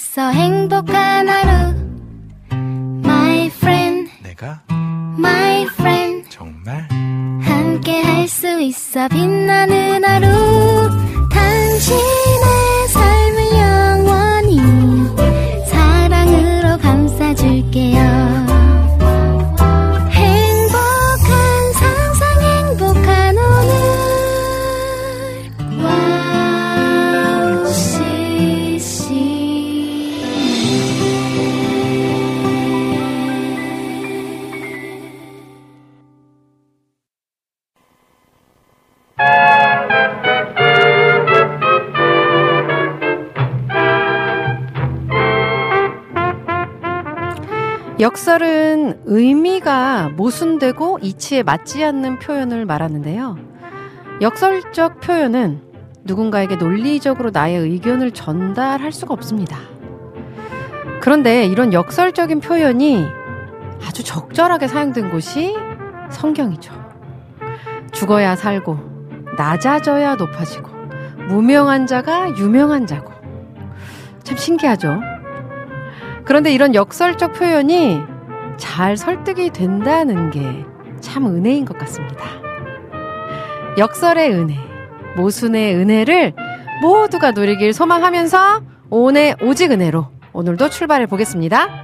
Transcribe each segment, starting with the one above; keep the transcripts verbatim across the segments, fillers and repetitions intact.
있어 행복한 하루 My friend 내가 My friend 정말 함께 할 수 있어 빛나는 하루 당신의 삶을 영원히 사랑으로 감싸줄게요 역설은 의미가 모순되고 이치에 맞지 않는 표현을 말하는데요. 역설적 표현은 누군가에게 논리적으로 나의 의견을 전달할 수가 없습니다. 그런데 이런 역설적인 표현이 아주 적절하게 사용된 곳이 성경이죠. 죽어야 살고 낮아져야 높아지고 무명한 자가 유명한 자고 참 신기하죠. 그런데 이런 역설적 표현이 잘 설득이 된다는 게 참 은혜인 것 같습니다. 역설의 은혜, 모순의 은혜를 모두가 누리길 소망하면서 오늘 오직 은혜로 오늘도 출발해 보겠습니다.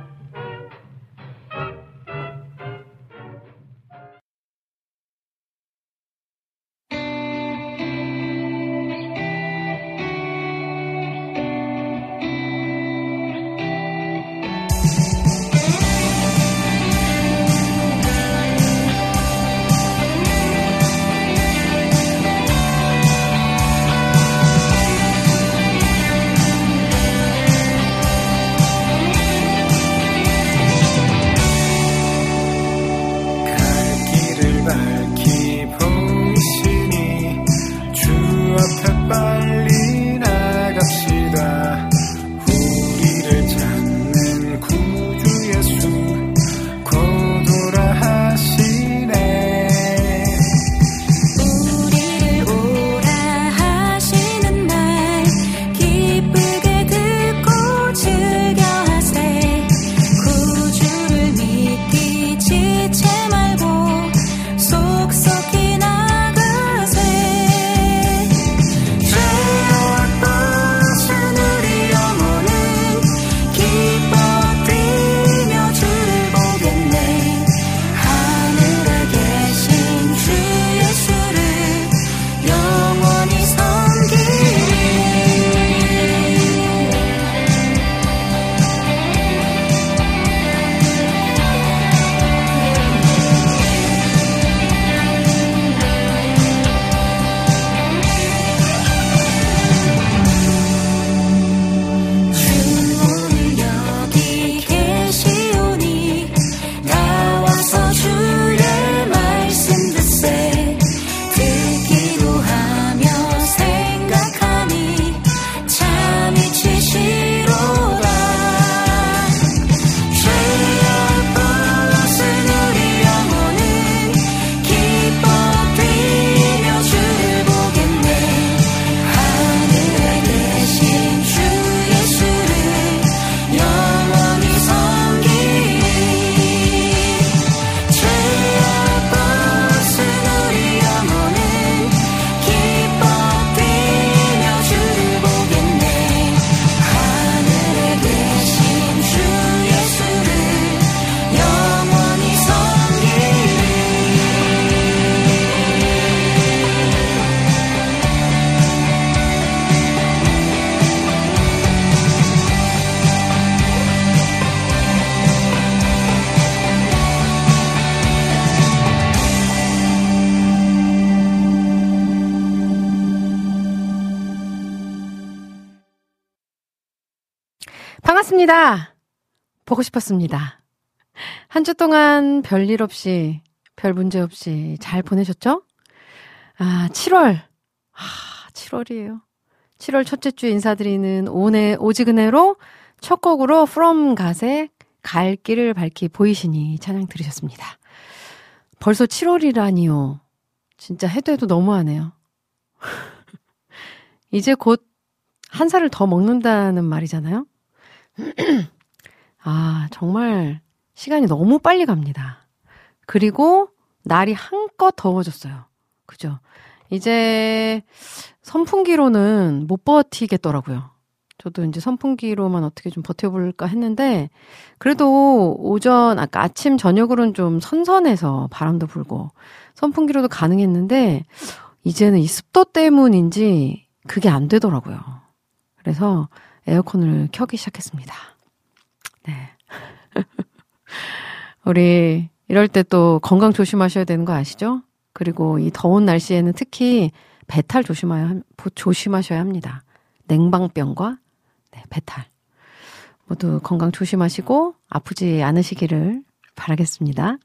반갑습니다. 보고 싶었습니다. 한 주 동안 별일 없이, 별 문제 없이 잘 보내셨죠? 아, 칠월. 아, 칠월이에요. 칠월 첫째 주 인사드리는 오늘 오직 은혜로 첫 곡으로 From God의 갈 길을 밝히 보이시니 찬양 들으셨습니다. 벌써 칠월이라니요. 진짜 해도 해도 너무하네요. 이제 곧 한 살을 더 먹는다는 말이잖아요. 아, 정말 시간이 너무 빨리 갑니다. 그리고 날이 한껏 더워졌어요. 그죠? 이제 선풍기로는 못 버티겠더라고요. 저도 이제 선풍기로만 어떻게 좀 버텨볼까 했는데, 그래도 오전, 아까 아침, 저녁으로는 좀 선선해서 바람도 불고, 선풍기로도 가능했는데, 이제는 이 습도 때문인지 그게 안 되더라고요. 그래서 에어컨을 켜기 시작했습니다. 네. 우리 이럴 때 또 건강 조심하셔야 되는 거 아시죠? 그리고 이 더운 날씨에는 특히 배탈 조심하여, 조심하셔야 합니다. 냉방병과 네, 배탈. 모두 건강 조심하시고 아프지 않으시기를 바라겠습니다.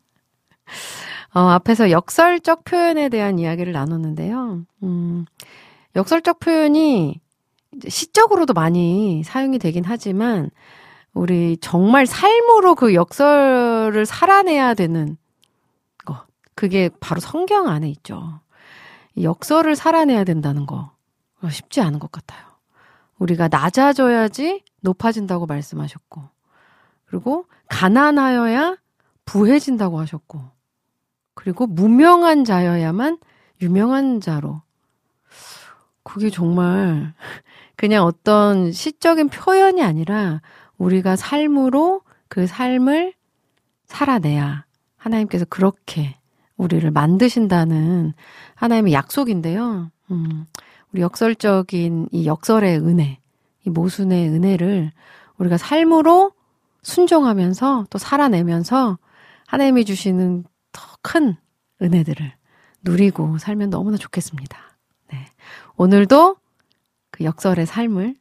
어, 앞에서 역설적 표현에 대한 이야기를 나눴는데요. 음, 역설적 표현이 시적으로도 많이 사용이 되긴 하지만 우리 정말 삶으로 그 역설을 살아내야 되는 거, 그게 바로 성경 안에 있죠. 이 역설을 살아내야 된다는 거 쉽지 않은 것 같아요. 우리가 낮아져야지 높아진다고 말씀하셨고, 그리고 가난하여야 부해진다고 하셨고, 그리고 무명한 자여야만 유명한 자로. 그게 정말 그냥 어떤 시적인 표현이 아니라 우리가 삶으로 그 삶을 살아내야 하나님께서 그렇게 우리를 만드신다는 하나님의 약속인데요. 음, 우리 역설적인 이 역설의 은혜, 이 모순의 은혜를 우리가 삶으로 순종하면서 또 살아내면서 하나님이 주시는 더 큰 은혜들을 누리고 살면 너무나 좋겠습니다. 네. 오늘도 그 역설의 삶을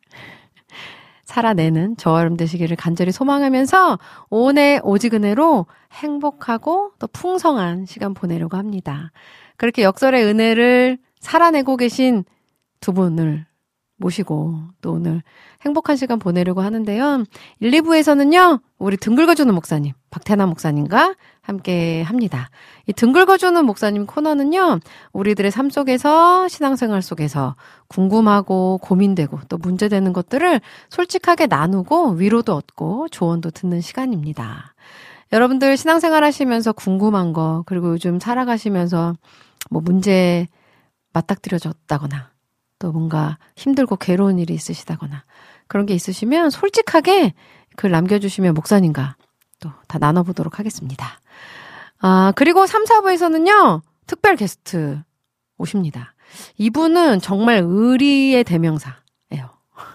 살아내는 저와 여러분 되시기를 간절히 소망하면서 오늘 오직 은혜로 행복하고 또 풍성한 시간 보내려고 합니다. 그렇게 역설의 은혜를 살아내고 계신 두 분을 모시고 또 오늘 행복한 시간 보내려고 하는데요. 일, 이 부에서는요. 우리 등 긁어주는 목사님, 박태남 목사님과 함께 합니다. 이 등 긁어주는 목사님 코너는요. 우리들의 삶 속에서 신앙생활 속에서 궁금하고 고민되고 또 문제되는 것들을 솔직하게 나누고 위로도 얻고 조언도 듣는 시간입니다. 여러분들 신앙생활 하시면서 궁금한 거 그리고 요즘 살아가시면서 뭐 문제 맞닥뜨려졌다거나 또 뭔가 힘들고 괴로운 일이 있으시다거나 그런 게 있으시면 솔직하게 글 남겨주시면 목사님과 또 다 나눠보도록 하겠습니다. 아, 그리고 삼, 사 부에서는요, 특별 게스트 오십니다. 이분은 정말 의리의 대명사예요.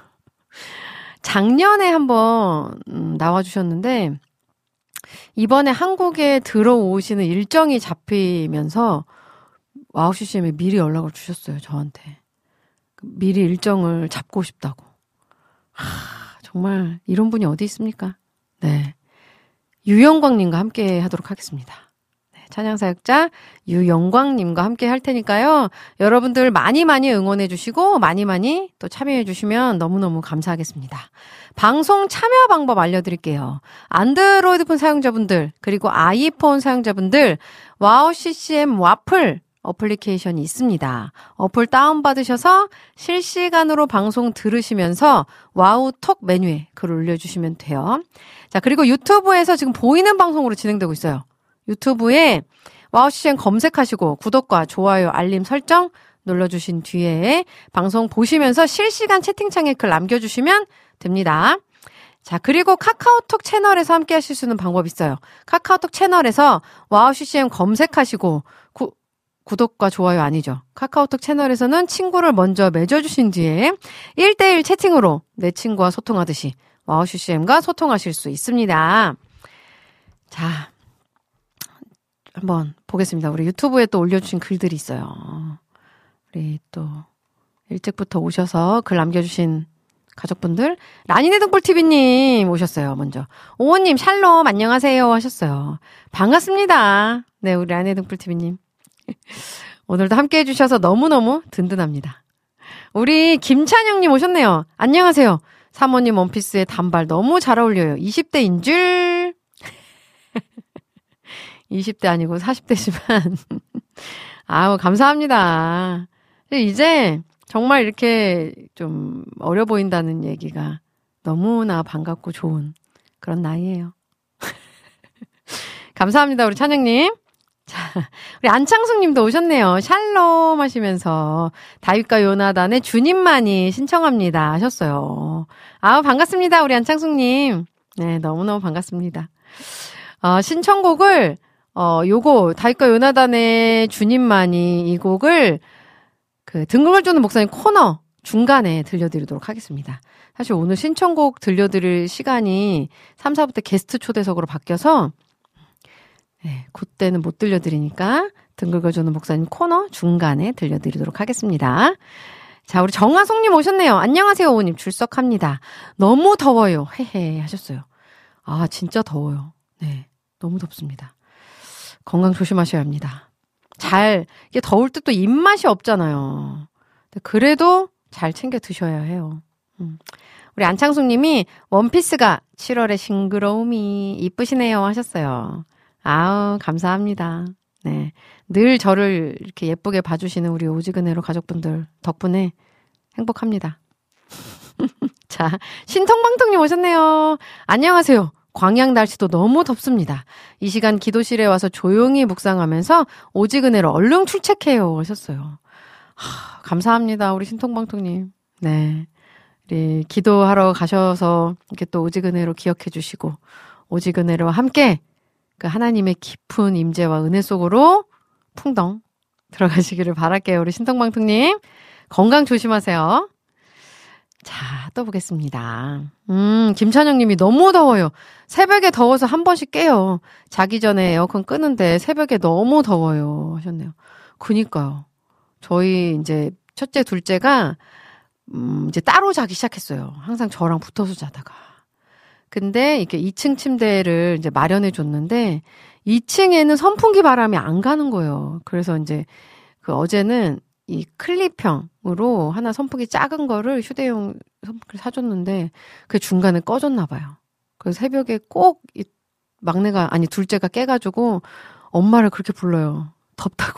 작년에 한번 음, 나와주셨는데 이번에 한국에 들어오시는 일정이 잡히면서 와우 씨씨엠에 미리 연락을 주셨어요, 저한테. 미리 일정을 잡고 싶다고. 하, 정말 이런 분이 어디 있습니까? 네. 유영광님과 함께 하도록 하겠습니다. 네, 찬양사역자 유영광님과 함께 할 테니까요. 여러분들 많이 많이 응원해 주시고 많이 많이 또 참여해 주시면 너무너무 감사하겠습니다. 방송 참여 방법 알려드릴게요. 안드로이드폰 사용자분들 그리고 아이폰 사용자분들 와우 씨씨엠 와플 어플리케이션이 있습니다. 어플 다운받으셔서 실시간으로 방송 들으시면서 와우톡 메뉴에 글 올려주시면 돼요. 자, 그리고 유튜브에서 지금 보이는 방송으로 진행되고 있어요. 유튜브에 와우 씨씨엠 검색하시고 구독과 좋아요, 알림 설정 눌러주신 뒤에 방송 보시면서 실시간 채팅창에 글 남겨주시면 됩니다. 자, 그리고 카카오톡 채널에서 함께 하실 수 있는 방법이 있어요. 카카오톡 채널에서 와우 씨씨엠 검색하시고 구, 구독과 좋아요 아니죠. 카카오톡 채널에서는 친구를 먼저 맺어주신 뒤에 일 대일 채팅으로 내 친구와 소통하듯이 와우 씨씨엠과 소통하실 수 있습니다. 자, 한번 보겠습니다. 우리 유튜브에 또 올려주신 글들이 있어요. 우리 또 일찍부터 오셔서 글 남겨주신 가족분들, 라니네 등불티비님 오셨어요, 먼저. 오호님, 샬롬, 안녕하세요 하셨어요. 반갑습니다. 네, 우리 라니네 등불티비님. 오늘도 함께 해주셔서 너무너무 든든합니다. 우리 김찬영님 오셨네요. 안녕하세요. 사모님 원피스에 단발 너무 잘 어울려요. 이십 대인 줄. 이십 대 아니고 사십 대지만. 아우, 감사합니다. 이제 정말 이렇게 좀 어려 보인다는 얘기가 너무나 반갑고 좋은 그런 나이예요. 감사합니다, 우리 찬영님. 자, 우리 안창숙 님도 오셨네요. 샬롬 하시면서 다윗과 요나단의 주님만이 신청합니다 하셨어요. 아우, 반갑습니다, 우리 안창숙 님. 네, 너무너무 반갑습니다. 어, 신청곡을, 어, 요거, 다윗과 요나단의 주님만이 이 곡을 그 등극을 주는 목사님 코너 중간에 들려드리도록 하겠습니다. 사실 오늘 신청곡 들려드릴 시간이 삼, 사부 때 게스트 초대석으로 바뀌어서 네, 그때는 못 들려드리니까 등글거주는 목사님 코너 중간에 들려드리도록 하겠습니다. 자, 우리 정화송님 오셨네요. 안녕하세요, 오님. 출석합니다. 너무 더워요. 헤헤 하셨어요. 아, 진짜 더워요. 네, 너무 덥습니다. 건강 조심하셔야 합니다. 잘, 이게 더울 때 또 입맛이 없잖아요. 그래도 잘 챙겨 드셔야 해요. 음. 우리 안창숙 님이 원피스가 칠월의 싱그러움이 이쁘시네요 하셨어요. 아우, 감사합니다. 네. 늘 저를 이렇게 예쁘게 봐주시는 우리 오지근해로 가족분들 덕분에 행복합니다. 자, 신통방통님 오셨네요. 안녕하세요. 광양 날씨도 너무 덥습니다. 이 시간 기도실에 와서 조용히 묵상하면서 오지근해로 얼른 출첵해요 하셨어요. 하, 감사합니다, 우리 신통방통님. 네. 우리 기도하러 가셔서 이렇게 또 오지근해로 기억해 주시고 오지근해로와 함께 그 하나님의 깊은 임재와 은혜 속으로 풍덩 들어가시기를 바랄게요. 우리 신통방통님. 건강 조심하세요. 자, 또 보겠습니다. 음, 김찬영 님이 너무 더워요. 새벽에 더워서 한 번씩 깨요. 자기 전에 에어컨 끄는데 새벽에 너무 더워요 하셨네요. 그니까요. 저희 이제 첫째, 둘째가 음, 이제 따로 자기 시작했어요. 항상 저랑 붙어서 자다가. 근데 이렇게 이 층 침대를 이제 마련해 줬는데 이 층에는 선풍기 바람이 안 가는 거예요. 그래서 이제 그 어제는 이 클립형으로 하나 선풍기 작은 거를 휴대용 선풍기를 사줬는데 그게 중간에 꺼졌나 봐요. 그래서 새벽에 꼭 이 막내가 아니 둘째가 깨가지고 엄마를 그렇게 불러요. 덥다고.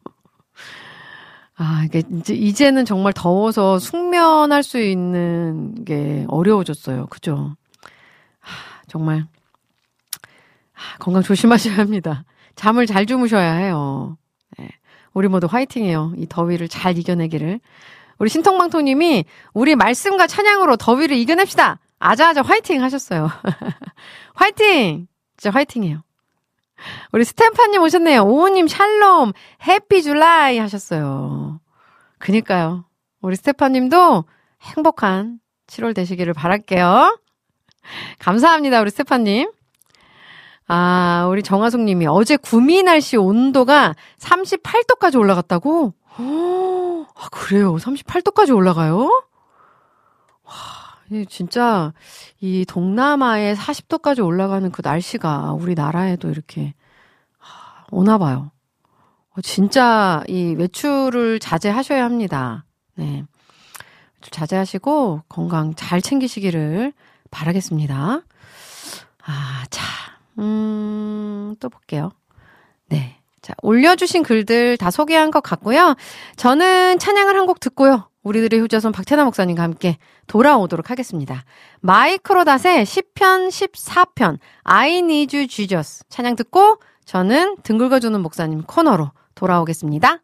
아, 이게 이제 이제는 정말 더워서 숙면할 수 있는 게 어려워졌어요. 그죠? 아, 정말 아, 건강 조심하셔야 합니다. 잠을 잘 주무셔야 해요. 네. 우리 모두 화이팅해요. 이 더위를 잘 이겨내기를. 우리 신통방통님이 우리 말씀과 찬양으로 더위를 이겨냅시다. 아자아자 화이팅 하셨어요. 화이팅! 진짜 화이팅해요. 우리 스탠파님 오셨네요. 오우님 샬롬 해피 줄라이 하셨어요. 그니까요. 우리 스테파님도 행복한 칠월 되시기를 바랄게요. 감사합니다, 우리 스테파님. 아, 우리 정화숙님이 어제 구미 날씨 온도가 삼십팔 도까지 올라갔다고? 오, 아, 그래요. 삼십팔 도까지 올라가요? 와, 진짜 이 동남아에 사십 도까지 올라가는 그 날씨가 우리나라에도 이렇게 오나 봐요. 진짜 이 외출을 자제하셔야 합니다. 네. 자제하시고 건강 잘 챙기시기를 바라겠습니다. 아, 자, 음, 또 볼게요. 네. 자, 올려주신 글들 다 소개한 것 같고요. 저는 찬양을 한 곡 듣고요. 우리들의 효자손 박태나 목사님과 함께 돌아오도록 하겠습니다. 마이크로닷의 십 편 십사 편 I need you Jesus 찬양 듣고 저는 등 긁어주는 목사님 코너로 돌아오겠습니다.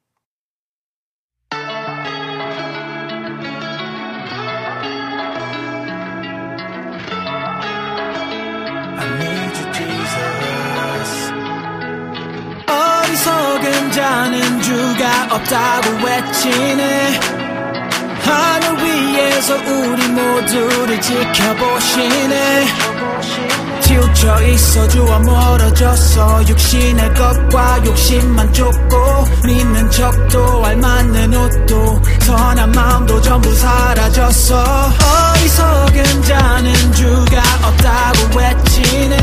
어리석은 자는 주가 없다고 외치네. 하늘 위에서 우리 모두를 지켜보시네. 치우쳐 있어 주와 멀어졌어. 육신의 것과 욕심만 쫓고 믿는 척도 알맞는 옷도 선한 마음도 전부 사라졌어. 어리석은 자는 주가 없다고 외치네.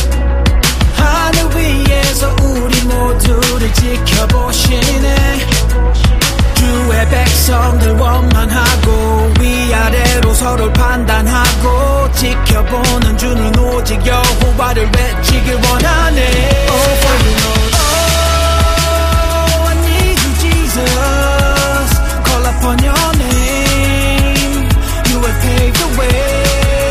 하늘 위에서 우리 모두를 지켜보시네. 주의 백성들 원망하고 위아래로 서로를 판단하고 지켜보는 주는 오직 여호와를 외치길 원하네. Oh, for you know. Oh, I need you Jesus. Call upon your name. You have paved the way.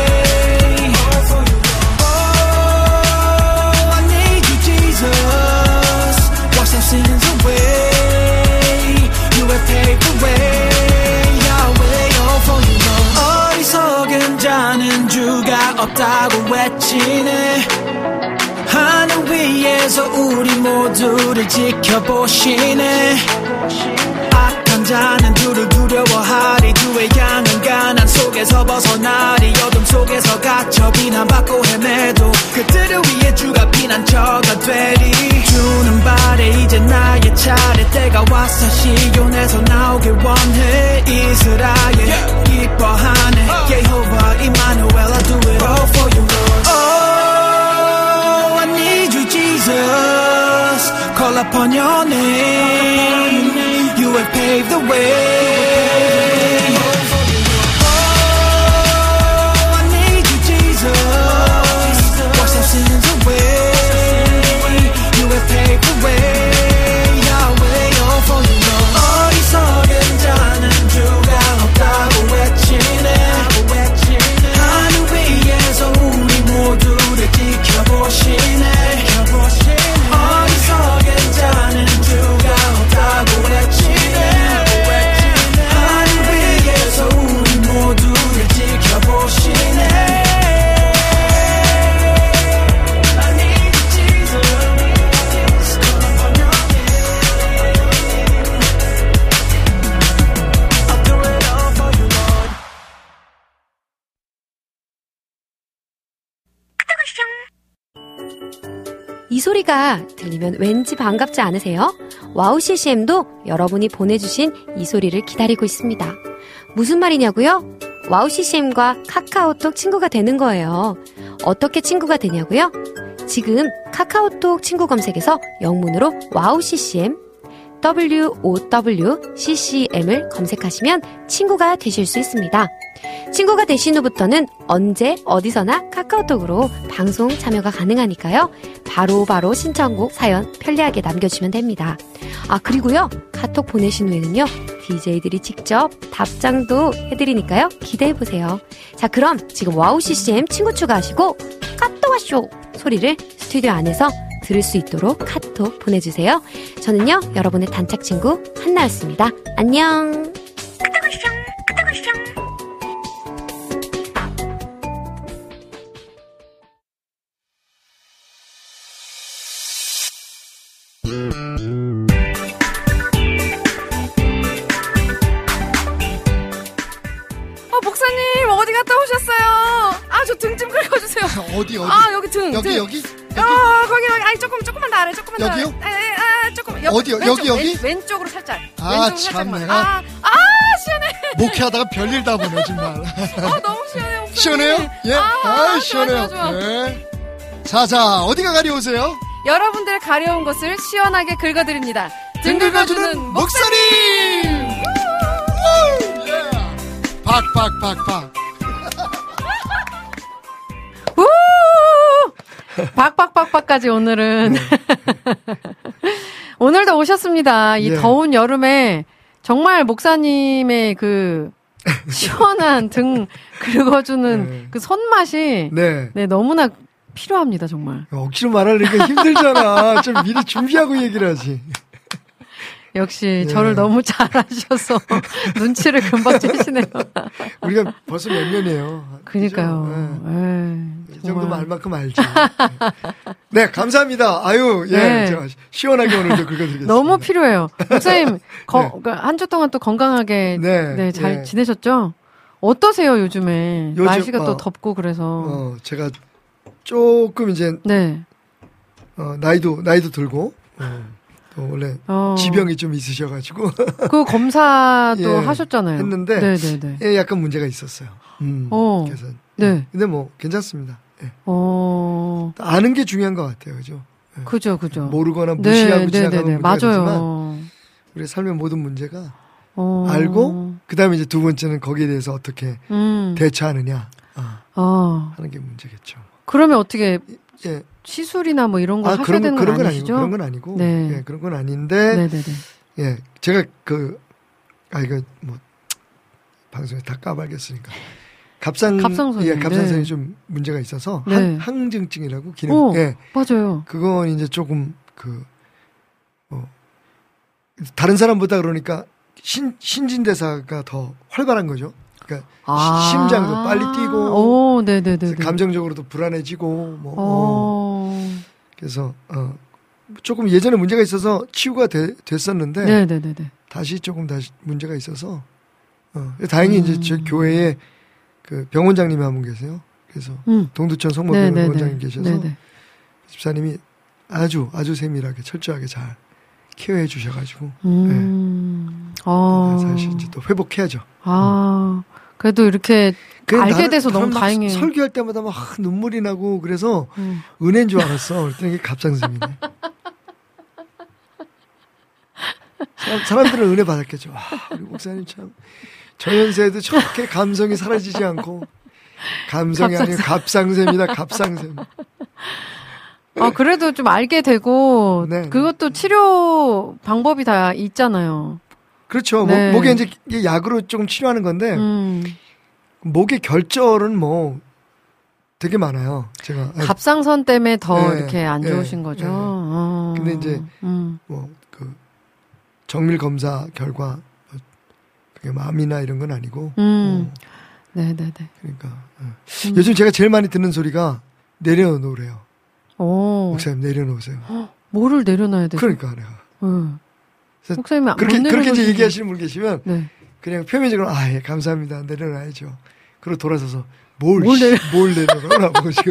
하늘 위에서 우리 모두를 지켜보시네. 악한 자는 두루 두려워하리. 주의 향한 가난 속에서 벗어나리. 어둠 속에서 갇혀 비난받고 헤매도 그들을 위해 주가 피난처가 되리. 주는 바래 이제 나의 차례. 때가 왔어 시온에서 나오길 원해. 이스라엘 기뻐하네. 예호와 이마누엘 I do it all for you Lord. Oh I need you Jesus. Call upon your name. You have paved the way. Oh, I need you, Jesus. Wash our sins away. You have paved the way. Yahweh, all for you, Lord. 어리석은 자는 주가 없다고 외치네. 하늘 위에서 우리 모두를 지켜보시네. 어리석은 자는 주가 없다고 외치네. 이 소리가 들리면 왠지 반갑지 않으세요? 와우 씨씨엠도 여러분이 보내주신 이 소리를 기다리고 있습니다. 무슨 말이냐고요? 와우 씨씨엠과 카카오톡 친구가 되는 거예요. 어떻게 친구가 되냐고요? 지금 카카오톡 친구 검색에서 영문으로 와우 씨씨엠 워우씨씨엠을 검색하시면 친구가 되실 수 있습니다. 친구가 되신 후부터는 언제 어디서나 카카오톡으로 방송 참여가 가능하니까요. 바로바로 바로 신청곡 사연 편리하게 남겨주시면 됩니다. 아 그리고요 카톡 보내신 후에는요 디제이들이 직접 답장도 해드리니까요 기대해보세요. 자 그럼 지금 와우 씨씨엠 친구 추가하시고 카톡 와쇼 소리를 스튜디오 안에서 들을 수 있도록 카톡 보내주세요. 저는요 여러분의 단짝 친구 한나였습니다. 안녕. 어 목사님 어디 갔다 오셨어요? 아 저 등 좀 긁어주세요. 어디 어디? 아 여기 등. 여기 등. 여기? 아 어, 거기 거기. 아니 조금 조금만 더 아래 조금만 더. 여기요? 아, 아, 아 조금. 옆, 어디요? 왼쪽, 여기 여기? 왼, 왼쪽으로 살짝. 아, 왼쪽으로 참, 살짝만. 내가. 아, 아 시원해. 목회하다가 별일 다 보네 정말. 아 너무 시원해 목사님. 시원해요? 예. 아, 아, 좋아, 시원해요. 좋아, 좋아. 네. 자자 어디가 가려우세요? 여러분들의 가려운 것을 시원하게 긁어드립니다. 등 등 긁어주는 긁어주는 목사님. 목사님. 예. 박박박박. 우! 박박박박까지 오늘은 오늘도 오셨습니다. 이 예. 더운 여름에 정말 목사님의 그 시원한 등 긁어주는 네. 그 손맛이 네. 네 너무나 필요합니다 정말. 억지로 말하려니까 힘들잖아. 좀 미리 준비하고 얘기를 하지. 역시 예. 저를 너무 잘하셔서 눈치를 금방 채시네요. 우리가 벌써 몇 년이에요. 그러니까요. 네. 에이, 이 정도면 알 만큼 알죠. 네, 감사합니다. 아유, 예, 네. 제가 시원하게 오늘도 긁어드리겠습니다. 너무 필요해요. 목사님 네. 한 주 동안 또 건강하게 네, 네, 잘 예. 지내셨죠? 어떠세요 요즘에? 요즘, 날씨가 또 어, 덥고 그래서. 어, 제가 조금 이제 네. 어, 나이도 나이도 들고 어, 또 원래 어. 지병이 좀 있으셔가지고 그 검사도 예, 하셨잖아요. 했는데 네네네. 예, 약간 문제가 있었어요. 음, 어. 그래서 네. 근데 뭐 괜찮습니다. 예. 어. 아는 게 중요한 것 같아요, 그죠? 예. 그죠, 그죠. 모르거나 무시하고 네, 지나가는 네, 네, 문제가 되지만 맞아요. 우리 삶의 모든 문제가 어. 알고 그다음에 이제 두 번째는 거기에 대해서 어떻게 음. 대처하느냐 어, 어. 하는 게 문제겠죠. 그러면 어떻게 예. 시술이나 뭐 이런 거 아, 하셔야 그런, 되는 건 그런 건 아니시죠? 아니고, 그런 건 아니고, 네. 예, 그런 건 아닌데, 네네네. 예, 제가 그, 아, 이거 뭐, 방송에 다 까발겠으니까. 갑상, 갑상선이, 예, 갑상선이 네. 좀 문제가 있어서, 네. 항, 항증증이라고 기능, 어, 예. 맞아요. 그건 이제 조금, 그, 어, 다른 사람보다 그러니까, 신, 신진대사가 더 활발한 거죠. 그러니까 아. 시- 심장도 빨리 뛰고, 오, 네네네. 감정적으로도 불안해지고, 뭐. 어. 그래서 어, 조금 예전에 문제가 있어서 치유가 되, 됐었는데, 네네네네. 다시 조금 다시 문제가 있어서, 어, 다행히 음. 이제 저 교회에 그 병원장님이 한 분 계세요. 그래서 음. 동두천 성모병원 네네네. 원장님 계셔서 네네. 집사님이 아주 아주 세밀하게 철저하게 잘 케어해 주셔가지고, 음. 어. 사실 이제 또 회복해야죠. 아. 그래도 이렇게 그냥 알게 나는- 돼서 너무 나는 막 다행이에요. 설교할 때마다 막 눈물이 나고 그래서 음. 은혜인 줄 알았어. 그랬더니 이게 갑상선이네. 사람, 사람들은 은혜 받았겠죠. 와, 우리 목사님 참 저 연세에도 저렇게 감성이 사라지지 않고 감성이 아니고 갑상샘이다. 갑상샘. 아, 그래도 좀 알게 되고, 네. 그것도 치료 방법이 다 있잖아요. 그렇죠. 네. 목, 목에 이제 이게 약으로 조금 치료하는 건데 음. 목의 결절은 뭐 되게 많아요. 제가 갑상선 때문에 더 네, 이렇게 안 네, 좋으신 거죠. 네. 어. 근데 이제 음. 뭐 그 정밀 검사 결과 뭐 그게 암이나 이런 건 아니고. 음. 어, 네네네. 그러니까 어. 음. 요즘 제가 제일 많이 듣는 소리가 내려놓으래요. 오. 목사님 내려놓으세요. 뭐를 내려놔야 되죠? 그러니까 내가 응. 그래서 목사님이 그렇게 못 그렇게 이제 내려놓으시면- 얘기하시는 분 계시면 네. 그냥 표면적으로 아 예 감사합니다 내려놔야죠. 그리고 돌아서서 뭘 뭘 뭘, 내려- 뭘 내려놓으라고 지금.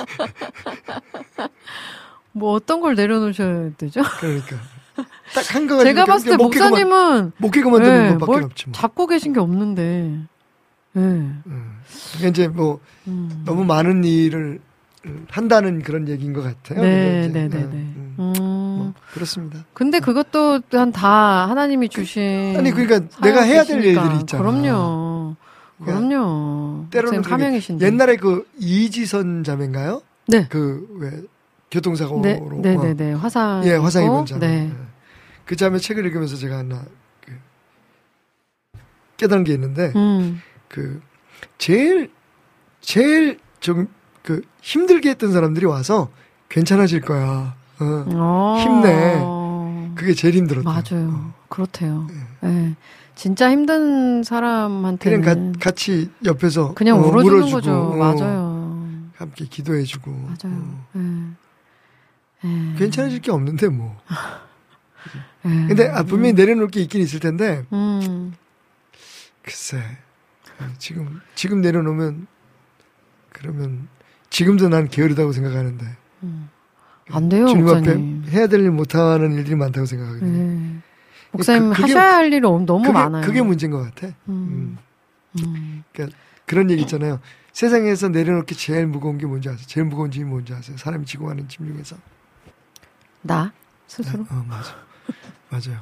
뭐 어떤 걸 내려놓으셔야 되죠? 그러니까 딱 한 거 가지고 제가 봤을 때 목사님은 목회고만 네, 듣는 것밖에 뭘 없지 뭐. 잡고 계신 게 없는데. 네. 음. 그러니까 이제 뭐 음. 너무 많은 일을 한다는 그런 얘기인 것 같아요. 네, 근데 네, 이제, 네, 어, 네. 음, 음. 뭐 그렇습니다. 근데 그것도 한 다 하나님이 주신 아니 그러니까 내가 해야 될 사역이시니까. 일들이 있잖아. 그럼요. 그러니까 그럼요. 때로는 목사님 그게 사명이신데. 옛날에 그 이지선 자매인가요? 네. 그 왜 교통사고로 네, 네, 어, 네, 네. 화상. 예 화상 입고, 입은 자매. 네. 예. 그 자매 책을 읽으면서 제가 하나 그 깨달은 게 있는데 음. 그 제일 제일 좀 그 힘들게 했던 사람들이 와서 괜찮아질 거야. 어. 어. 힘내. 그게 제일 힘들었다. 맞아요. 그렇대요. 예. 진짜 힘든 사람한테는 그냥 가, 같이 옆에서 그냥 어, 울어주는 물어주고, 거죠. 어, 맞아요. 함께 기도해주고. 맞아요. 어. 예. 예. 괜찮아질 게 없는데 뭐. 예. 근데 아, 분명히 내려놓을 게 있긴 있을 텐데 음. 글쎄 지금 지금 내려놓으면 그러면 지금도 난 게으르다고 생각하는데 음. 안 돼요, 주님 목사님. 앞에 해야 될 일 못하는 일들이 많다고 생각하거든요. 예. 목사님 그- 그게- 하셔야 할 일이 너무 그게, 많아요. 그게 문제인 것 같아. 음. 음. 음. 그러니까 그런 얘기 있잖아요. 세상에서 내려놓기 제일 무거운 게 뭔지 아세요? 제일 무거운 짐이 뭔지 아세요? 사람이 지고 가는 짐 중에서. 나 스스로 어, 맞아. 맞아요.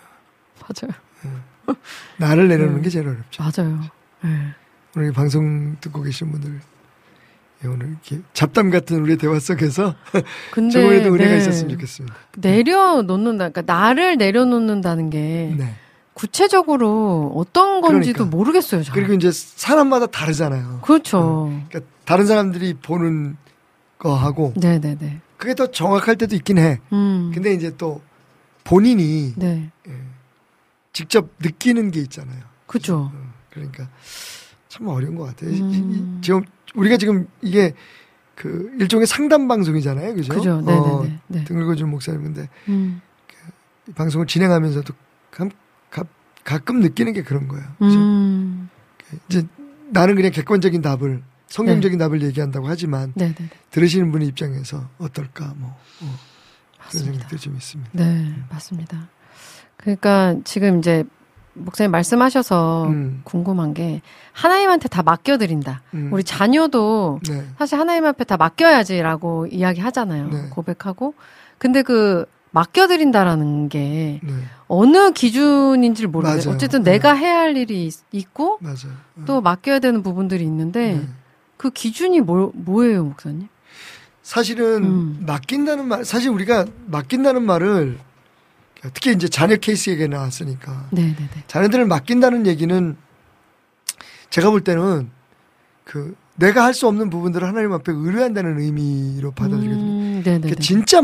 맞아요. 나를 내려놓는 음. 게 제일 어렵죠. 맞아요. 예. 오늘 이 방송 듣고 계신 분들, 예, 오늘 이렇게 잡담 같은 우리의 대화 속에서 근데 조금이라도 은혜가 네. 있었으면 좋겠습니다. 내려놓는다. 그러니까 나를 내려놓는다는 게 네. 구체적으로 어떤 건지도 그러니까. 모르겠어요. 잘. 그리고 이제 사람마다 다르잖아요. 그렇죠. 그러니까 다른 사람들이 보는 거하고 네네네. 그게 더 정확할 때도 있긴 해. 음. 근데 이제 또 본인이 네. 예, 직접 느끼는 게 있잖아요. 그죠. 어, 그러니까 참 어려운 것 같아요. 음. 이- 이- 지금 우리가 지금 이게 그 일종의 상담 방송이잖아요, 그죠? 그죠. 네네네. 네. 등 긁어준 목사님인데 음. 이 방송을 진행하면서도 감, 가, 가끔 느끼는 게 그런 거예요. 그죠? 음. 이제 나는 그냥 객관적인 답을 성경적인 답을 얘기한다고 하지만 네네네. 들으시는 분의 입장에서 어떨까 뭐 어, 그런 맞습니다. 생각도 좀 있습니다. 네, 맞습니다. 그러니까 지금 이제 목사님 말씀하셔서 음. 궁금한 게 하나님한테 다 맡겨드린다. 음. 우리 자녀도 네. 사실 하나님 앞에 다 맡겨야지라고 이야기 하잖아요. 네. 고백하고. 근데 그 맡겨드린다라는 게 네. 어느 기준인지를 모르겠어요. 맞아요. 어쨌든 네. 내가 해야 할 일이 있- 있고 맞아요. 어. 또 맡겨야 되는 부분들이 있는데 네. 그 기준이 뭐, 뭐예요, 목사님? 사실은 음. 맡긴다는 말, 사실 우리가 맡긴다는 말을 특히 이제 자녀 케이스 얘기가 나왔으니까 네네네. 자녀들을 맡긴다는 얘기는 제가 볼 때는 그 내가 할 수 없는 부분들을 하나님 앞에 의뢰한다는 의미로 받아들이거든요. 음, 네네네. 그러니까 진짜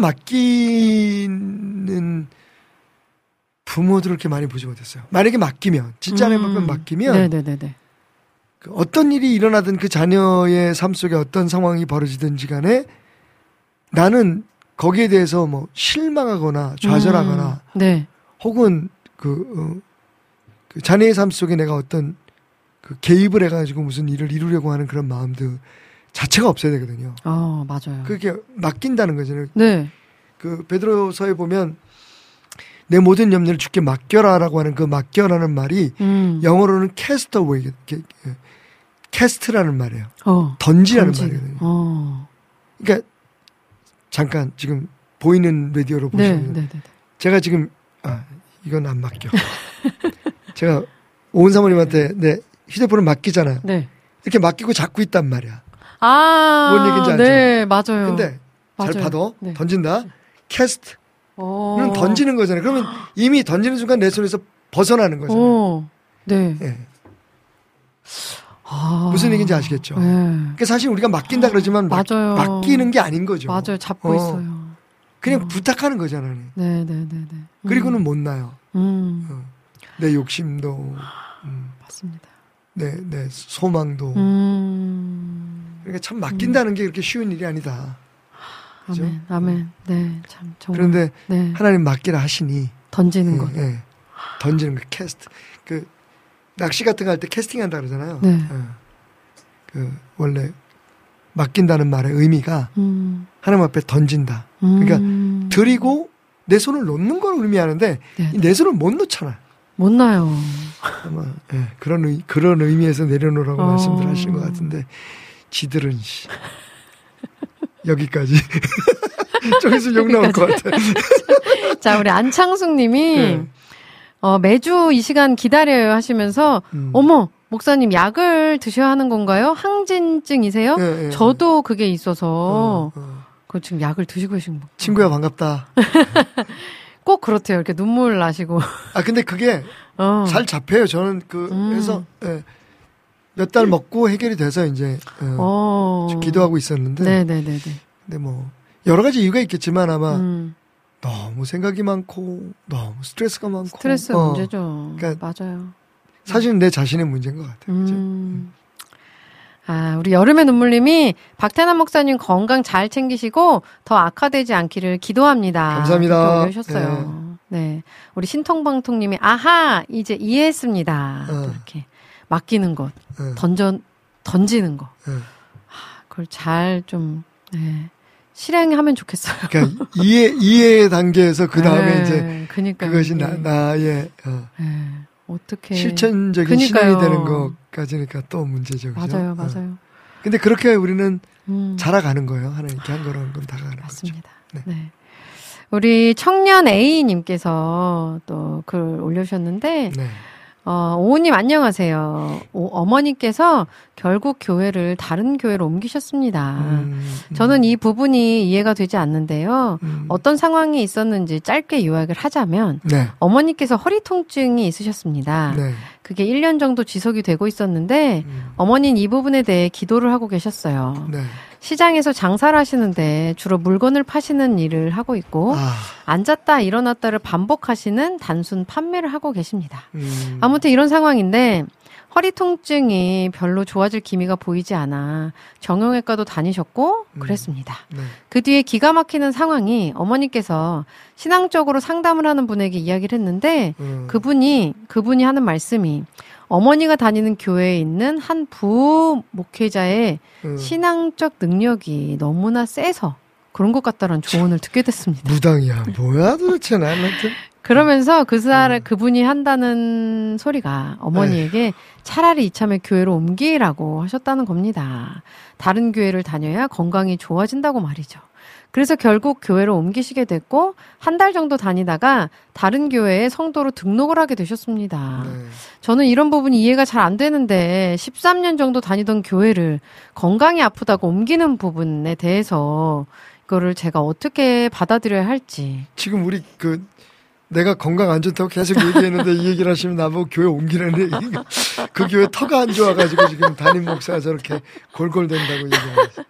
맡기는 부모들을 그렇게 많이 보지 못했어요. 만약에 맡기면 진짜 하나님 앞에 음. 맡기면 네네네네. 그 어떤 일이 일어나든 그 자녀의 삶 속에 어떤 상황이 벌어지든지 간에 나는 거기에 대해서 뭐 실망하거나 좌절하거나 음, 네. 혹은 그, 어, 그 자녀의 삶 속에 내가 어떤 그 개입을 해가지고 무슨 일을 이루려고 하는 그런 마음들 자체가 없어야 되거든요. 어, 맞아요. 그게 맡긴다는 거잖아요. 네. 그 베드로서에 보면 내 모든 염려를 주께 맡겨라라고 하는 그 맡겨라는 말이 음. 영어로는 cast away, cast라는 말이에요. 어, 던지라는 던지. 말이거든요. 어. 그러니까 잠깐 지금 보이는 라디오로 보시면 네, 네, 네. 제가 지금 아 이건 안 맡겨. 제가 오은 사모님한테 내 휴대폰을 맡기잖아요. 네. 이렇게 맡기고 잡고 있단 말이야. 아, 뭔 얘기인지 알죠? 네, 맞아요. 근데 맞아요. 잘 받아 네. 던진다. 캐스트. 는 던지는 거잖아요. 그러면 이미 던지는 순간 내 손에서 벗어나는 거잖아요. 오, 네. 네. 아, 무슨 얘기인지 아시겠죠? 네. 그러니까 사실 우리가 맡긴다 그러지만 맞아요. 맡기는 게 아닌 거죠. 맞아요. 잡고 어. 있어요. 그냥 어. 부탁하는 거잖아요. 네, 네, 네, 네. 음. 그리고는 못 나요. 음. 어. 내 욕심도, 음. 맞습니다. 내, 내 소망도. 음. 그러니까 참 맡긴다는 음. 게 그렇게 쉬운 일이 아니다. 그죠? 아멘, 아멘. 네, 참 정말. 그런데 네. 하나님 맡기라 하시니 던지는 네, 거. 네. 던지는 거 캐스트. 그 낚시 같은 거 할 때 캐스팅한다 그러잖아요. 네. 네. 그 원래 맡긴다는 말의 의미가 음. 하나님 앞에 던진다. 음. 그러니까 드리고 내 손을 놓는 걸 의미하는데 네. 내 손을 못 놓잖아. 못 놔요. 아마 네, 그런 의, 그런 의미에서 내려놓으라고 어. 말씀들 하시는 것 같은데 지들은 씨. 여기까지. 좀 있으면 욕 나올 것 같아. 자, 우리 안창숙 님이, 네. 어, 매주 이 시간 기다려요 하시면서, 음. 어머, 목사님 약을 드셔야 하는 건가요? 항진증이세요? 네, 네, 저도 그게 있어서, 어, 어. 그 지금 약을 드시고 계신 거. 친구야, 반갑다. 꼭 그렇대요. 이렇게 눈물 나시고. 아, 근데 그게 어. 잘 잡혀요. 저는 그, 음. 해서, 예. 몇 달 먹고 해결이 돼서 이제 어, 어. 기도하고 있었는데, 네네네네. 근데 뭐 여러 가지 이유가 있겠지만 아마 음. 너무 생각이 많고 너무 스트레스가 많고 스트레스 어. 문제죠. 그러니까 맞아요. 사실은 내 자신의 문제인 것 같아요. 음. 아, 우리 여름의 눈물님이 박태남 목사님 건강 잘 챙기시고 더 악화되지 않기를 기도합니다. 감사합니다. 올려주셨어요. 네. 네, 우리 신통방통님이 아하 이제 이해했습니다. 어. 이렇게. 맡기는 것, 네. 던져, 던지는 거. 네. 하, 그걸 잘 좀, 네. 실행하면 좋겠어요. 그러니까 이해, 이해 단계에서 그 다음에 네. 이제 그러니까요. 그것이 나, 나의, 어. 네. 어떻게. 실천적인 그러니까요. 실행이 되는 것까지니까 또 문제죠. 그죠? 맞아요, 맞아요. 어. 근데 그렇게 우리는 음. 자라가는 거예요. 하나님께 한 걸음 한 걸음 다가가는 맞습니다. 거죠. 네. 네. 우리 청년 A님께서 또 글 올려주셨는데, 네. 어, 오우님 안녕하세요. 오, 어머니께서 결국 교회를 다른 교회로 옮기셨습니다. 음, 음. 저는 이 부분이 이해가 되지 않는데요. 음. 어떤 상황이 있었는지 짧게 요약을 하자면 네. 어머니께서 허리 통증이 있으셨습니다. 네. 그게 일 년 정도 지속이 되고 있었는데 음. 어머니는 이 부분에 대해 기도를 하고 계셨어요. 네. 시장에서 장사를 하시는데 주로 물건을 파시는 일을 하고 있고 아. 앉았다 일어났다를 반복하시는 단순 판매를 하고 계십니다. 음. 아무튼 이런 상황인데 허리 통증이 별로 좋아질 기미가 보이지 않아 정형외과도 다니셨고 음. 그랬습니다. 네. 그 뒤에 기가 막히는 상황이 어머니께서 신앙적으로 상담을 하는 분에게 이야기를 했는데 음. 그분이 그분이 하는 말씀이 어머니가 다니는 교회에 있는 한 부부 목회자의 음. 신앙적 능력이 너무나 세서 그런 것 같다라는 조언을 듣게 됐습니다. 무당이야. 뭐야 도대체 나한테. 그러면서 그 사람, 음. 그분이 한다는 소리가 어머니에게 에휴. 차라리 이참에 교회로 옮기라고 하셨다는 겁니다. 다른 교회를 다녀야 건강이 좋아진다고 말이죠. 그래서 결국 교회로 옮기시게 됐고 한 달 정도 다니다가 다른 교회에 성도로 등록을 하게 되셨습니다. 네. 저는 이런 부분이 이해가 잘 안 되는데 십삼 년 정도 다니던 교회를 건강이 아프다고 옮기는 부분에 대해서 이거를 제가 어떻게 받아들여야 할지. 지금 우리 그 내가 건강 안 좋다고 계속 얘기했는데 이 얘기를 하시면 나보고 교회 옮기라는 얘기가 그 교회 터가 안 좋아가지고 지금 담임 목사가 저렇게 골골댄다고 얘기하죠.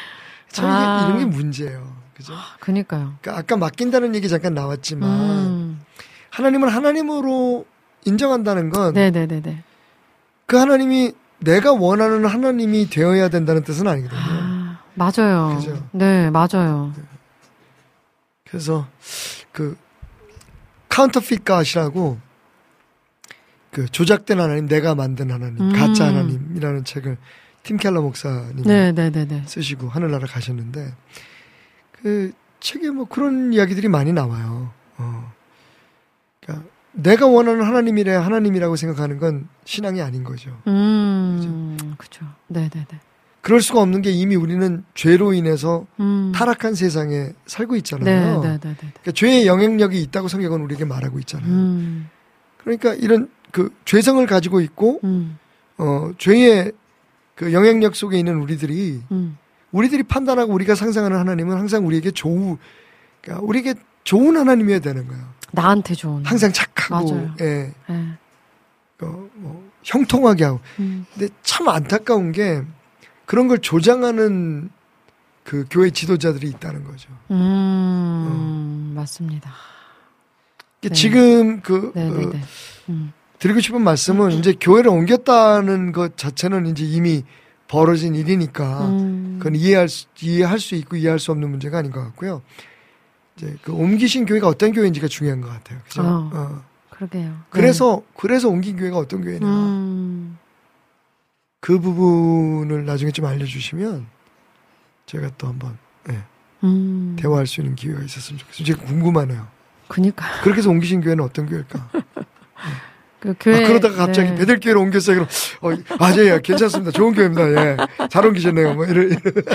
참 아. 이게, 이런 게 문제예요. 그죠? 아, 그니까요. 그러니까 아까 맡긴다는 얘기 잠깐 나왔지만 음. 하나님을 하나님으로 인정한다는 건 네네네네. 그 하나님이 내가 원하는 하나님이 되어야 된다는 뜻은 아니거든요. 아, 맞아요. 그죠? 네, 맞아요. 네. 그래서 그 카운터핏 갓이라고 그 조작된 하나님, 내가 만든 하나님, 음. 가짜 하나님이라는 책을 팀 켈러 목사님이 네, 네, 네, 네. 쓰시고 하늘나라 가셨는데 그 책에 뭐 그런 이야기들이 많이 나와요. 어. 그러니까 내가 원하는 하나님이래 하나님이라고 생각하는 건 신앙이 아닌 거죠. 음, 그죠. 네, 네, 네. 그럴 수가 없는 게 이미 우리는 죄로 인해서 음. 타락한 세상에 살고 있잖아요. 네, 네, 네, 네. 그러니까 죄의 영향력이 있다고 성경은 우리에게 말하고 있잖아요. 음. 그러니까 이런 그 죄성을 가지고 있고 음. 어 죄의 그 영향력 속에 있는 우리들이 음. 우리들이 판단하고 우리가 상상하는 하나님은 항상 우리에게 좋은 그러니까 우리에게 좋은 하나님이어야 되는 거예요. 나한테 좋은. 항상 착하고, 맞아요. 예, 네. 어, 뭐 형통하게 하고. 음. 근데 참 안타까운 게 그런 걸 조장하는 그 교회 지도자들이 있다는 거죠. 음, 어. 맞습니다. 네. 지금 그 어, 음. 드리고 싶은 말씀은 이제 교회를 옮겼다는 것 자체는 이제 이미 벌어진 일이니까 음. 그건 이해할 수, 이해할 수 있고 이해할 수 없는 문제가 아닌 것 같고요. 이제 그 옮기신 교회가 어떤 교회인지가 중요한 것 같아요. 그죠? 어, 어. 그러게요. 그래서 네. 그래서 옮긴 교회가 어떤 교회냐. 음. 그 부분을 나중에 좀 알려주시면 제가 또 한번 네, 음. 대화할 수 있는 기회가 있었으면 좋겠어요. 제가 궁금하네요. 그니까. 그렇게 해서 옮기신 교회는 어떤 교회일까? 네. 그 교회, 아, 그러다가 갑자기 네. 베들교회로 옮겼어요. 그럼 어, 아, 예, 괜찮습니다. 좋은 교회입니다. 예, 잘 옮기셨네요. 뭐 이런.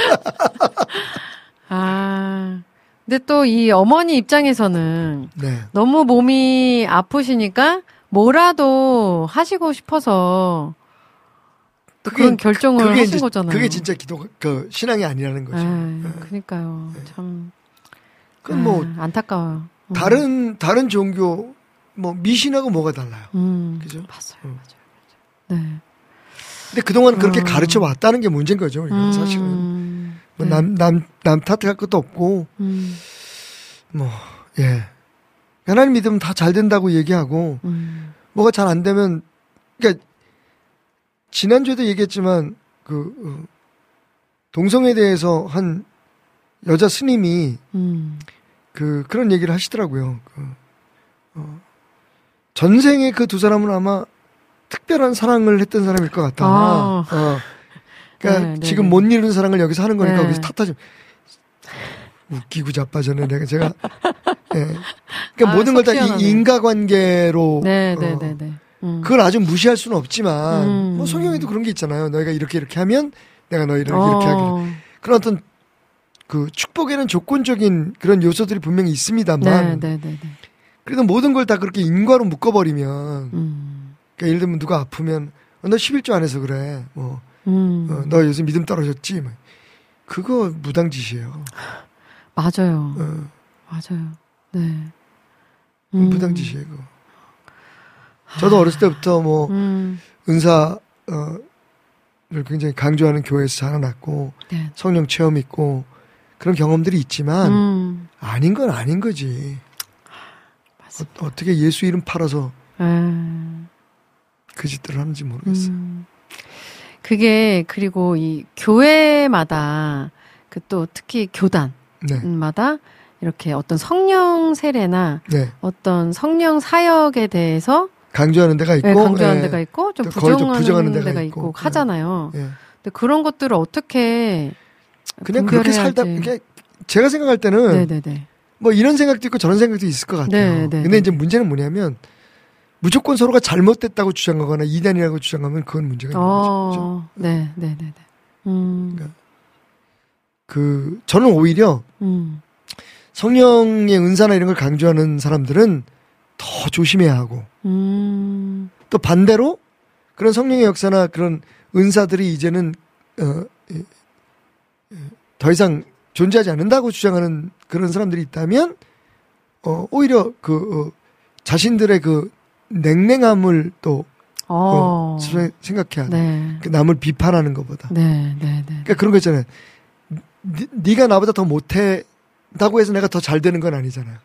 아, 근데 또 이 어머니 입장에서는 네. 너무 몸이 아프시니까 뭐라도 하시고 싶어서 그게, 그런 결정을 그게 하신 이제, 거잖아요. 그게 진짜 기도, 그 신앙이 아니라는 거죠. 네, 네. 그러니까요. 네. 참. 그건 뭐 아, 안타까워요. 다른 음. 다른 종교 뭐 미신하고 뭐가 달라요. 음, 그죠? 맞아요, 음. 맞아요, 맞아요. 네. 근데 그동안 그렇게 어. 가르쳐 왔다는 게 문제인 거죠. 우리가 음, 사실은 네. 남 남 남 탓할 것도 없고 음. 뭐 예. 하나님 믿으면 다 잘 된다고 얘기하고 음. 뭐가 잘 안 되면 그러니까 지난주에도 얘기했지만 그 어, 동성애에 대해서 한 여자 스님이 음. 그 그런 얘기를 하시더라고요. 그, 어, 전생에 그 두 사람은 아마 특별한 사랑을 했던 사람일 것 같다. 아. 어. 그러니까 네, 지금 네, 못 이루는 사랑을 여기서 하는 거니까 네. 여기서 탓하지. 웃기고 자빠졌네. 내가 제가. 예. 그러니까 아, 모든 걸 다 인과관계로. 네, 어, 네, 네, 네. 음. 그걸 아주 무시할 수는 없지만 음. 뭐 성경에도 그런 게 있잖아요. 너희가 이렇게 이렇게 하면 내가 너희를 어. 이렇게 하기를. 그런 어떤 그 축복에는 조건적인 그런 요소들이 분명히 있습니다만. 네, 네, 네, 네. 그래도 모든 걸 다 그렇게 인과로 묶어버리면. 음. 그러니까 예를 들면 누가 아프면 어, 너 십일 조 안 해서 그래. 뭐. 음. 어, 너 요새 믿음 떨어졌지. 뭐. 그거 무당짓이에요. 맞아요. 어. 맞아요. 네. 음. 무당짓이에요. 그거. 저도 어렸을 때부터 뭐 음. 은사를 굉장히 강조하는 교회에서 자라났고 네. 성령 체험 있고 그런 경험들이 있지만 음. 아닌 건 아닌 거지. 어, 어떻게 예수 이름 팔아서 음. 그 짓들을 하는지 모르겠어요. 음. 그게 그리고 이 교회마다 그 또 특히 교단마다 네. 이렇게 어떤 성령 세례나 네. 어떤 성령 사역에 대해서 강조하는 데가 있고, 네, 강조하는 네. 데가 있고, 좀 부정하는, 부정하는 부정하는 데가, 데가 있고, 있고 하잖아요. 네. 근데 그런 것들을 어떻게 그냥 그렇게 살다, 그게 제가 생각할 때는 네네네. 뭐 이런 생각도 있고 저런 생각도 있을 것 같아요. 네네네. 근데 이제 문제는 뭐냐면 무조건 서로가 잘못됐다고 주장하거나 이단이라고 주장하면 그건 문제가 있는 어, 거죠. 네, 네, 네, 네. 음. 그러니까 그 저는 오히려 음. 성령의 은사나 이런 걸 강조하는 사람들은 더 조심해야 하고 음. 또 반대로 그런 성령의 역사나 그런 은사들이 이제는 어, 더 이상 존재하지 않는다고 주장하는 그런 사람들이 있다면 어, 오히려 그 어, 자신들의 그 냉랭함을 또 어. 어, 생각해야 돼. 네. 그 남을 비판하는 것보다. 네, 네, 네. 그러니까 그런 거 있잖아요. 니, 네가 나보다 더 못했다고 해서 내가 더 잘 되는 건 아니잖아요.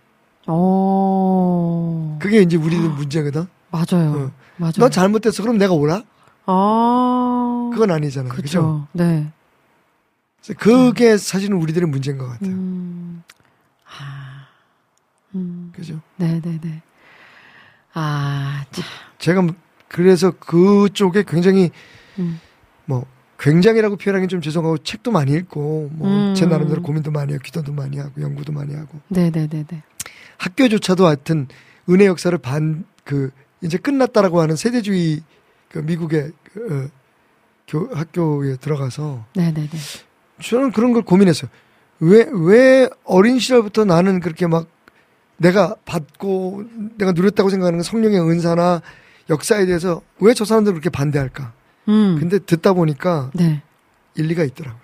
오. 그게 이제 우리는 문제거든. 맞아요. 어. 맞아요. 너 잘못됐어. 그럼 내가 오라? 아. 그건 아니잖아요. 그죠? 그죠? 네. 그게 사실은 우리들의 문제인 것 같아요. 음. 아. 음. 그죠? 네네네. 아, 참. 제가 그래서 그쪽에 굉장히, 음. 뭐, 굉장히라고 표현하기는 좀 죄송하고, 책도 많이 읽고, 뭐, 음. 제 나름대로 고민도 많이 하고, 기도도 많이 하고, 연구도 많이 하고. 네네네네. 학교조차도 하여튼, 은혜 역사를 반, 그, 이제 끝났다라고 하는 세대주의, 그 미국의, 그, 어, 교, 학교에 들어가서. 네네네. 저는 그런 걸 고민했어요. 왜, 왜 어린 시절부터 나는 그렇게 막 내가 받고 내가 누렸다고 생각하는 성령의 은사나 역사에 대해서 왜 저 사람들은 그렇게 반대할까? 음. 근데 듣다 보니까 네. 일리가 있더라고요.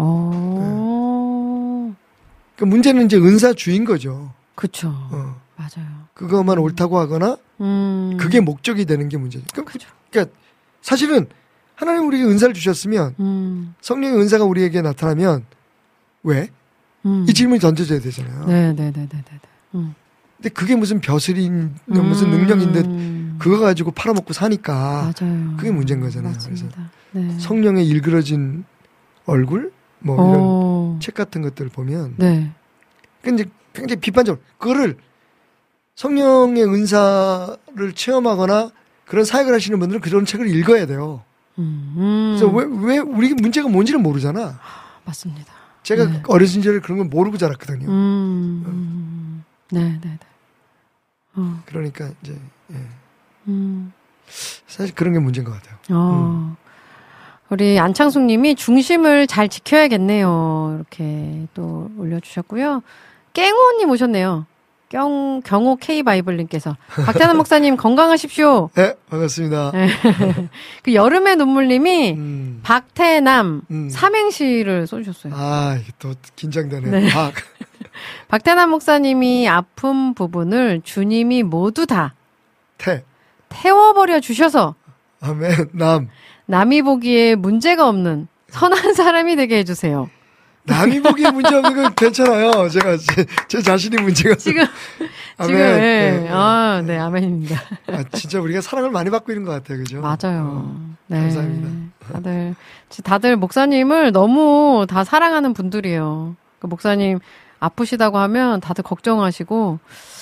오. 네. 그 문제는 이제 은사주의인 거죠. 그쵸. 어. 맞아요. 그것만 옳다고 하거나 음. 그게 목적이 되는 게 문제죠. 그러니까, 그죠. 그러니까 사실은 하나님 우리에게 은사를 주셨으면 음. 성령의 은사가 우리에게 나타나면 왜? 음. 이 질문이 던져져야 되잖아요. 네네네네네. 음. 근데 그게 무슨 벼슬인 무슨 능력인데 그거 가지고 팔아먹고 사니까 맞아요. 그게 문제인 거잖아요. 맞습니다. 그래서 네. 성령의 일그러진 얼굴 뭐 이런 오. 책 같은 것들 보면 네. 굉장히 굉장히 비판적으로 그거를 성령의 은사를 체험하거나 그런 사역을 하시는 분들은 그런 책을 읽어야 돼요. 음. 음. 그래서 왜, 왜 우리 문제가 뭔지는 모르잖아. 맞습니다. 제가 네. 어린 시절에 그런 걸 모르고 자랐거든요. 음. 음. 네네네. 어. 그러니까 이제 예. 음. 사실 그런 게 문제인 것 같아요. 어. 음. 우리 안창숙 님이 중심을 잘 지켜야겠네요. 이렇게 또 올려주셨고요. 깽호님 오셨네요. 경, 경호 K바이블님께서. 박태남 목사님 건강하십시오. 네, 반갑습니다. 그 여름의 눈물님이 음. 박태남 음. 삼행시를 써주셨어요. 아, 이게 또 긴장되네. 네. 박. 박태남 목사님이 아픈 부분을 주님이 모두 다 태. 태워버려 주셔서 아멘. 남. 남이 보기에 문제가 없는 선한 사람이 되게 해주세요. 남이 보기에 문제 없는 건 괜찮아요. 제가 제, 제 자신이 문제가 지금 아멘. 지금 예. 네, 아, 네, 아멘입니다. 아, 진짜 우리가 사랑을 많이 받고 있는 것 같아요, 그죠? 맞아요. 어, 네. 감사합니다. 다들 다들 목사님을 너무 다 사랑하는 분들이에요. 그 목사님 아프시다고 하면 다들 걱정하시고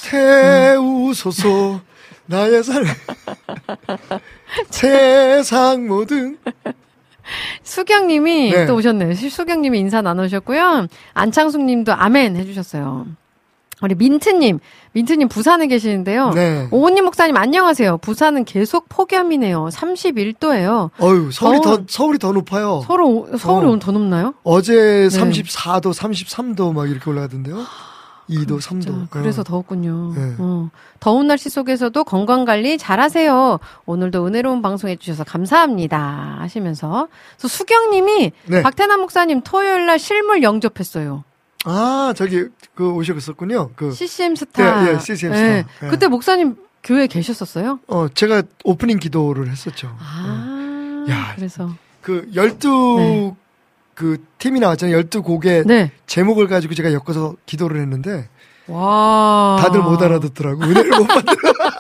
태우소서 나의 삶 세상 모든 수경님이 네. 또 오셨네요. 수경님이 인사 나누셨고요. 안창숙님도 아멘 해주셨어요. 우리 민트님, 민트님 부산에 계시는데요. 네. 오은님 목사님 안녕하세요. 부산은 계속 폭염이네요. 삼십일 도예요. 어유 서울이 더운- 더 서울이 더 높아요. 서울 서울이 어. 오늘 더 높나요? 어제 네. 삼십사 도, 삼십삼 도 막 이렇게 올라가던데요. 이 도, 삼 도. 진짜 그래서 어. 더웠군요. 네. 어. 더운 날씨 속에서도 건강관리 잘하세요. 오늘도 은혜로운 방송 해주셔서 감사합니다. 하시면서 또 수경님이 네. 박태남 목사님 토요일날 실물 영접했어요. 아, 저기 그 오셨었군요. 그 씨씨엠 스타. 예, 예, 씨씨엠 스타. 예. 그때 목사님 교회에 계셨었어요? 어, 제가 오프닝 기도를 했었죠. 아, 어. 야. 그래서 그 열두 네. 그 팀이 나왔잖아요. 열두 곡의 네. 제목을 가지고 제가 엮어서 기도를 했는데 와. 다들 못 알아듣더라고. 은혜를 못 받더라.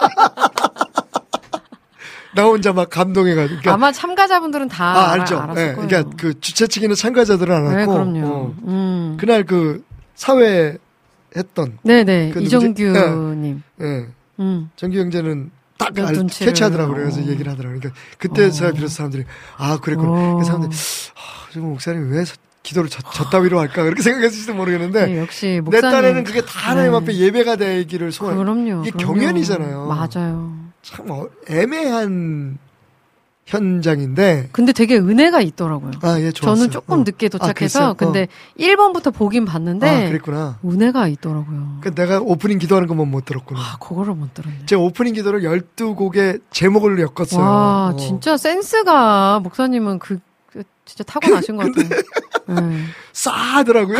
나 혼자 막 감동해가지고. 그러니까, 아마 참가자분들은 다 아, 알죠. 알았을 네, 거예요. 그러니까 그 주최 측에는 참가자들은 안 네, 왔고. 그럼요. 어, 음. 그날 그 사회 했던. 네네. 그 누구지? 이정규님. 예. 음. 정규 형제는 딱 그 알, 눈치를. 캐치하더라고요. 그래서 어. 얘기를 하더라고요. 그러니까 그때 어. 제가 비로소 사람들이 아 그랬구나. 어. 그 사람들이 아, 지금 목사님 왜 기도를 저, 저 따위로 할까 그렇게 생각했을지도 모르겠는데 네, 역시 내 목사님. 딴에는 그게 다 하나님 네. 앞에 예배가 되기를 소원. 그럼요. 이게 그럼요. 경연이잖아요. 맞아요. 참 어, 애매한 현장인데. 근데 되게 은혜가 있더라고요. 아, 예, 좋았어요. 저는 조금 어. 늦게 아, 도착해서 그랬어요? 근데 어. 일 번부터 보긴 봤는데 아, 그랬구나. 은혜가 있더라고요. 그 내가 오프닝 기도하는 것만 못 들었구나. 아, 그거를 못 들었네. 제가 오프닝 기도를 열두 곡의 제목을 엮었어요. 와, 어. 진짜 센스가 목사님은 그, 그 진짜 타고나신 것 같아요. 네. 싸하더라고요.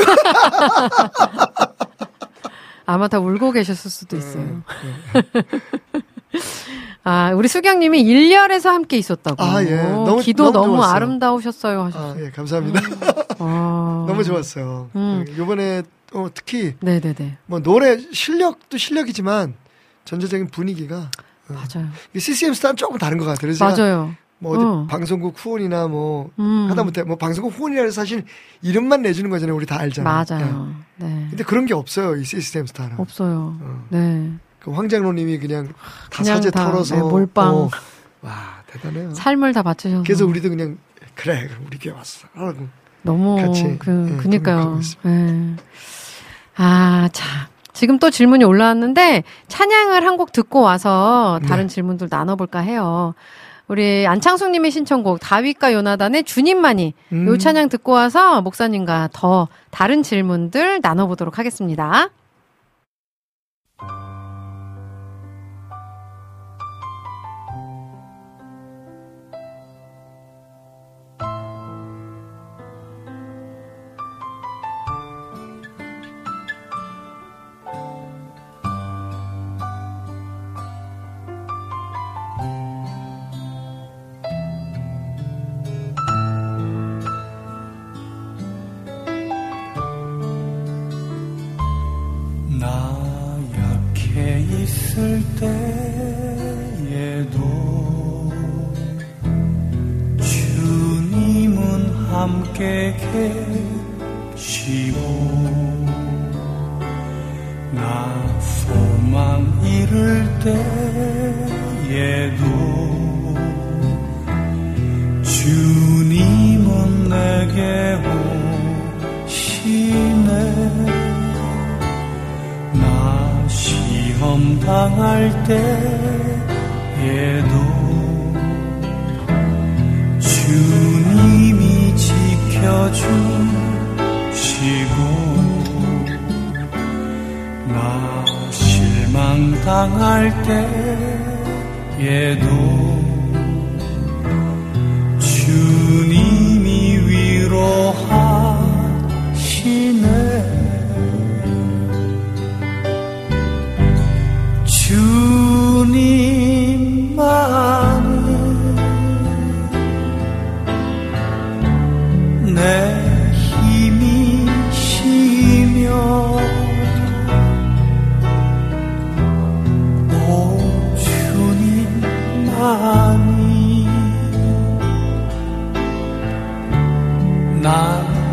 아마 다 울고 계셨을 수도 있어요. 네. 아, 우리 수경님이 일렬에서 함께 있었다고. 아, 예. 너무- 기도 너무 너무, 좋았어요. 아름다우셨어요. 하셨어요. 아, 예, 감사합니다. 아. 너무 좋았어요. 음. 이번에 어, 특히 네네네. 뭐 노래 실력도 실력이지만 전체적인 분위기가 어. 맞아요. 씨씨엠 스타는 조금 다른 것 같아요. 그래서 제가 맞아요. 뭐 어디 어. 방송국 후원이나 뭐 음. 하다못해 뭐 방송국 후원이라 해서 사실 이름만 내주는 거잖아요. 우리 다 알잖아요. 맞아요. 네. 네. 근데 그런 게 없어요. 이 시스템 스타는. 없어요. 어. 네. 그 황장로님이 그냥 다 그냥 사제 다, 털어서 네, 몰빵. 어. 와 대단해요. 삶을 다 맞추셔서. 그래서 우리도 그냥 그래 우리 교회 왔어. 하라고. 너무 같이, 그 네, 그니까요. 네. 아, 자. 지금 또 질문이 올라왔는데 찬양을 한 곡 듣고 와서 다른 네. 질문들 나눠볼까 해요. 우리 안창숙님의 신청곡 다윗과 요나단의 주님만이 음. 요 찬양 듣고 와서 목사님과 더 다른 질문들 나눠보도록 하겠습니다. 있을 때에도 주님은 함께 계시고 나 소망 잃을 때에도 주님은 내게 오시네 시험 당할 때에도 주님이 지켜주시고 나 실망 당할 때에도 주님이 위로하시네 주님만이 내 힘이시며 오 주님만이 난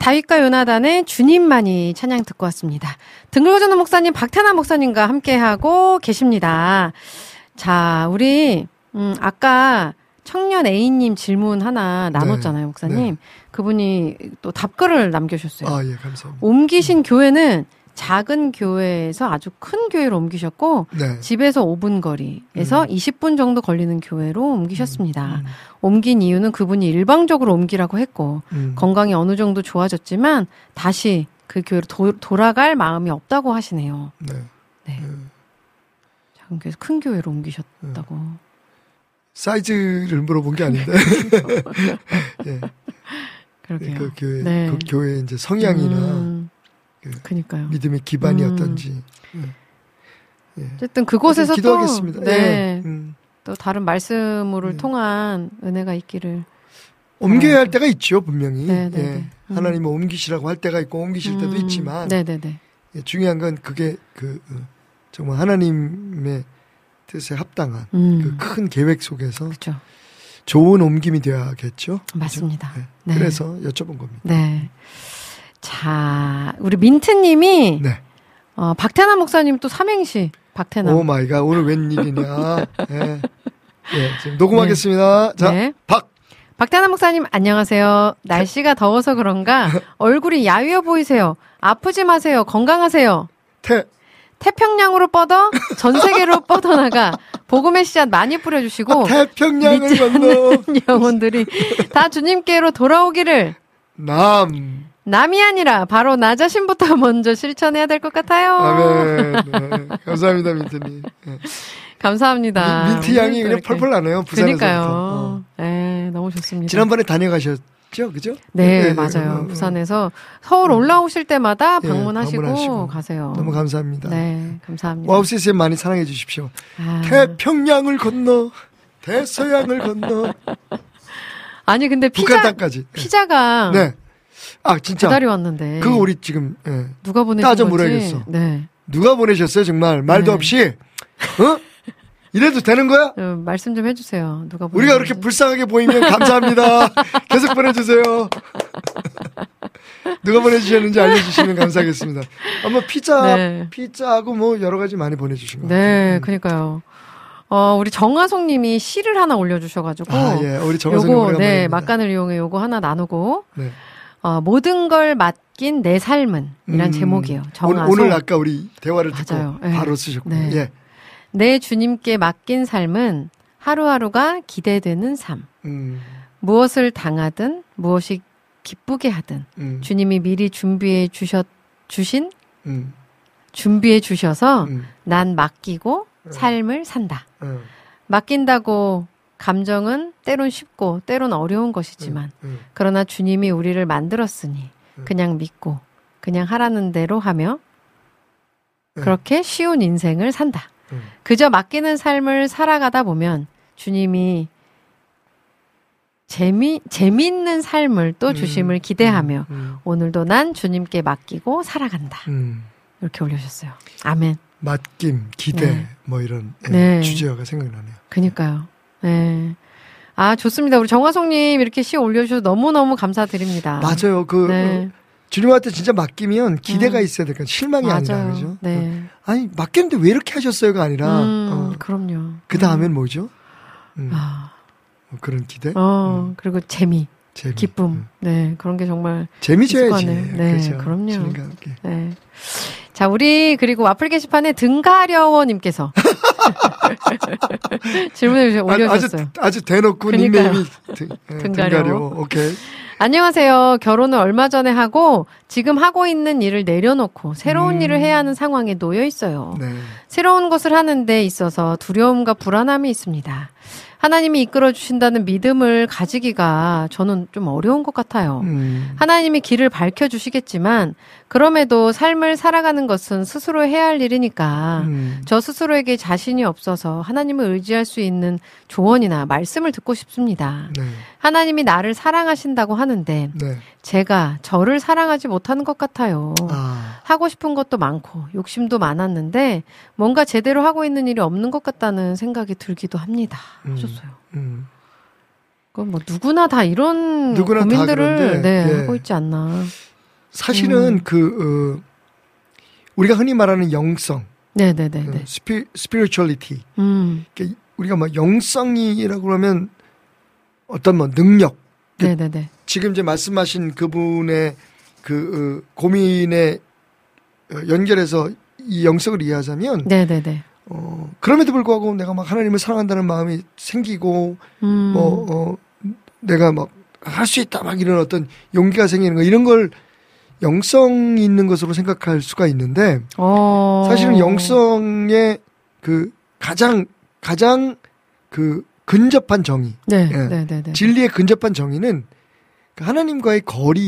다윗과 요나단의 주님만이 찬양 듣고 왔습니다. 등글거주는 목사님, 박태남 목사님과 함께하고 계십니다. 자, 우리 음, 아까 청년 A님 질문 하나 나눴잖아요, 네, 목사님. 네. 그분이 또 답글을 남겨주셨어요. 아, 예, 감사합니다. 옮기신 교회는 작은 교회에서 아주 큰 교회로 옮기셨고 네. 집에서 오 분 거리에서 음. 이십 분 정도 걸리는 교회로 옮기셨습니다. 음. 음. 옮긴 이유는 그분이 일방적으로 옮기라고 했고 음. 건강이 어느 정도 좋아졌지만 다시 그 교회로 도, 돌아갈 마음이 없다고 하시네요. 네. 네. 음. 작은 교회에서 큰 교회로 옮기셨다고. 음. 사이즈를 물어본 게 아닌데. 예. 그러게요. 그 교회, 네. 그 교회 이제 성향이나 음. 그니까요. 믿음의 기반이 음. 어떤지. 예. 어쨌든 그곳에서 기도하겠습니다. 또, 네, 예. 음. 또 다른 말씀으로를 네. 통한 은혜가 있기를 옮겨야 할 때가 있죠, 분명히. 네, 네, 예. 네. 음. 하나님은 옮기시라고 할 때가 있고 옮기실 음. 때도 있지만 네, 네, 네. 예, 중요한 건 그게 그 정말 하나님의 뜻에 합당한 음. 그 큰 계획 속에서 그쵸. 좋은 옮김이 되어야겠죠. 맞습니다. 네. 네. 그래서 여쭤본 겁니다. 네. 자, 우리 민트님이 네. 어, 박태남 목사님 또 삼행시 박태남. 오 마이 갓, 오늘 웬일이냐. 네. 네, 지금 녹음하겠습니다. 네. 자, 네. 박. 박태남 목사님 안녕하세요. 날씨가 더워서 그런가 얼굴이 야위어 보이세요. 아프지 마세요. 건강하세요. 태. 태평양으로 뻗어 전 세계로 뻗어나가 복음의 씨앗 많이 뿌려주시고 아, 태평양을 건너 영혼들이 다 주님께로 돌아오기를. 남. 남이 아니라 바로 나 자신부터 먼저 실천해야 될 것 같아요. 아멘. 네. 감사합니다, 민트님. 네. 감사합니다. 민, 민트 향이 그냥 펄펄 나네요. 부산에서부터. 그러니까요. 어. 네, 너무 좋습니다. 지난번에 다녀가셨죠, 그죠? 네, 네 맞아요. 네. 부산에서 서울 올라오실 때마다 방문하시고, 네, 방문하시고 가세요. 너무 감사합니다. 네, 감사합니다. 와우 씨씨엠 많이 사랑해 주십시오. 아. 태평양을 건너 대서양을 건너. 아니 근데 피자 북한 땅까지. 피자가 네. 아 진짜 배달이 왔는데 그거 우리 지금 예. 누가 보내신 따져 건지. 물어야겠어. 네. 누가 보내셨어요 정말 말도 네. 없이 어? 이래도 되는 거야? 어, 말씀 좀 해주세요. 누가 우리가 그렇게 불쌍하게 보이면 감사합니다. 계속 보내주세요. 누가 보내주셨는지 알려주시면 감사하겠습니다. 아마 피자 네. 피자하고 뭐 여러 가지 많이 보내주신 것 같아요. 네, 그러니까요. 어, 우리 정하송님이 시를 하나 올려주셔가지고. 아, 예. 우리 정하송님. 요거, 네, 막간을 이용해 요거 하나 나누고. 네. 어, 모든 걸 맡긴 내 삶은. 이란 음, 제목이에요. 정하송. 오늘, 오늘 아까 우리 대화를 맞아요. 듣고 네. 바로 쓰셨고. 네. 예. 내 주님께 맡긴 삶은 하루하루가 기대되는 삶. 음. 무엇을 당하든, 무엇이 기쁘게 하든, 음. 주님이 미리 준비해 주셨, 주신, 음. 준비해 주셔서 음. 난 맡기고 삶을 산다. 음. 맡긴다고 감정은 때론 쉽고 때론 어려운 것이지만 음. 음. 그러나 주님이 우리를 만들었으니 음. 그냥 믿고 그냥 하라는 대로 하며 음. 그렇게 쉬운 인생을 산다. 음. 그저 맡기는 삶을 살아가다 보면 주님이 재미, 재미있는 삶을 또 음. 주심을 기대하며 음. 음. 오늘도 난 주님께 맡기고 살아간다. 음. 이렇게 올려주셨어요. 아멘. 맡김, 기대, 네. 뭐 이런 네. 주제어가 생각나네요. 그니까요. 네. 아, 좋습니다. 우리 정화송님 이렇게 시 올려주셔서 너무너무 감사드립니다. 맞아요. 그, 네. 주님한테 진짜 맡기면 기대가 음. 있어야 될까 실망이 맞아요. 아니라, 그죠? 네. 아니, 맡겼는데 왜 이렇게 하셨어요가 아니라, 음, 어, 그럼요. 그 다음엔 뭐죠? 음, 아, 뭐 그런 기대? 어, 음. 그리고 재미, 재미. 기쁨. 음. 네, 그런 게 정말. 재미져야지. 네, 그렇죠? 그럼요. 주님과 함께. 네. 자, 우리, 그리고 와플 게시판에 등가려워님께서 질문을 올려주셨어요. 아주, 아주 대놓고 그러니까요. 닉네임이 등, 네, 등가려워. 등가려워. 오케이. 안녕하세요. 결혼을 얼마 전에 하고 지금 하고 있는 일을 내려놓고 새로운 음. 일을 해야 하는 상황에 놓여 있어요. 네. 새로운 것을 하는 데 있어서 두려움과 불안함이 있습니다. 하나님이 이끌어 주신다는 믿음을 가지기가 저는 좀 어려운 것 같아요. 음. 하나님이 길을 밝혀주시겠지만 그럼에도 삶을 살아가는 것은 스스로 해야 할 일이니까 음. 저 스스로에게 자신이 없어서 하나님을 의지할 수 있는 조언이나 말씀을 듣고 싶습니다. 네. 하나님이 나를 사랑하신다고 하는데 네. 제가 저를 사랑하지 못하는 것 같아요. 아. 하고 싶은 것도 많고 욕심도 많았는데 뭔가 제대로 하고 있는 일이 없는 것 같다는 생각이 들기도 합니다. 음. 하셨어요. 음. 그건 뭐 누구나 다 이런 누구나 다 고민들을 그런데, 네, 예. 하고 있지 않나. 사실은 음. 그, 어, 우리가 흔히 말하는 영성. 네네네. 그 스피, 스피리추얼리티. 음. 우리가 뭐 영성이라고 그러면 어떤 뭐 능력. 네네네. 지금 이제 말씀하신 그분의 그, 어, 고민에 연결해서 이 영성을 이해하자면. 네네네. 어, 그럼에도 불구하고 내가 막 하나님을 사랑한다는 마음이 생기고, 음. 뭐, 어, 내가 막 할 수 있다 막 이런 어떤 용기가 생기는 거 이런 걸 영성이 있는 것으로 생각할 수가 있는데 어. 사실은 영성의 그 가장 가장 그 근접한 정의, 네, 예. 네, 네, 네. 진리의 근접한 정의는 하나님과의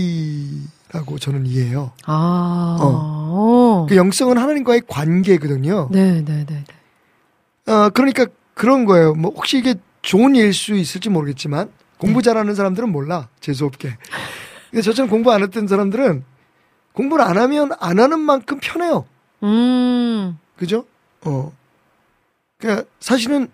거리라고 저는 이해해요. 아, 어. 그 영성은 하나님과의 관계거든요. 네, 네, 네, 네. 어, 그러니까 그런 거예요. 뭐 혹시 이게 좋은 일일 수 있을지 모르겠지만. 공부 잘하는 사람들은 몰라. 재수없게. 근데 저처럼 공부 안 했던 사람들은 공부를 안 하면 안 하는 만큼 편해요. 음. 그죠? 어. 그러니까 사실은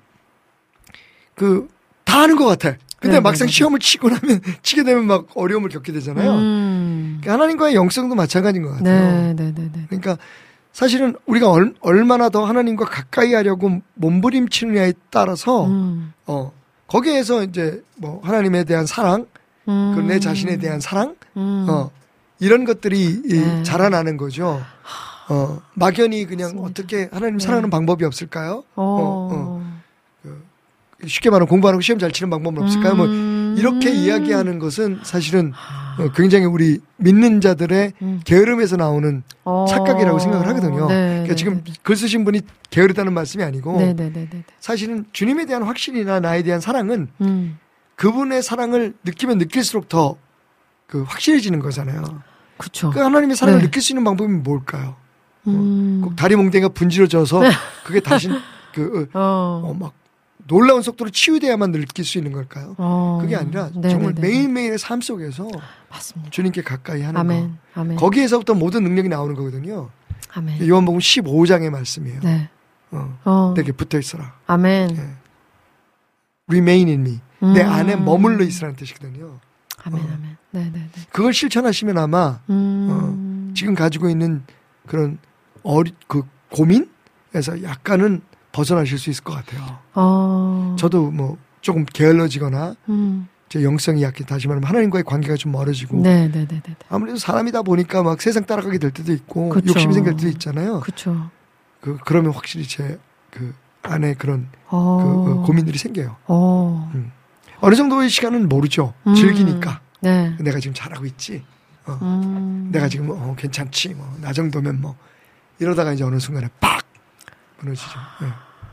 그 다 하는 것 같아. 근데 네네네. 막상 시험을 치고 나면 치게 되면 막 어려움을 겪게 되잖아요. 음. 그러니까 하나님과의 영성도 마찬가지인 것 같아요. 네네네. 그러니까 사실은 우리가 얼, 얼마나 더 하나님과 가까이 하려고 몸부림치느냐에 따라서 음. 어. 거기에서 이제 뭐 하나님에 대한 사랑, 음. 그 내 자신에 대한 사랑, 음. 어 이런 것들이 네. 자라나는 거죠. 어 막연히 그냥 맞습니다. 어떻게 하나님 네. 사랑하는 방법이 없을까요? 어, 어. 그 쉽게 말하면 공부하는 거 시험 잘 치는 방법은 없을까요? 음. 뭐 이렇게 이야기하는 것은 사실은 어, 굉장히 우리 믿는 자들의 음. 게으름에서 나오는 어. 착각이라고 생각을 하거든요. 네, 그러니까 네, 지금 네. 글 쓰신 분이 게으르다는 말씀이 아니고 네, 네, 네, 네. 사실은 주님에 대한 확신이나 나에 대한 사랑은 음. 그분의 사랑을 느끼면 느낄수록 더 그 확실해지는 거잖아요. 그렇죠. 그 하나님의 사랑을 네. 느낄 수 있는 방법이 뭘까요? 음. 어, 꼭 다리 몽둥이가 분지러져서 그게 다시 그 어, 어, 막 놀라운 속도로 치유돼야만 느낄 수 있는 걸까요? 어, 그게 아니라 네네네. 정말 매일매일의 삶 속에서 맞습니다. 주님께 가까이 하는 아멘, 거. 아멘. 거기에서부터 모든 능력이 나오는 거거든요. 아멘. 요한복음 십오 장의 말씀이에요. 네. 어, 어. 내게 붙어 있어라. 아멘. 네. Remain in me. 음. 내 안에 머물러 있으라는 뜻이거든요. 아멘, 어. 아멘. 네, 네, 네. 그걸 실천하시면 아마 음. 어, 지금 가지고 있는 그런 어리 그 고민에서 약간은 벗어나실 수 있을 것 같아요. 어. 저도 뭐 조금 게을러지거나 음. 제 영성이 약해 다시 말하면 하나님과의 관계가 좀 멀어지고 네, 네, 네, 네. 아무래도 사람이다 보니까 막 세상 따라가게 될 때도 있고 그쵸. 욕심이 생길 때도 있잖아요. 그렇죠. 그 그러면 확실히 제 그 안에 그런 어. 그, 그 고민들이 생겨요. 어. 음. 어느 정도의 시간은 모르죠. 음. 즐기니까. 네. 내가 지금 잘하고 있지. 어. 음. 내가 지금 어, 괜찮지. 뭐 나 정도면 뭐 이러다가 이제 어느 순간에 빡 무너지죠. 네.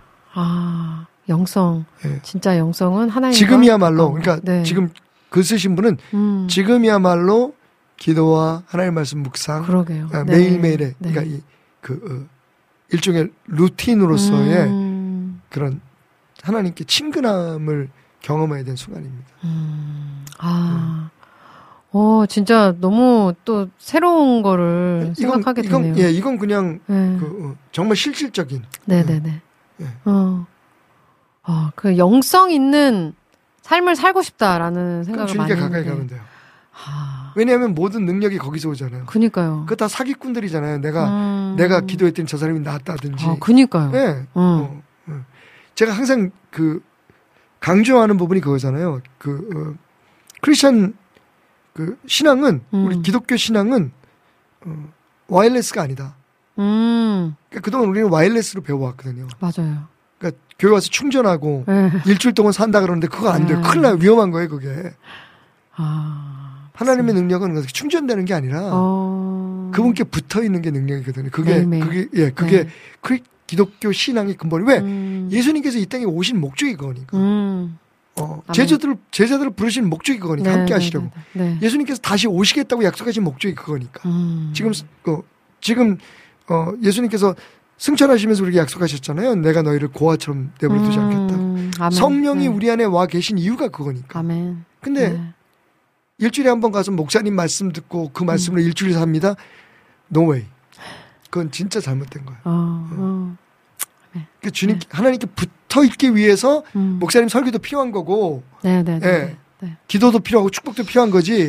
아 영성. 네. 진짜 영성은 하나님. 지금이야말로 그러니까 네. 지금 글 쓰신 분은 음. 지금이야말로 기도와 하나님 말씀 묵상. 그러게요. 아, 네. 매일매일에 네. 그러니까 이 그 어, 일종의 루틴으로서의 음. 그런 하나님께 친근함을 경험해야 되는 순간입니다. 음. 아, 네. 어, 진짜 너무 또 새로운 거를 이건, 생각하게 이건, 되네요. 예, 이건 그냥 네. 그, 어, 정말 실질적인. 네네네. 네. 어, 어, 그 영성 있는 삶을 살고 싶다라는 생각을 많이 주님께 가까이 가면 돼요. 아. 왜냐하면 모든 능력이 거기서 오잖아요. 그니까요. 그거 다 사기꾼들이잖아요. 내가 음. 내가 기도했더니 저 사람이 낫다든지. 아, 그니까요. 네. 음. 어, 어. 제가 항상 그 강조하는 부분이 그거잖아요. 그 어, 크리스천 그 신앙은 음. 우리 기독교 신앙은 어, 와이어리스가 아니다. 음. 그러니까 그동안 우리는 와이어리스로 배워왔거든요. 맞아요. 그러니까 교회 와서 충전하고 네. 일주일 동안 산다 그러는데 그거 안 돼요. 네. 큰일 나요. 위험한 거예요, 그게. 아, 하나님의 능력은 그렇게 충전되는 게 아니라 어... 그분께 붙어 있는 게 능력이거든요. 그게 매일매일. 그게 예, 그게 네. 기독교 신앙의 근본이 왜 음... 예수님께서 이 땅에 오신 목적이 그거니까. 음... 어, 제자들 제자들을 부르신 목적이 그거니까 네, 함께 하시려고. 네, 네, 네. 예수님께서 다시 오시겠다고 약속하신 목적이 그거니까. 음... 지금 어, 지금 어, 예수님께서 승천하시면서 우리에게 약속하셨잖아요. 내가 너희를 고아처럼 내버려 두지 않겠다. 음... 성령이 네. 우리 안에 와 계신 이유가 그거니까. 아멘. 근데 네. 일주일에 한 번 가서 목사님 말씀 듣고 그 말씀으로 음. 일주일 삽니다. No way. 그건 진짜 잘못된 거예요. 어, 어. 네. 그러니까 주님, 네. 하나님께 붙어 있기 위해서 음. 목사님 설교도 필요한 거고, 네, 네, 네, 예, 네, 네. 기도도 필요하고 축복도 필요한 거지.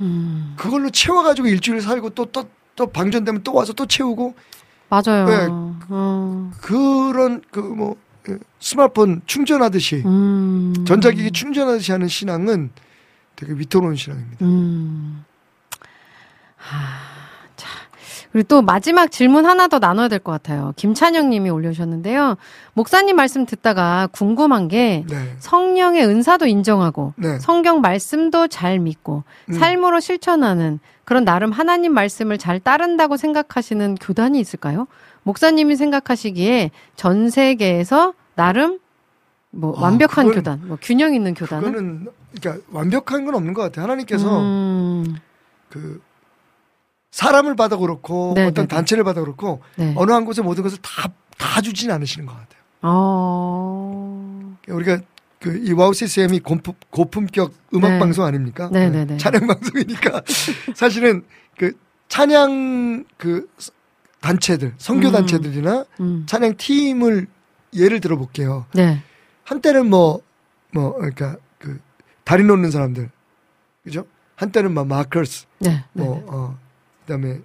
음. 그걸로 채워가지고 일주일 살고 또, 또, 또 방전되면 또 와서 또 채우고. 맞아요. 네. 어. 그런, 그, 뭐, 스마트폰 충전하듯이, 음. 전자기기 충전하듯이 하는 신앙은 되게 위태로운 신앙입니다. 음. 하, 자. 그리고 또 마지막 질문 하나 더 나눠야 될 것 같아요. 김찬영 님이 올려주셨는데요. 목사님 말씀 듣다가 궁금한 게 네. 성령의 은사도 인정하고 네. 성경 말씀도 잘 믿고 음. 삶으로 실천하는 그런 나름 하나님 말씀을 잘 따른다고 생각하시는 교단이 있을까요? 목사님이 생각하시기에 전 세계에서 나름 뭐 아, 완벽한 그건, 교단, 뭐 균형 있는 교단은? 그거는 그러니까 완벽한 건 없는 것 같아요. 하나님께서 음. 그 사람을 봐도 그렇고 네네네. 어떤 단체를 봐도 그렇고 네. 어느 한 곳에 모든 것을 다, 다 주진 않으시는 것 같아요. 어... 우리가 그 이 와우 씨씨엠이 고품, 고품격 음악 네. 방송 아닙니까? 네네네. 찬양 방송이니까 사실은 그 찬양 그 단체들, 선교 단체들이나 음. 음. 찬양 팀을 예를 들어 볼게요. 네. 한때는 뭐, 뭐, 그러니까 그 다리 놓는 사람들, 그죠? 한때는 막 마커스, 네. 뭐, 네. 어, 그다음에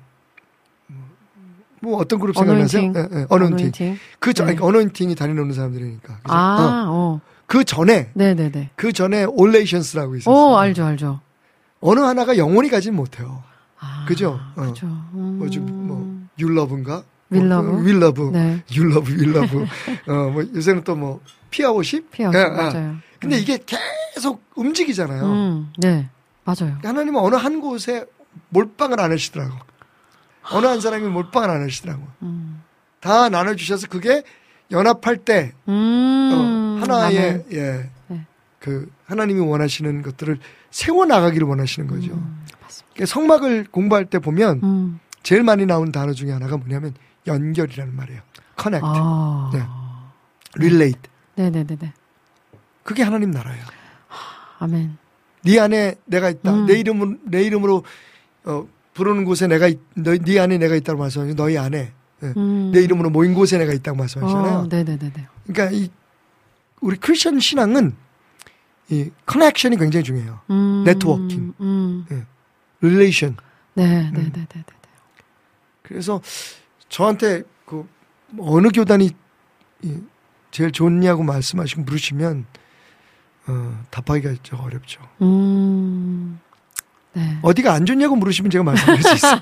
뭐 어떤 그룹 생각나세요? 네, 네. 어노인팅. 그 전, 네. 그러니까 어노인팅이 다리 놓는 사람들이니까. 그죠? 아, 어. 어. 그 전에, 네네네. 그 전에 올레이션스라고 있었어요. 오, 알죠, 알죠. 어느 하나가 영원히 가진 못해요. 아, 그죠? 그죠. 음. 뭐 좀, 뭐, 율러브인가? 윌러브. 윌러브. 네. 율러브, 윌러브. 어, 뭐, 요새는 또 뭐, 피아오십? 피아오십, 네, 맞아요. 근데 음. 이게 계속 움직이잖아요. 음, 네. 맞아요. 하나님은 어느 한 곳에 몰빵을 안 하시더라고. 어느 한 사람이 몰빵을 안 하시더라고. 음. 다 나눠주셔서 그게 연합할 때, 음. 어, 하나의, 예, 네. 그, 하나님이 원하시는 것들을 세워나가기를 원하시는 거죠. 음. 그러니까 성막을 공부할 때 보면, 음. 제일 많이 나오는 단어 중에 하나가 뭐냐면, 연결이라는 말이에요. connect. 아. 네. relate. 네네네네. 그게 하나님 나라예요. 아멘. 네 안에 내가 있다. 음. 내 이름으로, 내 이름으로, 어, 부르는 곳에 내가, 있, 너, 네 안에 내가 있다고 말씀하시죠. 너희 안에. 네. 음. 내 이름으로 모인 곳에 내가 있다고 말씀하시잖아요. 어, 네네네네. 그러니까 이, 우리 크리스천 신앙은 이 커넥션이 굉장히 중요해요. 음. 네트워킹. 음. 네. 릴레이션. 네, 네, 네, 네, 네. 그래서 저한테 그 어느 교단이 제일 좋냐고 말씀하시고 물으시면 어, 답하기가 좀 어렵죠. 음. 네. 어디가 안 좋냐고 물으시면 제가 말씀드릴 수 있어요.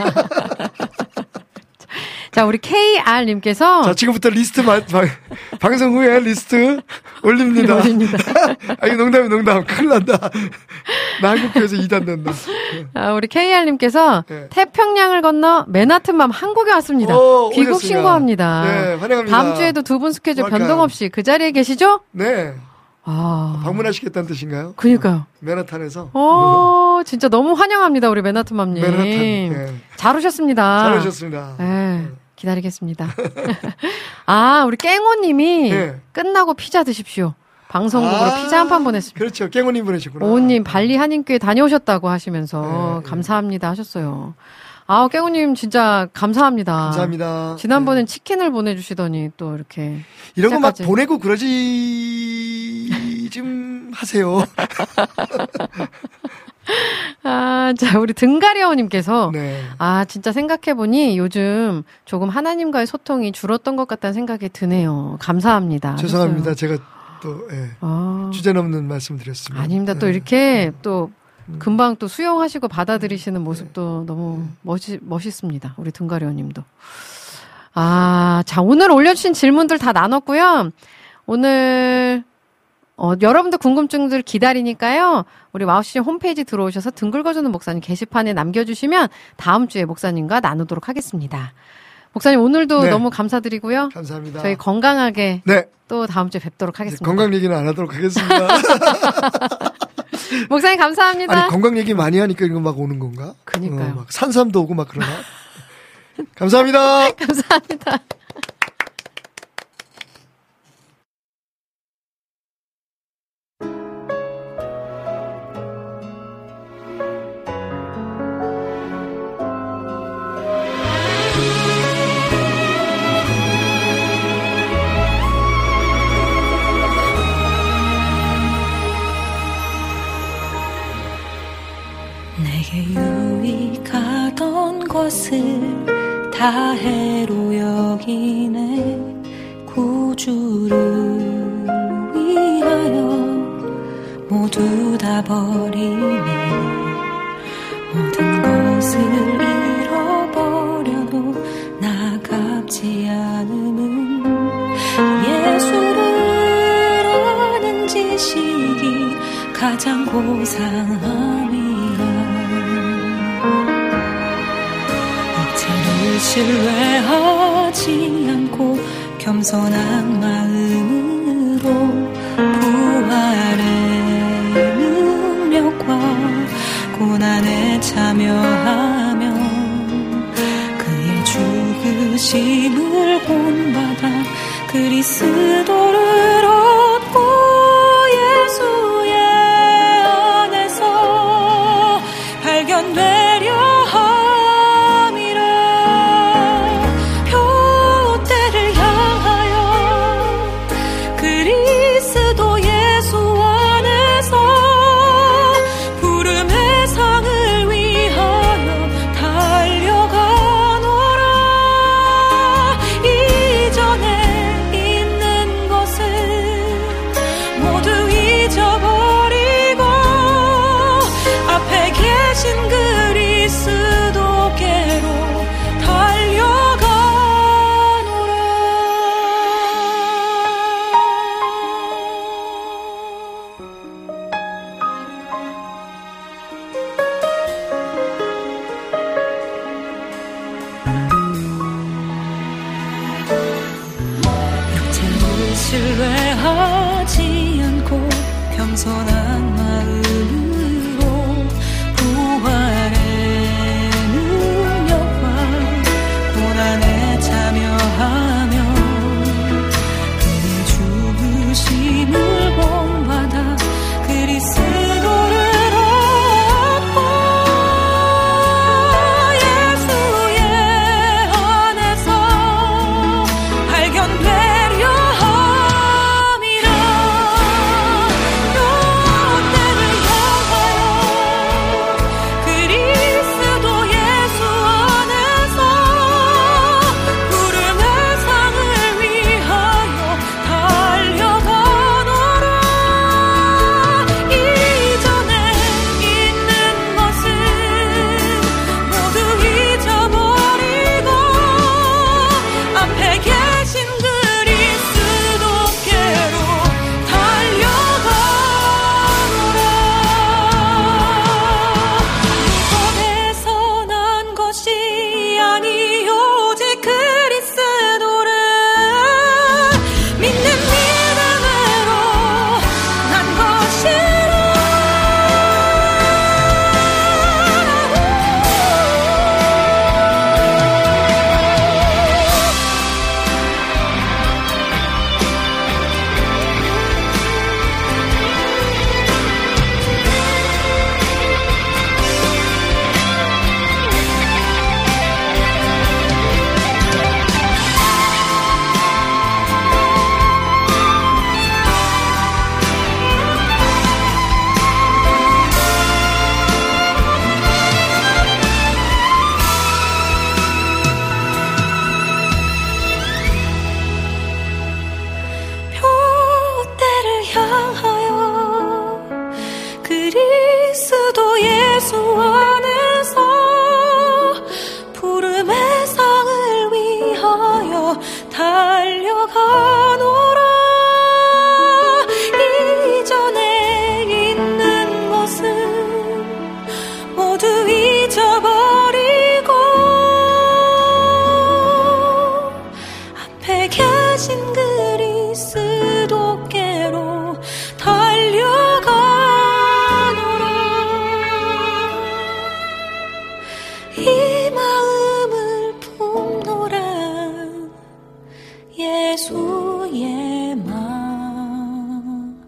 자, 우리 케이알님께서. 자, 지금부터 리스트, 마, 방, 방송 후에 리스트 올립니다. 올립니다. 아, 이거 농담이 농담. 큰일 난다. 나 한국교회에서 이단 된다. 아, 우리 케이알님께서 네. 태평양을 건너 맨하튼맘 한국에 왔습니다. 오, 귀국 오셨습니다. 신고합니다. 네, 환영합니다. 다음 주에도 두 분 스케줄 welcome. 변동 없이 그 자리에 계시죠? 네. 아. 방문하시겠다는 뜻인가요? 그니까요. 맨하탄에서. 오, 진짜 너무 환영합니다, 우리 맨하튼맘님. 맨하탄. 네. 잘 오셨습니다. 잘 오셨습니다. 네. 기다리겠습니다. 아, 우리 깽호님이 네. 끝나고 피자 드십시오. 방송국으로 아, 피자 한 판 보냈습니다. 그렇죠. 깽호님 보내셨구나. 오우님 발리 한인교회 다녀오셨다고 하시면서 네, 감사합니다 하셨어요. 아, 깽호님 진짜 감사합니다. 감사합니다. 지난번엔 네. 치킨을 보내주시더니 또 이렇게 이런 거 막 피자까지. 보내고 그러지 좀 하세요. 아, 자, 우리 등가리어님께서 네. 아, 진짜 생각해보니 요즘 조금 하나님과의 소통이 줄었던 것 같다는 생각이 드네요. 감사합니다. 죄송합니다. 하셨어요. 제가 또 예, 아, 주제 넘는 말씀 드렸습니다. 아닙니다. 또 네. 이렇게 또 금방 또 수용하시고 받아들이시는 모습도 너무 멋이, 멋있습니다. 우리 등가리어님도. 아, 자, 오늘 올려주신 질문들 다 나눴고요. 오늘 어, 여러분들 궁금증들 기다리니까요. 우리 와우씨 홈페이지 들어오셔서 등 긁어주는 목사님 게시판에 남겨주시면 다음 주에 목사님과 나누도록 하겠습니다. 목사님 오늘도 네. 너무 감사드리고요. 감사합니다. 저희 건강하게 네. 또 다음 주에 뵙도록 하겠습니다. 건강 얘기는 안 하도록 하겠습니다. 목사님 감사합니다. 아니 건강 얘기 많이 하니까 이거 막 오는 건가? 그니까요. 어, 막 산삼도 오고 막 그러나? 감사합니다. 감사합니다. 내게 다해로 여기네. 구주를 위하여 모두 다 버리네. 모든 것을 잃어버려도 나갑지 않음은 예수를 아는 지식이 가장 고상함이라. 육체를 신뢰하지 않고 겸손한 마음으로 부활의 능력과 고난에 참여하며 그의 죽으심을 본받아 그리스도를 얻고 예수의 안에서 발견되려 함이라. 표대를 향하여 그리스도 예수 안에서 부름의 상을 위하여 달려가노라. 이전에 있는 것은 모두 잊어버리고 앞에 계신 그리스도께로 달려가노라. 육체를 신뢰하지 않고 겸손한 마음으로 부활의 능력과 고난에 참여하며 그의 죽으심을 본받아 그리스도를 얻고 예수의 안에서 발견되려 함이라. 롯데를 향하여 그리스도 예수 안에서 부름의 상을 위하여 달려가노라. 이전에 있는 것은 모두 잊어버리고 앞에 계신 그리스도께로 달려가노라. 법에서 난 것이 아니 오직 그리스도를 믿는 믿음으로 난 것이라. 표대를 향하여 그리스도 예수 안에서 부름의 상을 위하여 달려가노라. 이전에 있는 것은 모두 잊어버리고 앞에 계신 그리스도께로 달려가노라. 이 마음을 품노라. 예수의 마음.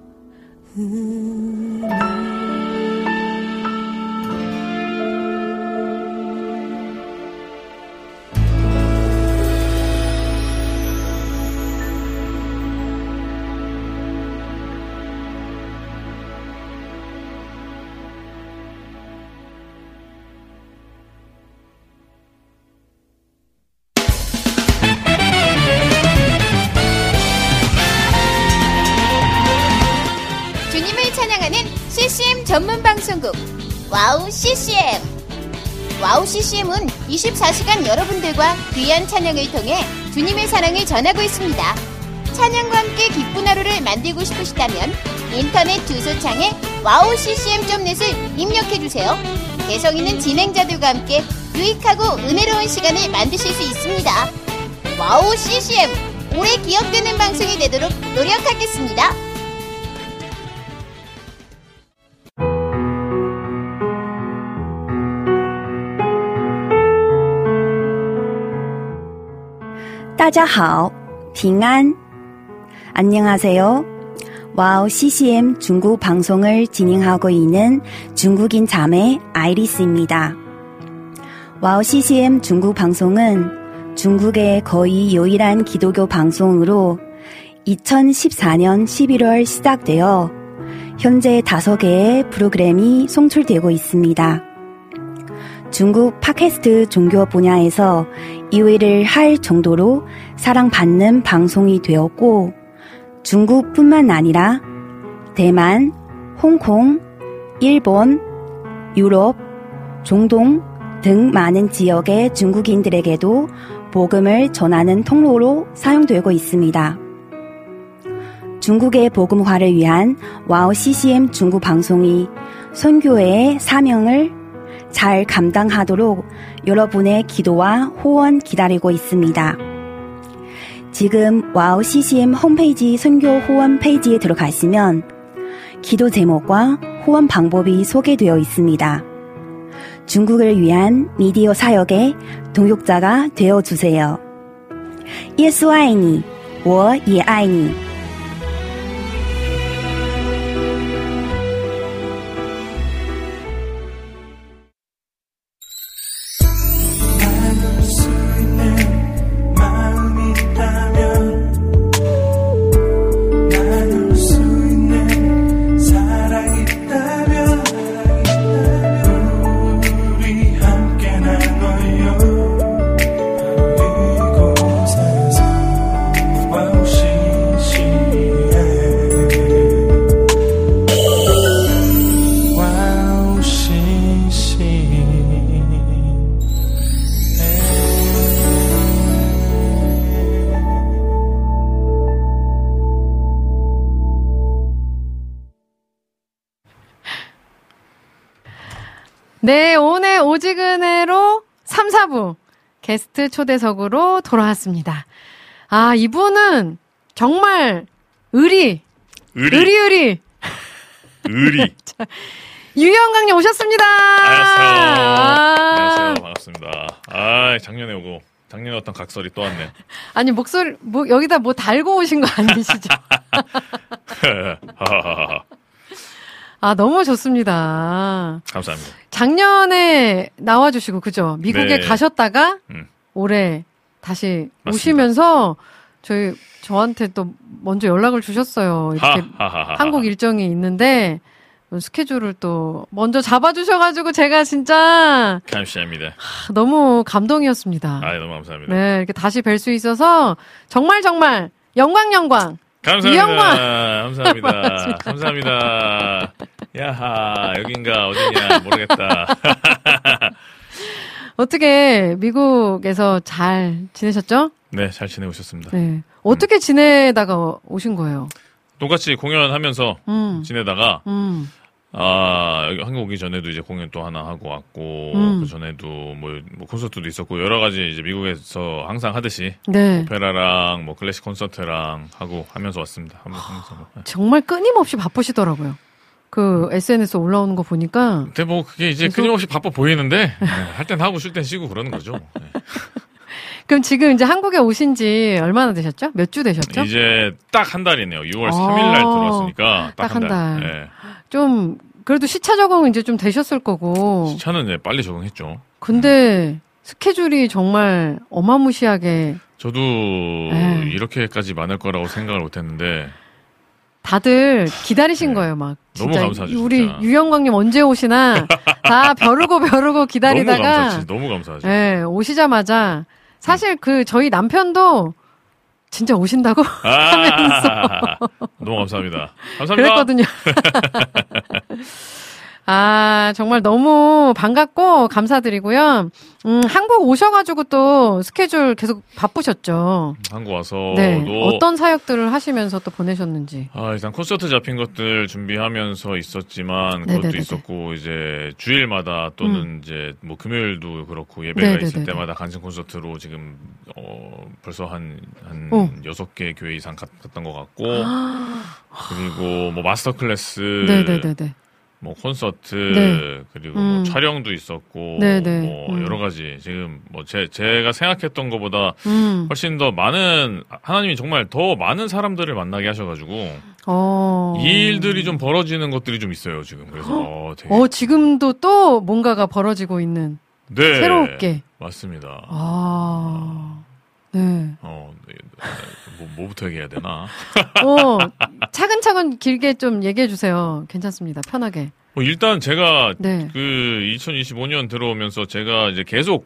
전문 방송국 와우 씨씨엠. 와우 씨씨엠은 이십사 시간 여러분들과 귀한 찬양을 통해 주님의 사랑을 전하고 있습니다. 찬양과 함께 기쁜 하루를 만들고 싶으시다면 인터넷 주소창에 와우 씨씨엠 닷 넷을 입력해주세요. 개성 있는 진행자들과 함께 유익하고 은혜로운 시간을 만드실 수 있습니다. 와우 씨씨엠, 오래 기억되는 방송이 되도록 노력하겠습니다. 다자하오, 빙안. 안녕하세요. 와우 씨씨엠 중국 방송을 진행하고 있는 중국인 자매 아이리스입니다. 와우 씨씨엠 중국 방송은 중국의 거의 유일한 기독교 방송으로 이천십사 년 십일월 시작되어 현재 다섯 개의 프로그램이 송출되고 있습니다. 중국 팟캐스트 종교 분야에서 이 위를 할 정도로 사랑받는 방송이 되었고, 중국뿐만 아니라 대만, 홍콩, 일본, 유럽, 중동 등 많은 지역의 중국인들에게도 복음을 전하는 통로로 사용되고 있습니다. 중국의 복음화를 위한 와우 씨씨엠 중국 방송이 선교회의 사명을 잘 감당하도록 여러분의 기도와 후원 기다리고 있습니다. 지금 와우 씨씨엠 홈페이지 선교 후원 페이지에 들어가시면 기도 제목과 후원 방법이 소개되어 있습니다. 중국을 위한 미디어 사역의 동역자가 되어주세요. 예수爱你,我也爱你. 네, 오늘 오지근해로 삼, 사 부 게스트 초대석으로 돌아왔습니다. 아, 이분은 정말 의리, 의리, 의리, 의리. 의리. 유영광님 오셨습니다. 안녕하세요. 아~ 안녕하세요. 반갑습니다. 아, 작년에 오고 작년에 어떤 각설이 또 왔네. 아니, 목소리, 뭐, 여기다 뭐 달고 오신 거 아니시죠? 아, 너무 좋습니다. 감사합니다. 작년에 나와주시고, 그죠? 미국에 네. 가셨다가, 음. 올해 다시 맞습니다. 오시면서, 저희, 저한테 또 먼저 연락을 주셨어요. 이렇게 하하하하. 한국 일정이 있는데, 스케줄을 또 먼저 잡아주셔가지고, 제가 진짜. 감사합니다. 하, 너무 감동이었습니다. 아, 너무 감사합니다. 네, 이렇게 다시 뵐 수 있어서, 정말 정말, 영광, 영광. 감사합니다. 이영광. 감사합니다. 감사합니다. 야하, 여긴가, 어디냐, 모르겠다. 어떻게 미국에서 잘 지내셨죠? 네, 잘 지내고 있었습니다. 네. 어떻게 음. 지내다가 오신 거예요? 똑같이 공연하면서 음. 지내다가, 음. 아, 여기 한국 오기 전에도 이제 공연 또 하나 하고 왔고, 음. 그 전에도 뭐, 뭐 콘서트도 있었고, 여러 가지 이제 미국에서 항상 하듯이, 네. 오페라랑 뭐 클래식 콘서트랑 하고 하면서 왔습니다. 하면서. 네. 정말 끊임없이 바쁘시더라고요. 그 에스엔에스 올라오는 거 보니까. 근데 뭐 그게 이제 계속... 끊임없이 바빠 보이는데, 네, 할 땐 하고 쉴 땐 쉬고 그러는 거죠. 네. 그럼 지금 이제 한국에 오신 지 얼마나 되셨죠? 몇 주 되셨죠? 이제 딱 한 달이네요. 유월 삼 일 날 들어왔으니까 딱 한 달. 달. 네. 좀 그래도 시차 적응은 이제 좀 되셨을 거고. 시차는 이제 빨리 적응했죠. 근데 음. 스케줄이 정말 어마무시하게. 저도 에이. 이렇게까지 많을 거라고 생각을 못했는데. 다들 기다리신 네. 거예요, 막. 너무 진짜 감사하죠. 우리 진짜. 유영광님 언제 오시나 다 벼르고 벼르고 기다리다가. 너무 감사하지. 너무 감사하죠. 네, 오시자마자 사실 그 저희 남편도 진짜 오신다고 아~ 하면서 너무 감사합니다. 감사합니다. 그랬거든요. 아, 정말 너무 반갑고 감사드리고요. 음, 한국 오셔가지고 또 스케줄 계속 바쁘셨죠? 한국 와서. 네. 어떤 사역들을 하시면서 또 보내셨는지. 아, 일단 콘서트 잡힌 것들 준비하면서 있었지만, 네네네네. 그것도 있었고, 이제 주일마다 또는 음. 이제 뭐 금요일도 그렇고 예배가 네네네네. 있을 때마다 간증 콘서트로 지금, 어, 벌써 한, 한 오. 여섯 개 교회 이상 갔, 갔던 것 같고, 그리고 뭐 마스터 클래스. 네네네네. 뭐 콘서트 네. 그리고 음. 뭐 촬영도 있었고 네네. 뭐 음. 여러 가지 지금 뭐 제 제가 생각했던 것보다 음. 훨씬 더 많은 하나님이 정말 더 많은 사람들을 만나게 하셔가지고 어. 이 일들이 좀 벌어지는 것들이 좀 있어요 지금. 그래서 어, 되게 어, 지금도 또 뭔가가 벌어지고 있는. 네, 새롭게. 맞습니다. 아. 네. 어, 네, 뭐, 뭐부터 얘기해야 되나? 어, 차근차근 길게 좀 얘기해 주세요. 괜찮습니다. 편하게. 뭐 일단 제가 네. 그 이천이십오 년 들어오면서 제가 이제 계속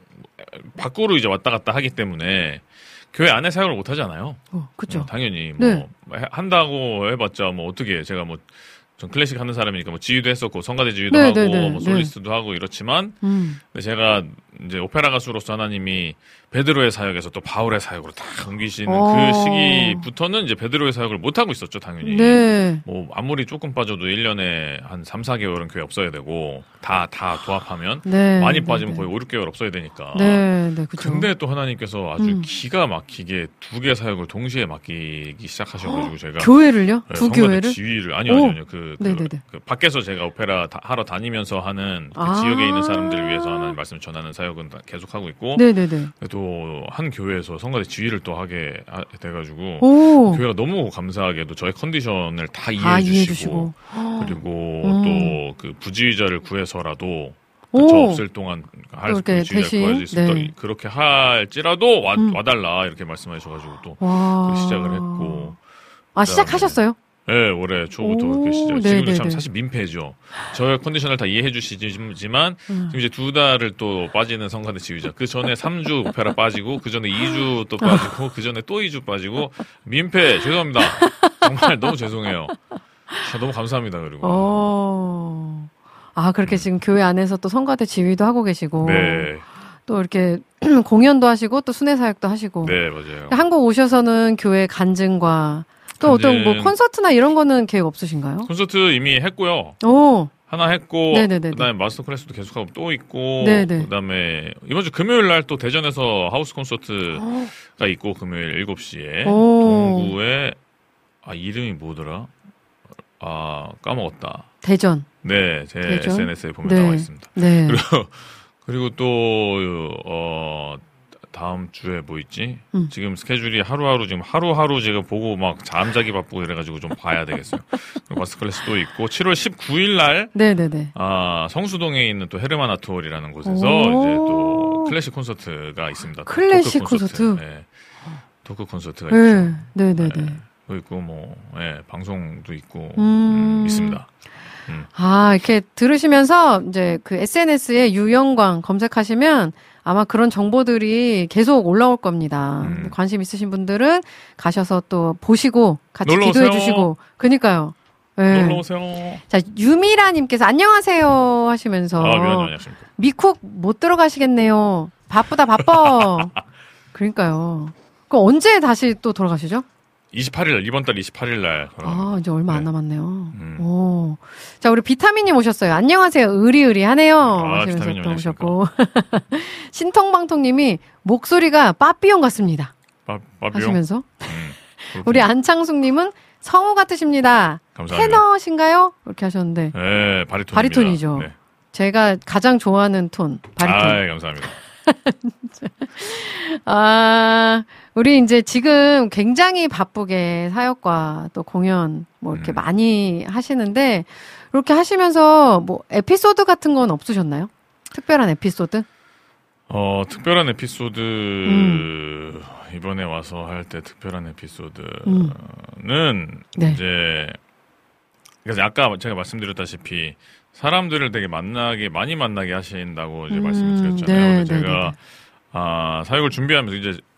밖으로 이제 왔다 갔다 하기 때문에 교회 안에 사역을 못 하잖아요. 어, 그죠. 뭐 당연히 뭐 네. 해- 한다고 해봤자 뭐 어떻게 제가 뭐 전 클래식 하는 사람이니까 뭐 지휘도 했었고 성가대 지휘도 네, 하고 네, 네, 뭐 네. 솔리스트도 하고 이렇지만 음. 근데 제가 이제 오페라 가수로서 하나님이 베드로의 사역에서 또 바울의 사역으로 딱 옮기시는 어. 그 시기부터는 이제 베드로의 사역을 못 하고 있었죠 당연히. 네. 뭐 아무리 조금 빠져도 일 년에 한 삼, 사 개월은 교회 없어야 되고 다 다 도합하면 네. 많이 네, 빠지면 네. 거의 오, 육 개월 없어야 되니까. 네, 네, 그죠. 근데 또 하나님께서 아주 음. 기가 막히게 두 개 사역을 동시에 맡기기 시작하셔가지고 제가 교회를요? 네, 두 성가대 교회를? 지휘를 아니요 오. 아니요 아니요 그, 그, 네네네. 그 밖에서 제가 오페라 다, 하러 다니면서 하는 그 아. 지역에 있는 사람들을 위해서 하는 말씀 전하는 사역은 다 계속 하고 있고 네네네. 또 한 교회에서 성가대 지휘를 또 하게 하- 돼가지고 오. 교회가 너무 감사하게도 저의 컨디션을 다 다 이해해 이해해 주시고 주시고. 그리고 음. 또 그 부지휘자를 구해서라도 오. 저 없을 동안 할 그렇게 부지휘자를 대신, 구할 수 있을 네. 때 그렇게 할지라도 와, 음. 와달라 이렇게 말씀하셔가지고 또 와. 그 시작을 했고 아, 시작하셨어요? 네, 올해 초부터 오, 그렇게 시작. 네네네. 지금도 참 사실 민폐죠. 저의 컨디션을 다 이해해 주시지만 음. 지금 이제 두 달을 또 빠지는 성가대 지휘자. 그 전에 삼 주 오페라 빠지고 그 전에 이 주 또 빠지고 그 전에 또 이 주 빠지고 민폐 죄송합니다. 정말 너무 죄송해요. 아, 너무 감사합니다. 그리고 어. 아, 그렇게 지금 교회 안에서 또 성가대 지휘도 하고 계시고. 네, 또 이렇게 공연도 하시고 또 순회 사역도 하시고. 네 맞아요. 한국 오셔서는 교회 간증과 또 어떤 뭐 간증. 콘서트나 이런 거는 계획 없으신가요? 콘서트 이미 했고요. 오. 하나 했고 네네네네. 그다음에 마스터 클래스도 계속하고 또 있고 네네. 그다음에 이번 주 금요일 날 또 대전에서 하우스 콘서트가 있고 금요일 일곱 시에 오. 동구에 아 이름이 뭐더라? 아 까먹었다. 대전. 네, 제 대전? 에스엔에스에 보면 네. 나와 있습니다. 네. 그리고 그리고 또 어. 다음 주에 뭐 있지? 음. 지금 스케줄이 하루하루 지금 하루하루 제가 보고 막 잠자기 바쁘고 이래가지고 좀 봐야 되겠어요. 그리고 마스터 클래스도 있고 칠월 십구일 날 네네네. 아, 성수동에 있는 또 헤르만 아트홀이라는 곳에서 오. 이제 또 클래식 콘서트가 있습니다. 클래식 토크 콘서트? 네. 토크 콘서트가 네. 있죠. 네네네. 네. 또 있고 뭐 예, 방송도 있고 음. 음, 있습니다. 음. 아, 이렇게 들으시면서 이제 그 에스엔에스에 유영광 검색하시면 아마 그런 정보들이 계속 올라올 겁니다. 음. 관심 있으신 분들은 가셔서 또 보시고 같이 놀러 기도해 오세요. 주시고. 그니까요. 네. 놀러 오세요. 자, 유미라님께서 안녕하세요 하시면서 아, 미안해요. 안녕하십니까. 미쿡 못 들어가시겠네요. 바쁘다 바빠. 그러니까요. 그 언제 다시 또 돌아가시죠? 이십팔일 날, 이번 달 이십팔일 날. 아, 이제 얼마 안 네. 남았네요. 음. 오. 자, 우리 비타민님 오셨어요. 안녕하세요. 의리의리하네요. 아, 하시면서 비타민님 또 오셨고. 신통방통님이 목소리가 빠삐용 같습니다. 빠, 빠비용. 하시면서. 음, 우리 안창숙님은 성우 같으십니다. 감사합니다. 테너신가요? 이렇게 하셨는데. 네, 바리톤입니다. 바리톤이죠. 네. 제가 가장 좋아하는 톤. 바리톤. 아, 감사합니다. 아, 우리 이제 지금 굉장히 바쁘게 사역과 또 공연 뭐 이렇게 음. 많이 하시는데, 이렇게 하시면서 뭐 에피소드 같은 건 없으셨나요? 특별한 에피소드? 어, 특별한 에피소드는 음. 이번에 와서 할 때 특별한 에피소드는 음. 네. 이제 그래서 아까 제가 말씀드렸다시피 사람들을 되게 만나게 많이 만나게 하신다고 이제 음, 말씀을 드렸잖아요. 네, 근데 네, 제가 네, 네. 아, 사역을 준비하면서 이제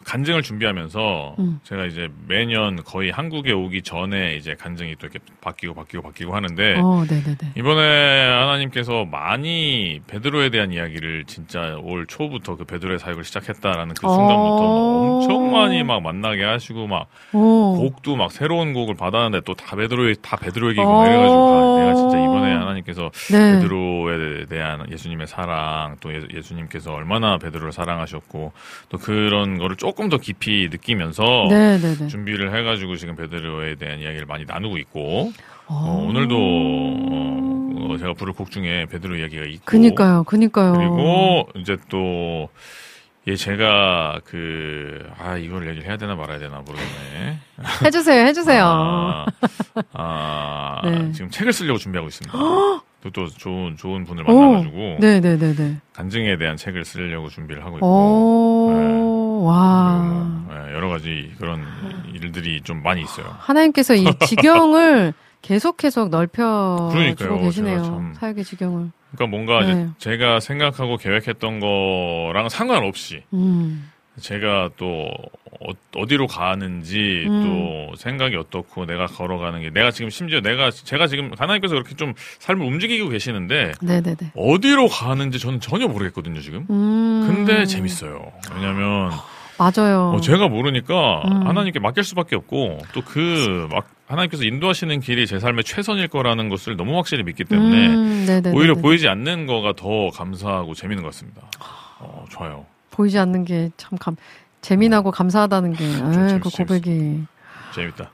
간증을 준비하면서 음. 제가 이제 매년 거의 한국에 오기 전에 이제 간증이 또 이렇게 바뀌고 바뀌고 바뀌고 하는데 어, 네네네. 이번에 하나님께서 많이 베드로에 대한 이야기를 진짜 올 초부터 그 베드로의 사역을 시작했다라는 그 순간부터 어. 엄청 많이 막 만나게 하시고 막 오. 곡도 막 새로운 곡을 받았는데 또 다 베드로의 다 베드로 얘기고 막 이래가지고 아, 내가 진짜 이번에 하나님께서 네. 베드로에 대한 예수님의 사랑 또 예, 예수님께서 얼마나 베드로를 사랑하셨고 또 그런 거를 조금 더 깊이 느끼면서 네네네. 준비를 해가지고 지금 베드로에 대한 이야기를 많이 나누고 있고 어. 어, 오늘도 어, 제가 부를 곡 중에 베드로 이야기가 있고 그니까요, 그니까요. 그리고 이제 또 예, 제가 그, 아, 이걸 얘기를 해야 되나 말아야 되나 모르겠네. 해주세요, 해주세요. 아, 아 네. 지금 책을 쓰려고 준비하고 있습니다. 또, 또 좋은, 좋은 분을 만나가지고. 네네네네. 간증에 대한 책을 쓰려고 준비를 하고 있고. 오, 네. 와. 뭐, 네, 여러 가지 그런 일들이 좀 많이 있어요. 하나님께서 이 지경을 계속 계속 넓혀주고 그러니까요, 계시네요. 제가 참- 사역의 지경을. 그러니까 뭔가 네. 이제 제가 생각하고 계획했던 거랑 상관없이 음. 제가 또 어, 어디로 가는지 음. 또 생각이 어떻고 내가 걸어가는 게 내가 지금 심지어 내가 제가 지금 하나님께서 그렇게 좀 삶을 움직이고 계시는데 네네네. 어디로 가는지 저는 전혀 모르겠거든요 지금. 음. 근데 재밌어요. 왜냐하면 맞아요. 어, 제가 모르니까 음. 하나님께 맡길 수밖에 없고 또 그 막 하나님께서 인도하시는 길이 제 삶의 최선일 거라는 것을 너무 확실히 믿기 때문에 음, 네네네네. 오히려 보이지 않는 거가 더 감사하고 재밌는 것 같습니다. 어, 좋아요. 보이지 않는 게 참 감, 재미나고 감사하다는 게, 에이, 재밌- 그 고백이. 재밌다.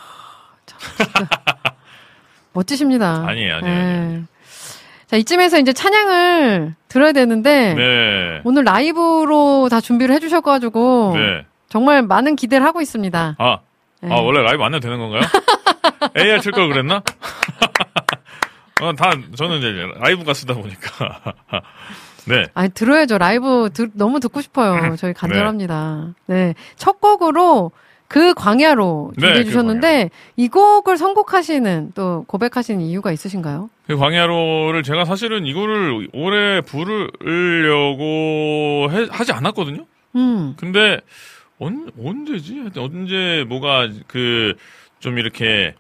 멋지십니다. 아니에요, 아니에요, 예. 아니에요. 자, 이쯤에서 이제 찬양을 들어야 되는데, 네. 오늘 라이브로 다 준비를 해주셔가지고, 네. 정말 많은 기대를 하고 있습니다. 아, 네. 아 원래 라이브 안 해도 되는 건가요? 에이알 칠 걸 그랬나? 어, 다 저는 이제 라이브 가수다 보니까. 네. 아니, 들어야죠. 라이브 들- 너무 듣고 싶어요. 저희 간절합니다. 네. 첫 곡으로 그 광야로 네, 준비해 그 주셨는데, 이 곡을 선곡하시는, 또 고백하시는 이유가 있으신가요? 그 광야로를 제가 사실은 이거를 올해 부르려고 해- 하지 않았거든요. 음. 근데 언, 언제지? 하여튼 언제 뭐가 그 좀 이렇게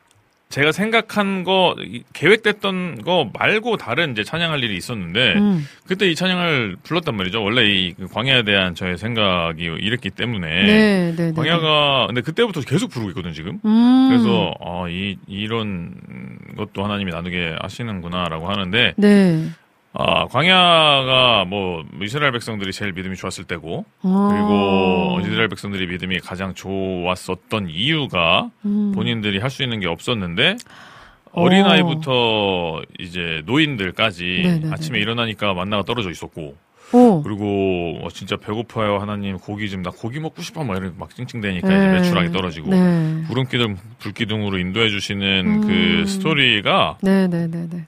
제가 생각한 거 이- 계획됐던 거 말고 다른 이제 찬양할 일이 있었는데 음. 그때 이 찬양을 불렀단 말이죠. 원래 이 그 광야에 대한 저의 생각이 이랬기 때문에 네, 네, 네. 광야가 근데 그때부터 계속 부르고 있거든 지금. 음. 그래서 아, 이 이런 것도 하나님이 나누게 하시는구나라고 하는데 네. 아, 광야가 뭐 이스라엘 백성들이 제일 믿음이 좋았을 때고 어. 그리고 이스라엘 백성들이 믿음이 가장 좋았었던 이유가 음. 본인들이 할 수 있는 게 없었는데 어. 어린아이부터 이제 노인들까지 네네네. 아침에 일어나니까 만나가 떨어져 있었고 오. 그리고 어, 진짜 배고파요 하나님 고기 좀 나 고기 먹고 싶어 막 이렇게 막 찡찡대니까 네. 이제 매출하게 떨어지고 네. 구름기둥 불기둥으로 인도해 주시는 음. 그 스토리가 네, 네, 네, 네.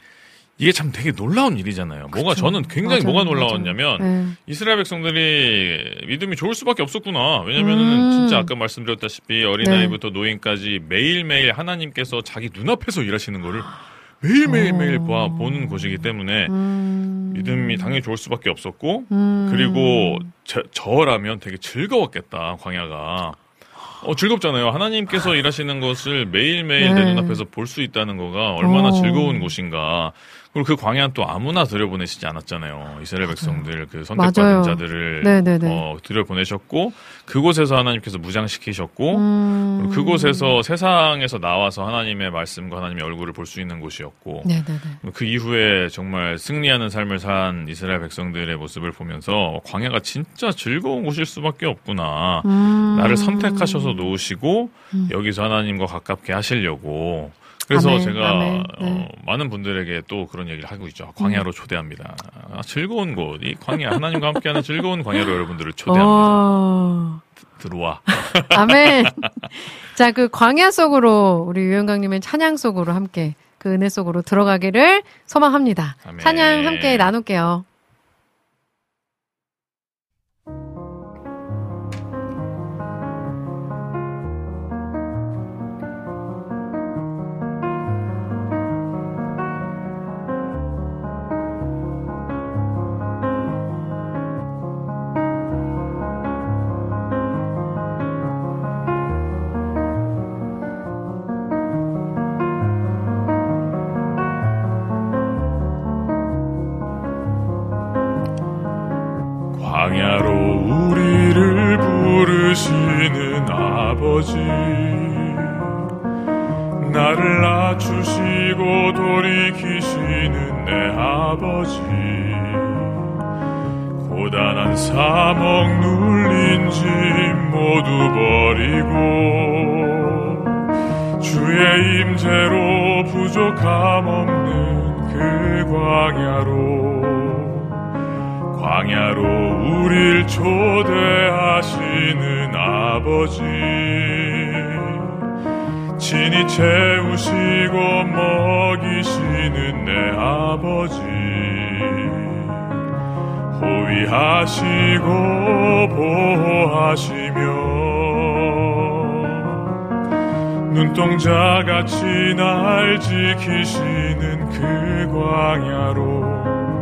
이게 참 되게 놀라운 일이잖아요. 뭐가 그쵸. 저는 굉장히 맞아요, 뭐가 맞아요. 놀라웠냐면 네. 이스라엘 백성들이 믿음이 좋을 수밖에 없었구나. 왜냐면은 음. 진짜 아까 말씀드렸다시피 어린아이부터 노인까지 매일매일 하나님께서 자기 눈앞에서 일하시는 거를 매일매일 매일 어. 봐 보는 곳이기 때문에 음. 믿음이 당연히 좋을 수밖에 없었고 음. 그리고 저, 저라면 되게 즐거웠겠다 광야가. 어, 즐겁잖아요. 하나님께서 일하시는 것을 매일매일 네. 내 눈앞에서 볼 수 있다는 거가 얼마나 어. 즐거운 곳인가. 그리고 그 광야는 또 아무나 들여보내시지 않았잖아요. 이스라엘 백성들, 그 선택받은 맞아요. 자들을 네네네. 어, 들여보내셨고, 그곳에서 하나님께서 무장시키셨고, 음. 그리고 그곳에서 세상에서 나와서 하나님의 말씀과 하나님의 얼굴을 볼 수 있는 곳이었고, 네, 네, 네. 그 이후에 정말 승리하는 삶을 산 이스라엘 백성들의 모습을 보면서 광야가 진짜 즐거운 곳일 수밖에 없구나. 음. 나를 선택하셔서 놓으시고 음. 여기서 하나님과 가깝게 하시려고. 그래서 아멘, 제가 아멘, 네. 어, 많은 분들에게 또 그런 얘기를 하고 있죠. 광야로 초대합니다. 아, 즐거운 곳, 이 광야, 하나님과 함께하는 즐거운 광야로 여러분들을 초대합니다. 어. 들어와. 아멘. 자, 그 광야 속으로 우리 유영강님의 찬양 속으로 함께 그 은혜 속으로 들어가기를 소망합니다. 아멘. 찬양 함께 나눌게요. 세우시는 아버지, 나를 낮추시고 돌이키시는 내 아버지, 고단한 사목 눌린 짐 모두 버리고 주의 임재로 부족함 없는 그 광야로 광야로 우릴 초대하시는 아버지, 친히 채우시고 먹이시는 내 아버지, 호위하시고 보호하시며 눈동자같이 날 지키시는 그 광야로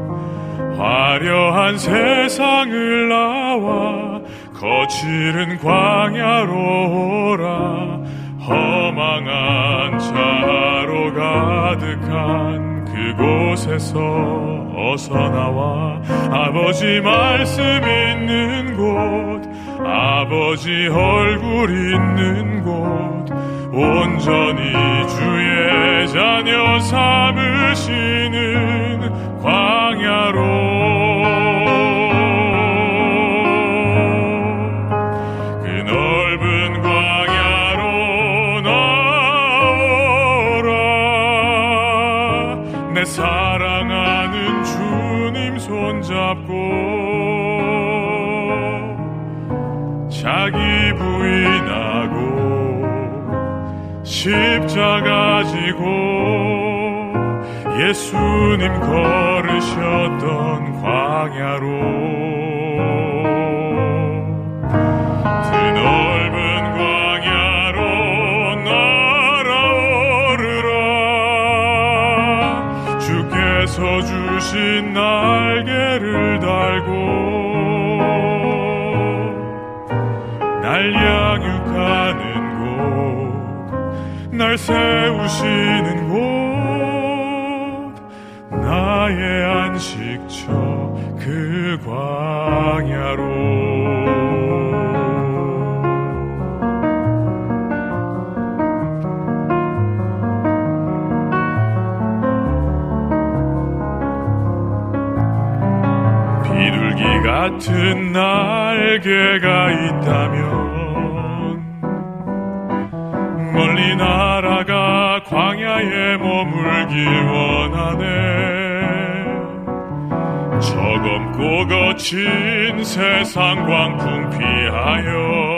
화려한 세상을 나와 거칠은 광야로 오라. 허망한 자로 가득한 그곳에서 어서 나와 아버지 말씀 있는 곳, 아버지 얼굴 있는 곳, 온전히 주의 자녀 삼으시는 광야로 그 넓은 광야로 나오라. 내 사랑하는 주님 손잡고 자기 부인하고 십자가 지고 예수님 걸으셨던 광야로 그 넓은 광야로 날아오르라. 주께서 주신 날개를 달고 날 양육하는 날 세우시는 곳, 나의 안식처 그 광야로 비둘기 같은 날개가 있다면 멀리 날아가 광야에 머물길 원하네. 저검고 거친 세상 광풍 피하여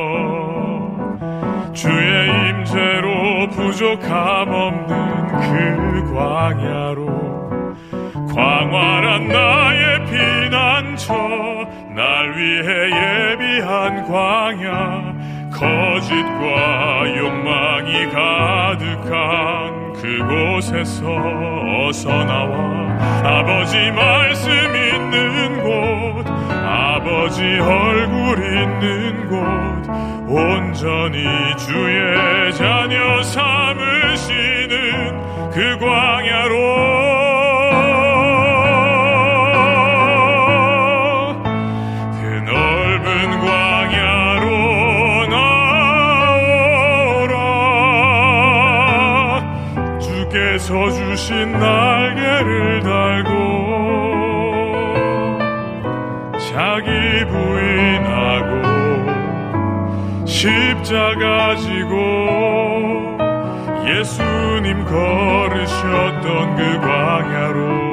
주의 임재로 부족함 없는 그 광야로 광활한 나의 피난처, 날 위해 예비한 광야, 거짓과 욕망이 가득한 그곳에서 어서 나와 아버지 말씀 있는 곳, 아버지 얼굴 있는 곳, 온전히 주의 자녀 삼으시는 그 광야로 서 주신 날개를 달고 자기 부인하고 십자가 지고 예수님 걸으셨던 그 광야로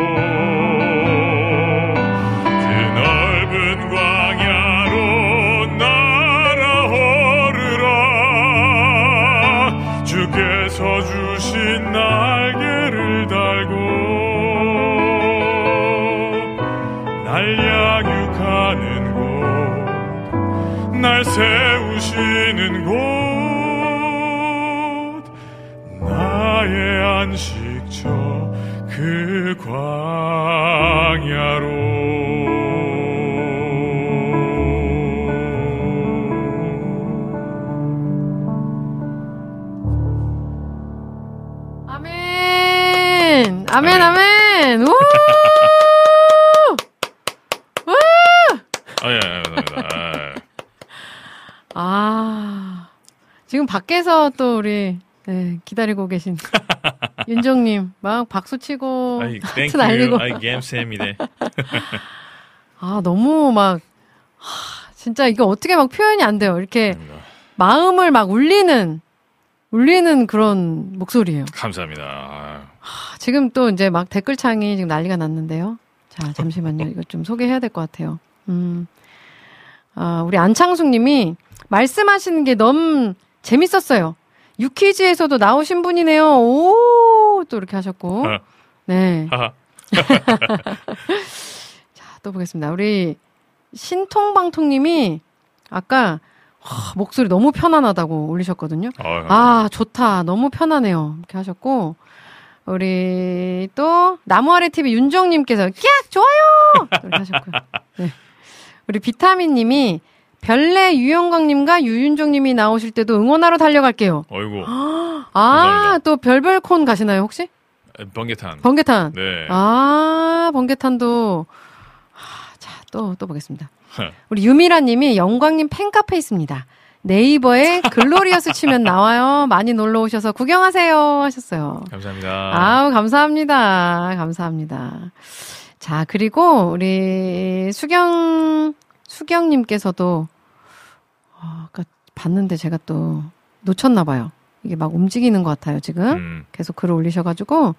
그 넓은 광야로 날아오르라. 주께서 주신 날개를 달고 날 양육하는 곳, 날 세우시는 곳, 나의 안식처 그 광야로 아멘, 아멘. 우! 우! 아, 예, 감사합니다. 아, 아, 지금 밖에서 또 우리 네, 기다리고 계신 윤정님 막 박수 치고 하트 날리고. 아이, 감사합니다. 아, 너무 막 하, 진짜 이거 어떻게 막 표현이 안 돼요. 이렇게 감사합니다. 마음을 막 울리는 울리는 그런 목소리예요. 감사합니다. 하, 지금 또 이제 막 댓글창이 지금 난리가 났는데요. 자, 잠시만요. 이거 좀 소개해야 될 것 같아요. 음. 아, 우리 안창숙님이 말씀하시는 게 너무 재밌었어요. 유퀴즈에서도 나오신 분이네요. 오, 또 이렇게 하셨고. 네. 자, 또 보겠습니다. 우리 신통방통님이 아까 와, 목소리 너무 편안하다고 올리셨거든요. 어, 아, 좋다. 너무 편하네요. 이렇게 하셨고. 우리 또 나무아래 티비 윤정님께서 끼악 좋아요. 이렇게 하셨고요. 네. 우리 비타민님이 별내 유영광님과 유윤정님이 나오실 때도 응원하러 달려갈게요. 어이구. 아, 또 별별콘 가시나요 혹시? 번개탄. 번개탄. 네. 아, 번개탄도. 하, 자, 또, 또 보겠습니다. 우리 유미라님이 영광님 팬카페 있습니다. 네이버에 글로리어스 치면 나와요. 많이 놀러 오셔서 구경하세요. 하셨어요. 감사합니다. 아우, 감사합니다. 감사합니다. 자, 그리고 우리 수경, 수경님께서도, 어, 아까 봤는데 제가 또 놓쳤나봐요. 이게 막 움직이는 것 같아요, 지금. 음. 계속 글을 올리셔가지고,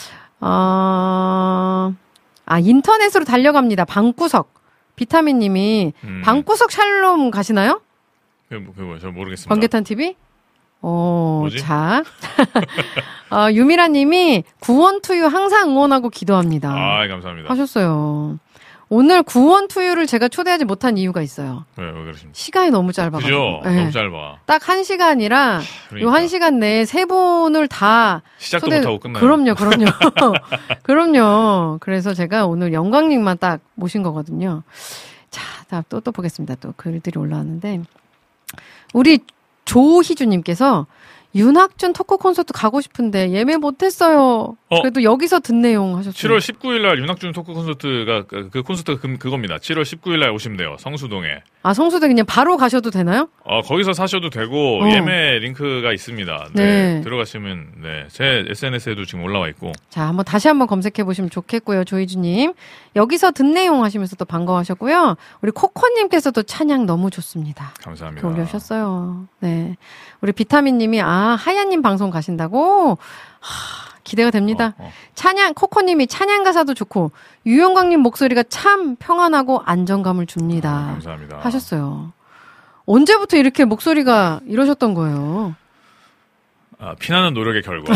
어, 아, 인터넷으로 달려갑니다. 방구석. 비타민님이, 음. 방구석 샬롬 가시나요? 그거, 그거, 저 모르겠습니다. 번개탄 티비? 어, 뭐지? 자. 어, 유미라 님이 구원투유 항상 응원하고 기도합니다. 아, 감사합니다. 하셨어요. 오늘 구원투유를 제가 초대하지 못한 이유가 있어요. 네, 왜 그러십니까? 시간이 너무 짧아가지고. 그죠? 네. 너무 짧아. 딱 한 시간이라, 그러니까. 요 한 시간 내에 세 분을 다. 시작도 초대... 못하고 끝나요. 그럼요, 그럼요. 그럼요. 그래서 제가 오늘 영광님만 딱 모신 거거든요. 자, 또, 또 보겠습니다. 또 글들이 올라왔는데. 우리 조희주님께서 윤학준 토크 콘서트 가고 싶은데 예매 못했어요. 어? 그래도 여기서 듣 내용 하셨어요. 칠월 십구일 날 윤학준 토크 콘서트가 그, 그 콘서트가 그, 그겁니다. 칠월 십구일 날 오시면 돼요. 성수동에. 아, 성수동 그냥 바로 가셔도 되나요? 어, 거기서 사셔도 되고 어. 예매 링크가 있습니다. 네, 네. 들어가시면 네. 제 에스엔에스에도 지금 올라와 있고. 자, 한번 다시 한번 검색해 보시면 좋겠고요. 조희주님. 여기서 듣 내용 하시면서 또 반가워하셨고요. 우리 코코님께서도 찬양 너무 좋습니다. 감사합니다. 올려주셨어요. 네. 우리 비타민님이 아 하얀님 방송 가신다고 하, 기대가 됩니다. 어, 어. 찬양 코코님이 찬양 가사도 좋고 유영광님 목소리가 참 평안하고 안정감을 줍니다. 아, 감사합니다. 하셨어요. 언제부터 이렇게 목소리가 이러셨던 거예요? 아, 피나는 노력의 결과.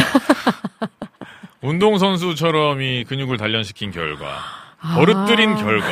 운동선수처럼 이 근육을 단련시킨 결과. 버릇들인 아. 결과.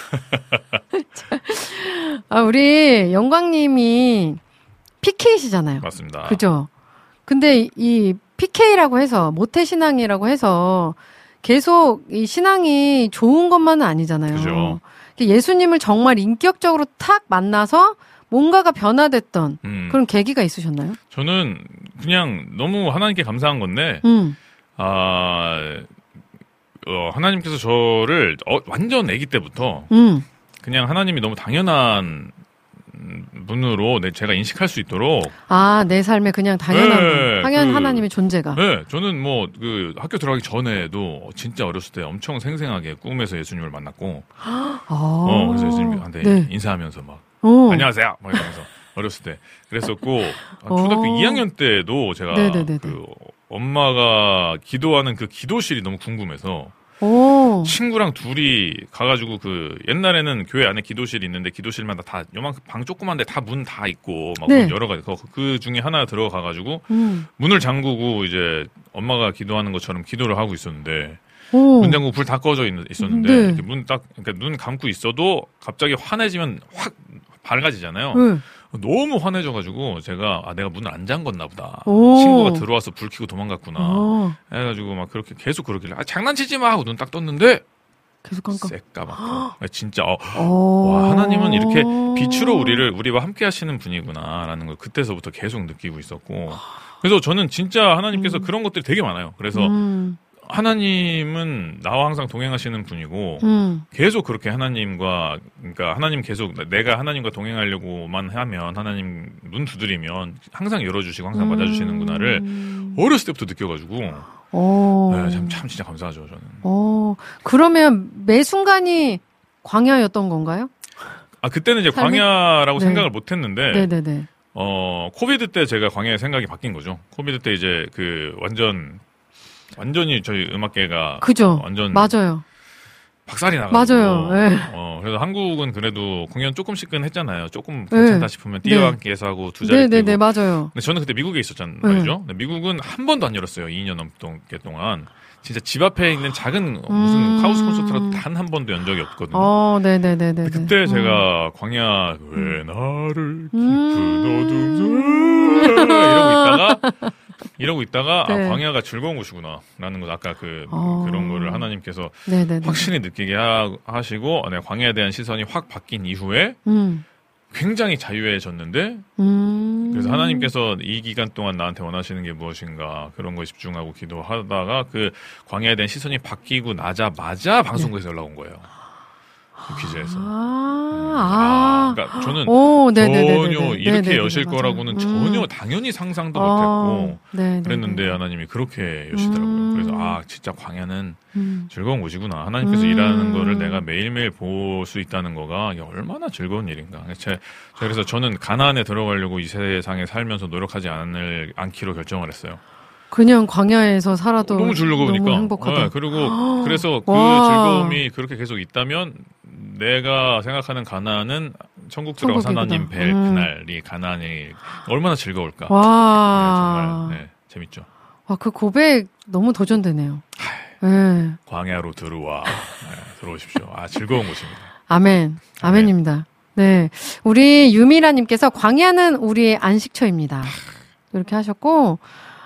아, 우리 영광님이 피케이시잖아요. 맞습니다. 그죠? 근데 이 피케이라고 해서 모태신앙이라고 해서 계속 이 신앙이 좋은 것만은 아니잖아요. 그죠. 예수님을 정말 인격적으로 탁 만나서 뭔가가 변화됐던 음. 그런 계기가 있으셨나요? 저는 그냥 너무 하나님께 감사한 건데 음. 아, 어, 하나님께서 저를 어, 완전 아기 때부터 음. 그냥 하나님이 너무 당연한 분으로 내 제가 인식할 수 있도록 아, 내 삶에 그냥 당연한 네, 당연 그, 하나님의 존재가. 네, 저는 뭐 그 학교 들어가기 전에도 진짜 어렸을 때 엄청 생생하게 꿈에서 예수님을 만났고, 아~ 어, 그래서 예수님한테 네. 인사하면서 막 오. 안녕하세요, 막 이러면서 어렸을 때 그랬었고 초등학교 오. 이 학년 때도 제가 네네네네. 그 엄마가 기도하는 그 기도실이 너무 궁금해서. 오. 친구랑 둘이 가가지고 그 옛날에는 교회 안에 기도실이 있는데 기도실마다 다 요만큼 방 조그만데 다 문 다 있고 막 네. 문 여러 가지 그, 그 중에 하나 들어가가지고 음. 문을 잠그고 이제 엄마가 기도하는 것처럼 기도를 하고 있었는데 오. 문 잠그고 불 다 꺼져 있, 있었는데 네. 이렇게 문 딱 그러니까 눈 감고 있어도 갑자기 환해지면 확 밝아지잖아요. 네. 너무 환해져가지고 제가 아 내가 문을 안 잠궜나 보다. 오. 친구가 들어와서 불 켜고 도망갔구나. 오. 해가지고 막 그렇게 계속 그러길래 아 장난치지 마 하고 눈 딱 떴는데 계속 깜깜. 새까맣고 진짜 어, 와 하나님은 이렇게 빛으로 우리를 우리와 함께 하시는 분이구나라는 걸 그때서부터 계속 느끼고 있었고 그래서 저는 진짜 하나님께서 음. 그런 것들이 되게 많아요. 그래서 음. 하나님은 나와 항상 동행하시는 분이고 음. 계속 그렇게 하나님과 그러니까 하나님 계속 내가 하나님과 동행하려고만 하면 하나님 문 두드리면 항상 열어주시고 항상 음. 맞아주시는구나를 어렸을 때부터 느껴가지고 네, 참, 참 진짜 감사하죠 저는. 오. 그러면 매 순간이 광야였던 건가요? 아 그때는 이제 삶이? 광야라고 네. 생각을 못했는데 네네네. 어 코비드 때 제가 광야의 생각이 바뀐 거죠. 코비드 때 이제 그 완전 완전히 저희 음악계가 그죠. 완전 맞아요. 박살이 나가지고 맞아요. 네. 어 그래서 한국은 그래도 공연 조금씩은 했잖아요. 조금 괜찮다 네. 싶으면 띄어앉기에서 하고 두 자리 네네네 뛰고. 맞아요. 근데 저는 그때 미국에 있었잖아요. 말이죠. 네. 미국은 한 번도 안 열었어요. 이 년 넘게 동안. 진짜 집 앞에 있는 작은 무슨 음... 하우스 콘서트라도 단 한 번도 연 적이 없거든요. 어, 네네네네. 그때 음. 제가 광야 왜 나를 깊은 어둠 음... 이러고 있다가 이러고 있다가 네. 아, 광야가 즐거운 곳이구나 라는 거 아까 그 어... 그런 거를 하나님께서 네네네. 확실히 느끼게 하, 하시고 네, 광야에 대한 시선이 확 바뀐 이후에 음. 굉장히 자유해졌는데 음... 그래서 하나님께서 이 기간 동안 나한테 원하시는 게 무엇인가 그런 거에 집중하고 기도하다가 그 광야에 대한 시선이 바뀌고 나자마자 방송국에서 네. 연락 온 거예요. 그 퀴즈에서. 아, 음. 아, 그러니까 저는 오, 전혀 이렇게 네네네, 여실 맞아요. 거라고는 음. 전혀 당연히 상상도 아, 못했고 네네네. 그랬는데 하나님이 그렇게 여시더라고요. 음. 그래서 아 진짜 광야는 음. 즐거운 곳이구나. 하나님께서 음. 일하는 거를 내가 매일매일 볼 수 있다는 거가 얼마나 즐거운 일인가. 제, 그래서 저는 가나안에 들어가려고 이 세상에 살면서 노력하지 않을, 않기로 결정을 했어요. 그냥 광야에서 살아도 너무 즐거우니까. 너무 행복하다. 네, 그리고 그래서 그 와. 즐거움이 그렇게 계속 있다면 내가 생각하는 가나안은 천국 들어가서 하나님 뵐 음. 그날이 가나안이 얼마나 즐거울까. 와. 네, 정말 네, 재밌죠. 와, 그 고백 너무 도전되네요. 네. 광야로 들어와. 네, 들어오십시오. 아, 즐거운 곳입니다. 아멘. 아멘입니다. 네. 우리 유미라님께서 광야는 우리의 안식처입니다. 이렇게 하셨고,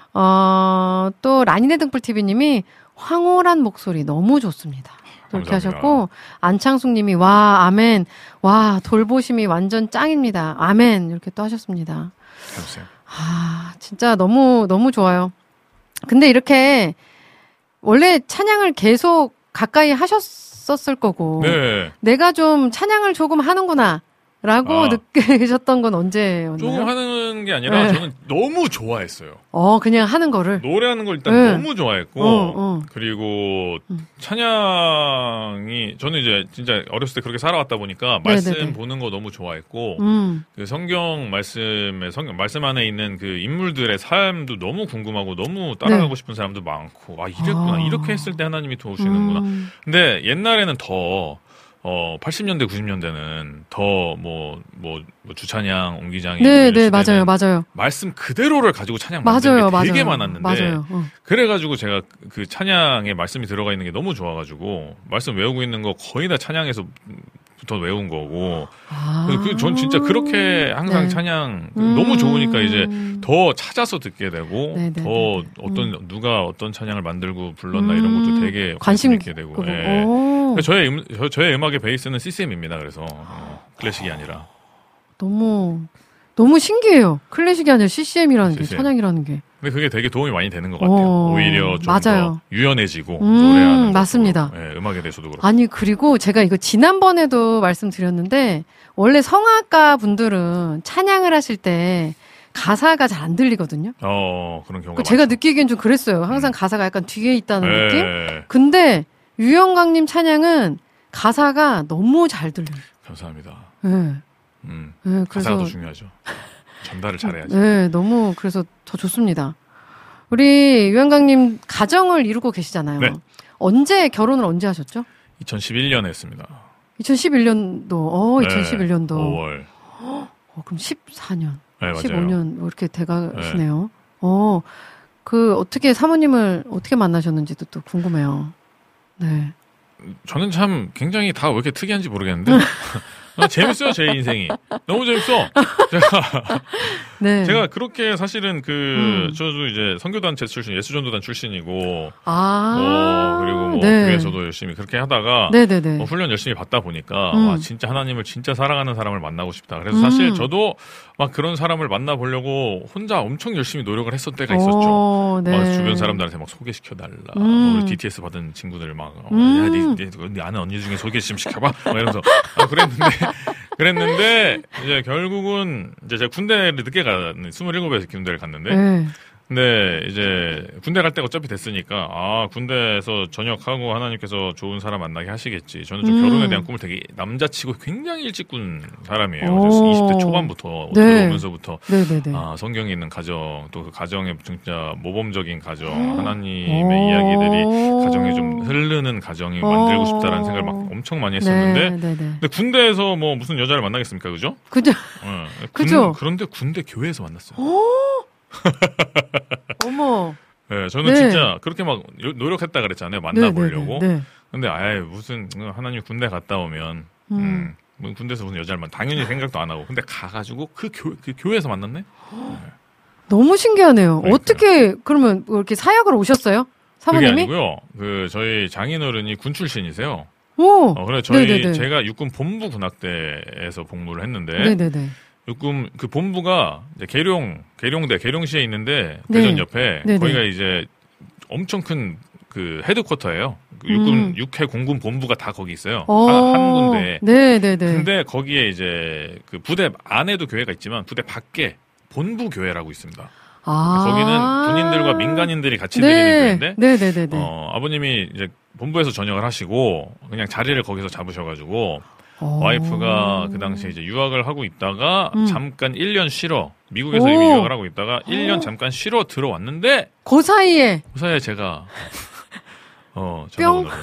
어, 또 라니네 등불티비님이 황홀한 목소리 너무 좋습니다. 이렇게 하셨고, 안창숙님이 와, 아멘. 와, 돌보심이 완전 짱입니다. 아멘. 이렇게 또 하셨습니다. 감사해요. 아, 진짜 너무, 너무 좋아요. 근데 이렇게, 원래 찬양을 계속 가까이 하셨었을 거고, 네. 내가 좀 찬양을 조금 하는구나. 라고 아. 느끼셨던 건 언제였나요? 조금 하는 게 아니라 네. 저는 너무 좋아했어요. 어, 그냥 하는 거를? 노래하는 걸 일단 네. 너무 좋아했고, 어, 어. 그리고 음. 찬양이, 저는 이제 진짜 어렸을 때 그렇게 살아왔다 보니까 말씀 네네네. 보는 거 너무 좋아했고, 음. 그 성경 말씀에, 성경 말씀 안에 있는 그 인물들의 삶도 너무 궁금하고 너무 따라가고 네. 싶은 사람도 많고, 아, 이랬구나. 아. 이렇게 했을 때 하나님이 도우시는구나. 음. 근데 옛날에는 더, 어, 팔십 년대, 구십 년대는 더 뭐, 뭐, 뭐 주찬양, 옹기장이. 네, 네, 맞아요, 맞아요. 말씀 그대로를 가지고 찬양 만드는 게 되게 맞아요. 많았는데. 맞아요. 어. 그래가지고 제가 그 찬양에 말씀이 들어가 있는 게 너무 좋아가지고, 말씀 외우고 있는 거 거의 다 찬양에서 부터 외운 거고. 아. 그래서 그, 전 진짜 그렇게 항상 네. 찬양 음. 너무 좋으니까 이제 더 찾아서 듣게 되고, 네네네네. 더 어떤, 음. 누가 어떤 찬양을 만들고 불렀나 음. 이런 것도 되게 관심 있게 되고. 네. 저의, 음, 저, 저의 음악의 베이스는 씨씨엠입니다. 그래서 어, 클래식이 아니라. 너무 너무 신기해요. 클래식이 아니라 씨씨엠이라는 씨씨엠. 게 찬양이라는 게. 근데 그게 되게 도움이 많이 되는 것 같아요. 오, 오히려 좀 더 유연해지고 음, 노래하는 맞습니다. 네, 음악에 대해서도 그렇고. 아니 그리고 제가 이거 지난번에도 말씀드렸는데 원래 성악가 분들은 찬양을 하실 때 가사가 잘 안 들리거든요. 어 그런 경우가 제가 많죠. 느끼기엔 좀 그랬어요. 항상 음. 가사가 약간 뒤에 있다는 네. 느낌. 근데 유영광님 찬양은 가사가 너무 잘 들려요. 감사합니다. 네. 음, 네, 가사가 더 중요하죠. 전달을 잘해야지. 네, 너무 그래서 더 좋습니다. 우리 유영광님 가정을 이루고 계시잖아요. 네. 언제 결혼을 언제 하셨죠? 이천십일 년에 했습니다. 이천십일 년도, 어, 이천십일 년도. 네, 오월. 어, 그럼 십사 년, 네, 맞아요. 십오 년 뭐 이렇게 돼가시네요. 네. 어, 그 어떻게 사모님을 어떻게 만나셨는지도 또 궁금해요. 네. 저는 참 굉장히 다 왜 이렇게 특이한지 모르겠는데 아, 재밌어요, 제 인생이. 너무 재밌어. 제가, 네. 제가 그렇게 사실은 그, 음. 저도 이제 선교단체 출신, 예수전도단 출신이고, 아. 뭐, 그리고 뭐, 네. 교회에서도 열심히 그렇게 하다가, 네네네. 뭐 훈련 열심히 받다 보니까, 음. 와, 진짜 하나님을 진짜 사랑하는 사람을 만나고 싶다. 그래서 사실 음. 저도 막 그런 사람을 만나보려고 혼자 엄청 열심히 노력을 했을 때가 있었죠. 오, 네. 막 주변 사람들한테 막 소개시켜달라. 음. 뭐 우리 디티에스 받은 친구들 막, 어, 음. 야, 니, 니, 니 아는 언니 중에 소개 좀 시켜봐. 막 이러면서. 아, 그랬는데, 그랬는데, 이제 결국은, 이제 제가 군대를 늦게 가는, 스물일곱에서 군대를 갔는데, 네. 근데 이제 군대 갈 때가 어차피 됐으니까, 아, 군대에서 전역하고 하나님께서 좋은 사람 만나게 하시겠지. 저는 좀 음. 결혼에 대한 꿈을 되게 남자치고 굉장히 일찍 꾼 사람이에요. 오. 그래서 이십 대 초반부터, 네. 들어오면서부터, 네네네. 아, 성경에 있는 가정, 또 그 가정의 진짜 모범적인 가정, 하나님의 오. 이야기들이 가정에 좀 흐르는 가정이 만들고 싶다라는 생각을 막 엄청 많이 했었는데, 네, 네, 네. 근데 군대에서 뭐 무슨 여자를 만나겠습니까, 그죠? 그죠? 어, 그죠? 군, 그런데 군대 교회에서 만났어요. 어머. 네, 저는 네. 진짜 그렇게 막 요- 노력했다 그랬잖아요. 만나보려고. 네, 네, 네. 근데 아예 무슨 하나님 군대 갔다 오면 음. 음, 뭐 군대에서 무슨 여자를 만 당연히 생각도 안 하고. 근데 가가지고 그, 교, 그 교회에서 만났네. 너무 신기하네요. 그러니까요. 어떻게 그러면 뭐 이렇게 사역을 오셨어요? 그게 사모님이? 아니고요. 그 저희 장인어른이 군 출신이세요. 오. 어, 그래 저희 네네네. 제가 육군 본부 군악대에서 복무를 했는데 네네네. 육군 그 본부가 이제 계룡 계룡대 계룡시에 있는데 네. 대전 옆에 네네. 거기가 이제 엄청 큰 그 헤드쿼터예요. 그 육군 음. 육해 공군 본부가 다 거기 있어요. 어. 한, 한 군데. 네네네. 근데 거기에 이제 그 부대 안에도 교회가 있지만 부대 밖에 본부 교회라고 있습니다. 아. 거기는 군인들과 민간인들이 같이 네. 다니는 교회인데 네네네네. 어, 아버님이 이제 본부에서 전역을 하시고 그냥 자리를 거기서 잡으셔가지고 어. 와이프가 그 당시에 이제 유학을 하고 있다가 음. 잠깐 일 년 쉬러 미국에서 오. 이미 유학을 하고 있다가 일 년 잠깐 쉬러 들어왔는데 그 사이에 그 사이에 제가 어 뿅. 전화번호를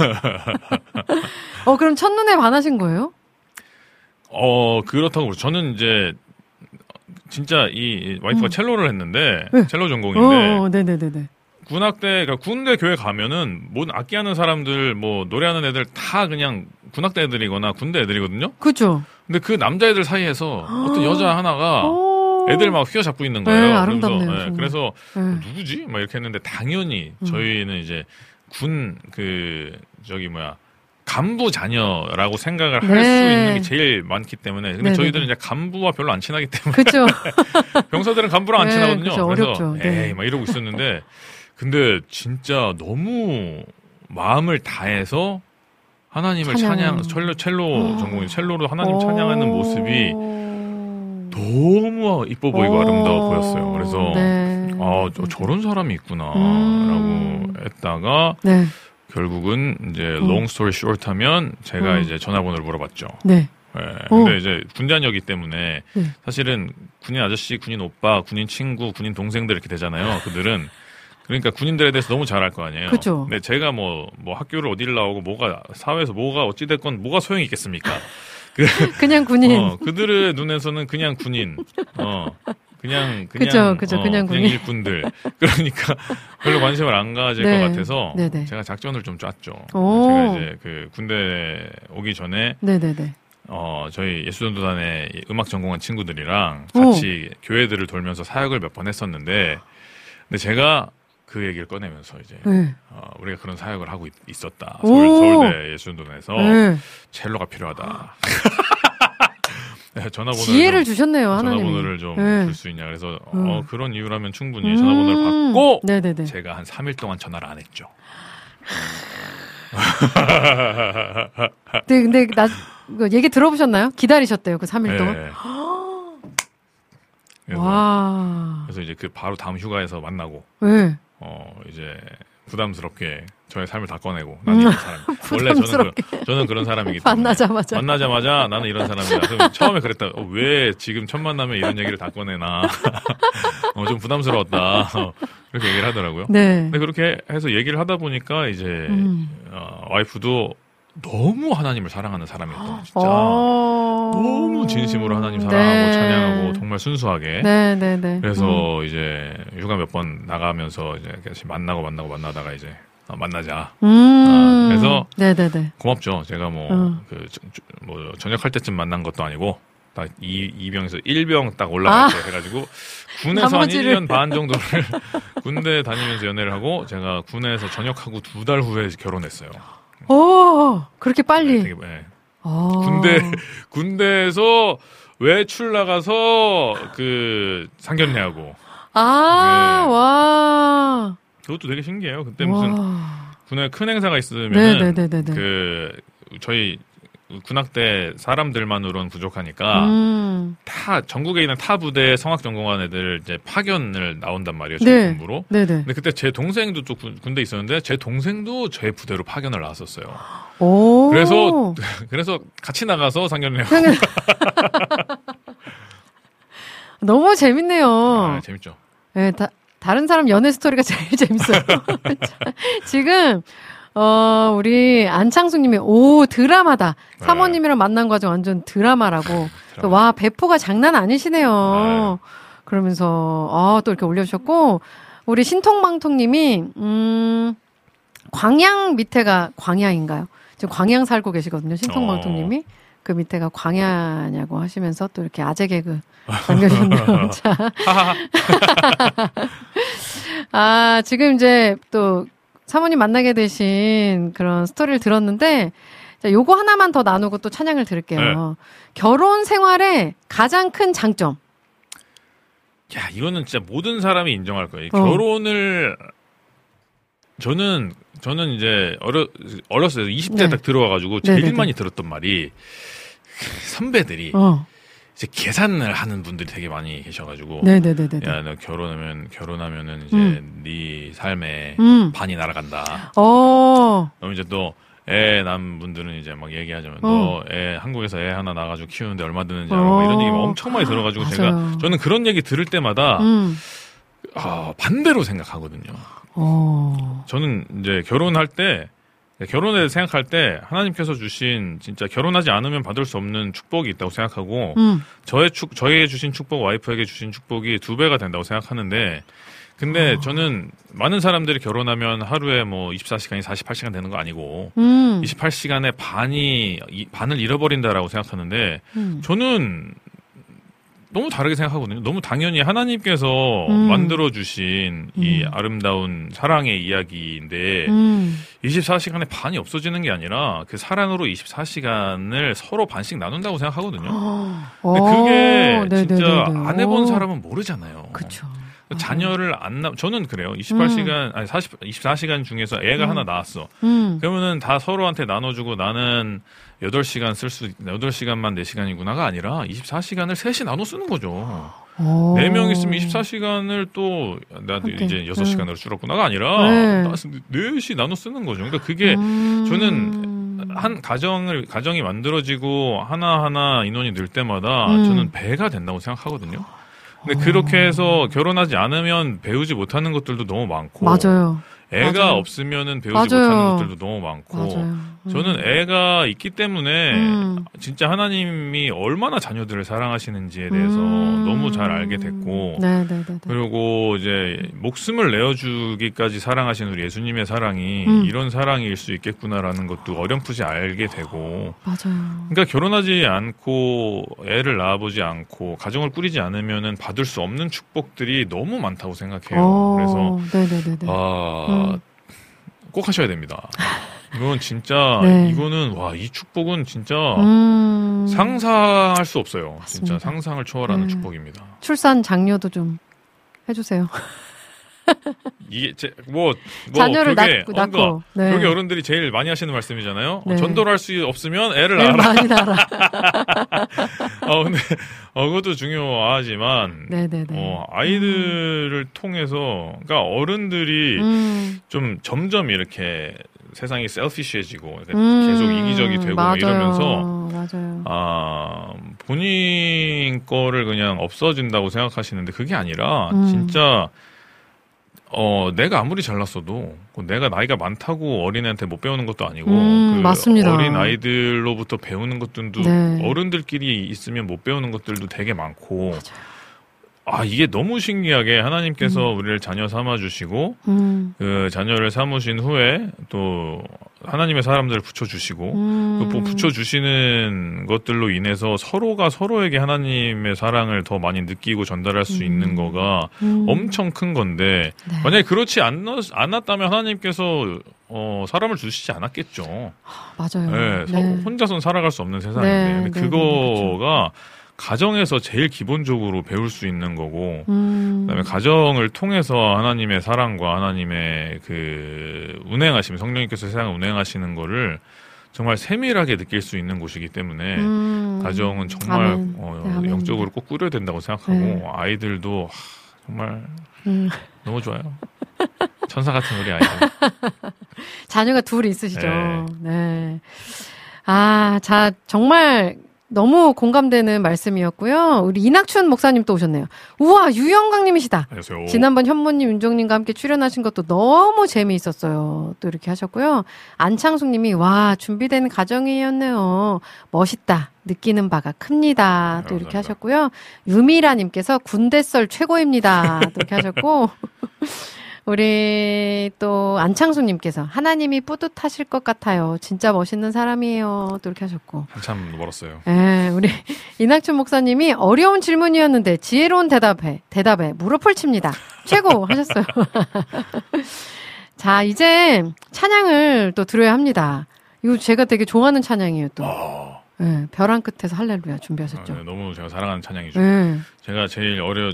어 그럼 첫눈에 반하신 거예요? 어 그렇다고 그러죠. 저는 이제 진짜 이 와이프가 음. 첼로를 했는데 네. 첼로 전공인데 어, 네네네네. 군악대, 그러니까 군대 교회 가면은 뭔 악기하는 사람들, 뭐 노래하는 애들 다 그냥 군악대 애들이거나 군대 애들이거든요. 그죠. 근데 그 남자애들 사이에서 어떤 여자 하나가 오. 애들 막 휘어잡고 있는 네, 거예요. 아름답네요, 그러면서, 예, 정말. 그래서 네. 누구지? 막 이렇게 했는데 당연히 음. 저희는 이제 군 그 저기 뭐야 간부 자녀라고 생각을 할 수 네. 있는 게 제일 많기 때문에 근데 네네네. 저희들은 이제 간부와 별로 안 친하기 때문에 그죠. 병사들은 간부랑 안 네, 친하거든요. 그죠. 그래서 어렵죠. 에이 네. 막 이러고 있었는데 근데 진짜 너무 마음을 다해서 하나님을 찬양. 찬양, 첼로, 첼로 아. 전공인 첼로로 하나님 찬양하는 오. 모습이 너무 이뻐 보이고 오. 아름다워 보였어요. 그래서 네. 아 저, 저런 사람이 있구나라고 음. 했다가 네. 결국은 결국은 이제 long story short 하면 제가 음. 이제 전화번호를 물어봤죠. 네. 예, 어. 근데 이제 군자녀기 때문에 네. 사실은 군인 아저씨, 군인 오빠, 군인 친구, 군인 동생들 이렇게 되잖아요. 그들은 그러니까 군인들에 대해서 너무 잘 알 거 아니에요. 그죠. 근데 제가 뭐, 뭐 학교를 어디를 나오고 뭐가 사회에서 뭐가 어찌됐건 뭐가 소용이 있겠습니까? 그, 그냥 군인. 어, 그들의 눈에서는 그냥 군인. 어. 그냥, 그냥, 그죠, 그죠, 어, 그냥 군인. 일꾼들. 그러니까 별로 관심을 안 가질 네. 것 같아서 네네. 제가 작전을 좀 짰죠. 오. 제가 이제 그 군대 오기 전에 네네네. 어, 저희 예수전도단의 음악 전공한 친구들이랑 같이 교회들을 돌면서 사역을 몇 번 했었는데, 근데 제가 그 얘기를 꺼내면서 이제, 네. 어, 우리가 그런 사역을 하고 있, 었다 오. 서울, 서울대 예수전도단에서 네. 첼로가 필요하다. 네, 전화번호를 지혜를 좀, 주셨네요, 하나님이. 전화번호를 좀 줄 수 네. 있냐. 그래서, 음. 어, 그런 이유라면 충분히 전화번호를 받고, 네네네. 제가 한 삼 일 동안 전화를 안 했죠. 네, 근데 나 그 얘기 들어보셨나요? 기다리셨대요, 그 삼 일 동안. 네. 그래서, 와. 그래서 이제 그 바로 다음 휴가에서 만나고, 네. 어, 이제 부담스럽게 저의 삶을 다 꺼내고 나는 이런 사람. 원래 저는 부담스럽게. 그, 저는 그런 사람이기 때문에 만나자마자. 만나자마자 나는 이런 사람이야. 그럼 처음에 그랬다. 어, 왜 지금 첫 만남에 이런 얘기를 다 꺼내나? 어, 좀 부담스러웠다. 어, 그렇게 얘기를 하더라고요. 네. 근데 그렇게 해서 얘기를 하다 보니까 이제 음. 어, 와이프도 너무 하나님을 사랑하는 사람이었던 거예요. 진짜 어... 너무 진심으로 하나님 사랑하고 네. 찬양하고 정말 순수하게. 네, 네, 네. 그래서 음. 이제 휴가 몇 번 나가면서 이제 같이 만나고 만나고 만나다가 이제 어, 만나자. 음. 어, 그래서 네네네. 고맙죠. 제가 뭐, 어. 그, 뭐, 전역할 때쯤 만난 것도 아니고, 딱 이, 이 병에서 일 병 딱 올라갈 때 아. 해가지고, 군에서 한 일 년 반 정도를 군대 다니면서 연애를 하고, 제가 군에서 전역하고 두 달 후에 결혼했어요. 오, 그렇게 빨리? 네, 되게, 네. 군대, 군대에서 외출 나가서 그 상견례하고. 아, 네. 와. 그것도 되게 신기해요. 그때 무슨 와. 군에 큰 행사가 있으면은 그 저희 군악대 사람들만으로는 부족하니까 음. 타 전국에 있는 타 부대 성악 전공한 애들 이제 파견을 나온단 말이에요. 저희 네. 군부로. 네네. 근데 그때 제 동생도 또 군, 군대 있었는데 제 동생도 제 부대로 파견을 나왔었어요. 오. 그래서 그래서 같이 나가서 상견례하고. 너무 재밌네요. 아, 재밌죠. 네, 다, 다른 사람 연애 스토리가 제일 재밌어요. 지금 어, 우리 안창숙님이, 오, 드라마다. 네. 사모님이랑 만난 과정 완전 드라마라고. 드라마. 와, 배포가 장난 아니시네요. 네. 그러면서, 아, 또 이렇게 올려주셨고, 우리 신통망통님이, 음, 광양 밑에가 광야인가요? 지금 광양 살고 계시거든요, 신통망통님이. 어. 그 밑에가 광야냐고 하시면서 또 이렇게 아재 개그 남겨주셨네요. 자. 아, 지금 이제 또, 사모님 만나게 되신 그런 스토리를 들었는데, 자, 요거 하나만 더 나누고 또 찬양을 들을게요. 네. 결혼 생활의 가장 큰 장점. 야, 이거는 진짜 모든 사람이 인정할 거예요. 어. 결혼을, 저는, 저는 이제 어려, 어렸을 때 이십 대 네. 딱 들어와가지고 제일 네네네. 많이 들었던 말이, 선배들이, 어. 이제 계산을 하는 분들이 되게 많이 계셔가지고, 네네네네. 야, 너 결혼하면 결혼하면은 이제 음. 네 삶에 음. 반이 날아간다. 어. 그럼 이제 또 애 낳은 분들은 이제 막 얘기하자면 어. 너 애 한국에서 애 하나 낳아가지고 키우는데 얼마 드는지 알아? 어. 이런 얘기 엄청 많이 들어가지고 맞아요. 제가 저는 그런 얘기 들을 때마다 음. 아, 반대로 생각하거든요. 어. 저는 이제 결혼할 때 결혼에 생각할 때 하나님께서 주신 진짜 결혼하지 않으면 받을 수 없는 축복이 있다고 생각하고 음. 저의 축 저에게 주신 축복 와이프에게 주신 축복이 두 배가 된다고 생각하는데 근데 어. 저는 많은 사람들이 결혼하면 하루에 뭐 이십사 시간이 사십팔 시간 되는 거 아니고 음. 이십팔 시간에 반이 이, 반을 잃어버린다라고 생각하는데 음. 저는 너무 다르게 생각하거든요. 너무 당연히 하나님께서 음. 만들어주신 음. 이 아름다운 사랑의 이야기인데 음. 이십사 시간에 반이 없어지는 게 아니라 그 사랑으로 이십사 시간을 서로 반씩 나눈다고 생각하거든요. 근데 그게 진짜 네네네네. 안 해본 사람은 모르잖아요. 그쵸. 자녀를 안 낳, 저는 그래요. 이십팔 시간, 음. 아니 사십, 이십사 시간 중에서 애가 음. 하나 나왔어. 음. 그러면은 다 서로한테 나눠주고 나는 여덟 시간 쓸 수, 여덟 시간만 네 시간이구나가 아니라 이십사 시간을 셋이 나눠 쓰는 거죠. 네 명 있으면 이십사 시간을 또, 나 이제 여섯 시간으로 줄었구나가 아니라 네. 넷이 나눠 쓰는 거죠. 그러니까 그게 음. 저는 한 가정을, 가정이 만들어지고 하나하나 인원이 늘 때마다 음. 저는 배가 된다고 생각하거든요. 근데 그렇게 해서 결혼하지 않으면 배우지 못하는 것들도 너무 많고. 맞아요. 애가 맞아요. 없으면 배우지 맞아요. 못하는 것들도 너무 많고. 맞아요. 음. 저는 애가 있기 때문에 음. 진짜 하나님이 얼마나 자녀들을 사랑하시는지에 대해서 음. 너무 잘 알게 됐고. 네네네. 그리고 이제 목숨을 내어주기까지 사랑하신 우리 예수님의 사랑이 음. 이런 사랑일 수 있겠구나라는 것도 어렴풋이 알게 되고. 맞아요. 그러니까 결혼하지 않고 애를 낳아보지 않고 가정을 꾸리지 않으면은 받을 수 없는 축복들이 너무 많다고 생각해요. 오. 그래서 네네네네. 아. 음. 꼭 하셔야 됩니다. 이건 진짜 네. 이거는 와, 이 축복은 진짜 음... 상상할 수 없어요. 맞습니다. 진짜 상상을 초월하는 네. 축복입니다. 출산 장려도 좀 해주세요. 이게 제, 뭐, 뭐 자녀를 그게, 낳고, 낳고. 그러니까 네. 그게 어른들이 제일 많이 하시는 말씀이잖아요. 네. 어, 전도를 할 수 없으면 애를 애를 낳아라. 많이 낳아라. 어, 근데 어, 그것도 중요하지만 네네네. 어, 아이들을 음. 통해서 그러니까 어른들이 음. 좀 점점 이렇게 세상이 셀피시해지고 음. 계속 이기적이 되고 맞아요. 이러면서 맞아요. 아, 본인 거를 그냥 없어진다고 생각하시는데 그게 아니라 음. 진짜 어, 내가 아무리 잘났어도, 내가 나이가 많다고 어린애한테 못 배우는 것도 아니고, 음, 그 맞습니다. 어린 아이들로부터 배우는 것들도, 네. 어른들끼리 있으면 못 배우는 것들도 되게 많고, 맞아요. 아, 이게 너무 신기하게 하나님께서 음. 우리를 자녀 삼아주시고, 음. 그 자녀를 삼으신 후에 또 하나님의 사람들을 붙여주시고 음. 그 붙여주시는 것들로 인해서 서로가 서로에게 하나님의 사랑을 더 많이 느끼고 전달할 수 음. 있는 거가 음. 엄청 큰 건데 네. 만약에 그렇지 않았, 않았다면 하나님께서 어, 사람을 주시지 않았겠죠. 맞아요. 네, 네. 혼자서는 살아갈 수 없는 세상인데 네, 근데 네, 그거가 네, 가정에서 제일 기본적으로 배울 수 있는 거고, 음. 그다음에 가정을 통해서 하나님의 사랑과 하나님의 그 운행하심, 성령님께서 세상을 운행하시는 거를 정말 세밀하게 느낄 수 있는 곳이기 때문에 음. 가정은 정말 어, 네, 영적으로 꼭 꾸려야 된다고 생각하고 네. 아이들도 하, 정말 음. 너무 좋아요. 천사 같은 우리 아이들. 자녀가 둘이 있으시죠. 네. 네. 아, 자 정말. 너무 공감되는 말씀이었고요. 우리 이낙춘 목사님 또 오셨네요. 우와, 유영광님이시다. 안녕하세요. 지난번 현모님, 윤정님과 함께 출연하신 것도 너무 재미있었어요. 또 이렇게 하셨고요. 안창숙님이 와, 준비된 가정이었네요. 멋있다. 느끼는 바가 큽니다. 또 이렇게 감사합니다. 하셨고요. 유미라님께서 군대썰 최고입니다. 또 이렇게 하셨고. 우리 또 안창수님께서 하나님이 뿌듯하실 것 같아요. 진짜 멋있는 사람이에요. 또 이렇게 하셨고. 한참 멀었어요. 네, 우리 이낙춘 목사님이 어려운 질문이었는데 지혜로운 대답에 대답에 무릎을 칩니다. 최고 하셨어요. 자, 이제 찬양을 또 들어야 합니다. 이거 제가 되게 좋아하는 찬양이에요. 또. 어... 네, 벼랑 끝에서 할렐루야 준비하셨죠. 아, 네, 너무 제가 사랑하는 찬양이죠. 네. 제가 제일 어려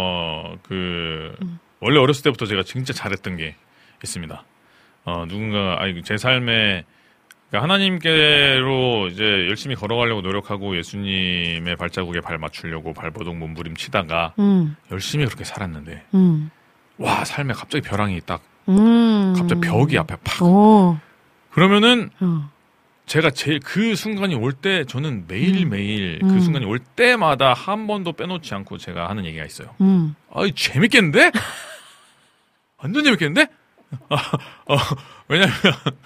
어그 음. 원래 어렸을 때부터 제가 진짜 잘했던 게 있습니다. 어, 누군가, 아니, 제 삶에, 그러니까 하나님께로 이제 열심히 걸어가려고 노력하고 예수님의 발자국에 발 맞추려고 발버둥 몸부림 치다가 음. 열심히 그렇게 살았는데, 음. 와, 삶에 갑자기 벼랑이 딱, 음. 갑자기 벽이 앞에 팍. 오. 그러면은, 어. 제가 제일 그 순간이 올 때, 저는 매일매일 음. 그 순간이 올 때마다 한 번도 빼놓지 않고 제가 하는 얘기가 있어요. 음. 아이, 재밌겠는데? 완전 재밌겠는데? 아, 어, 왜냐면,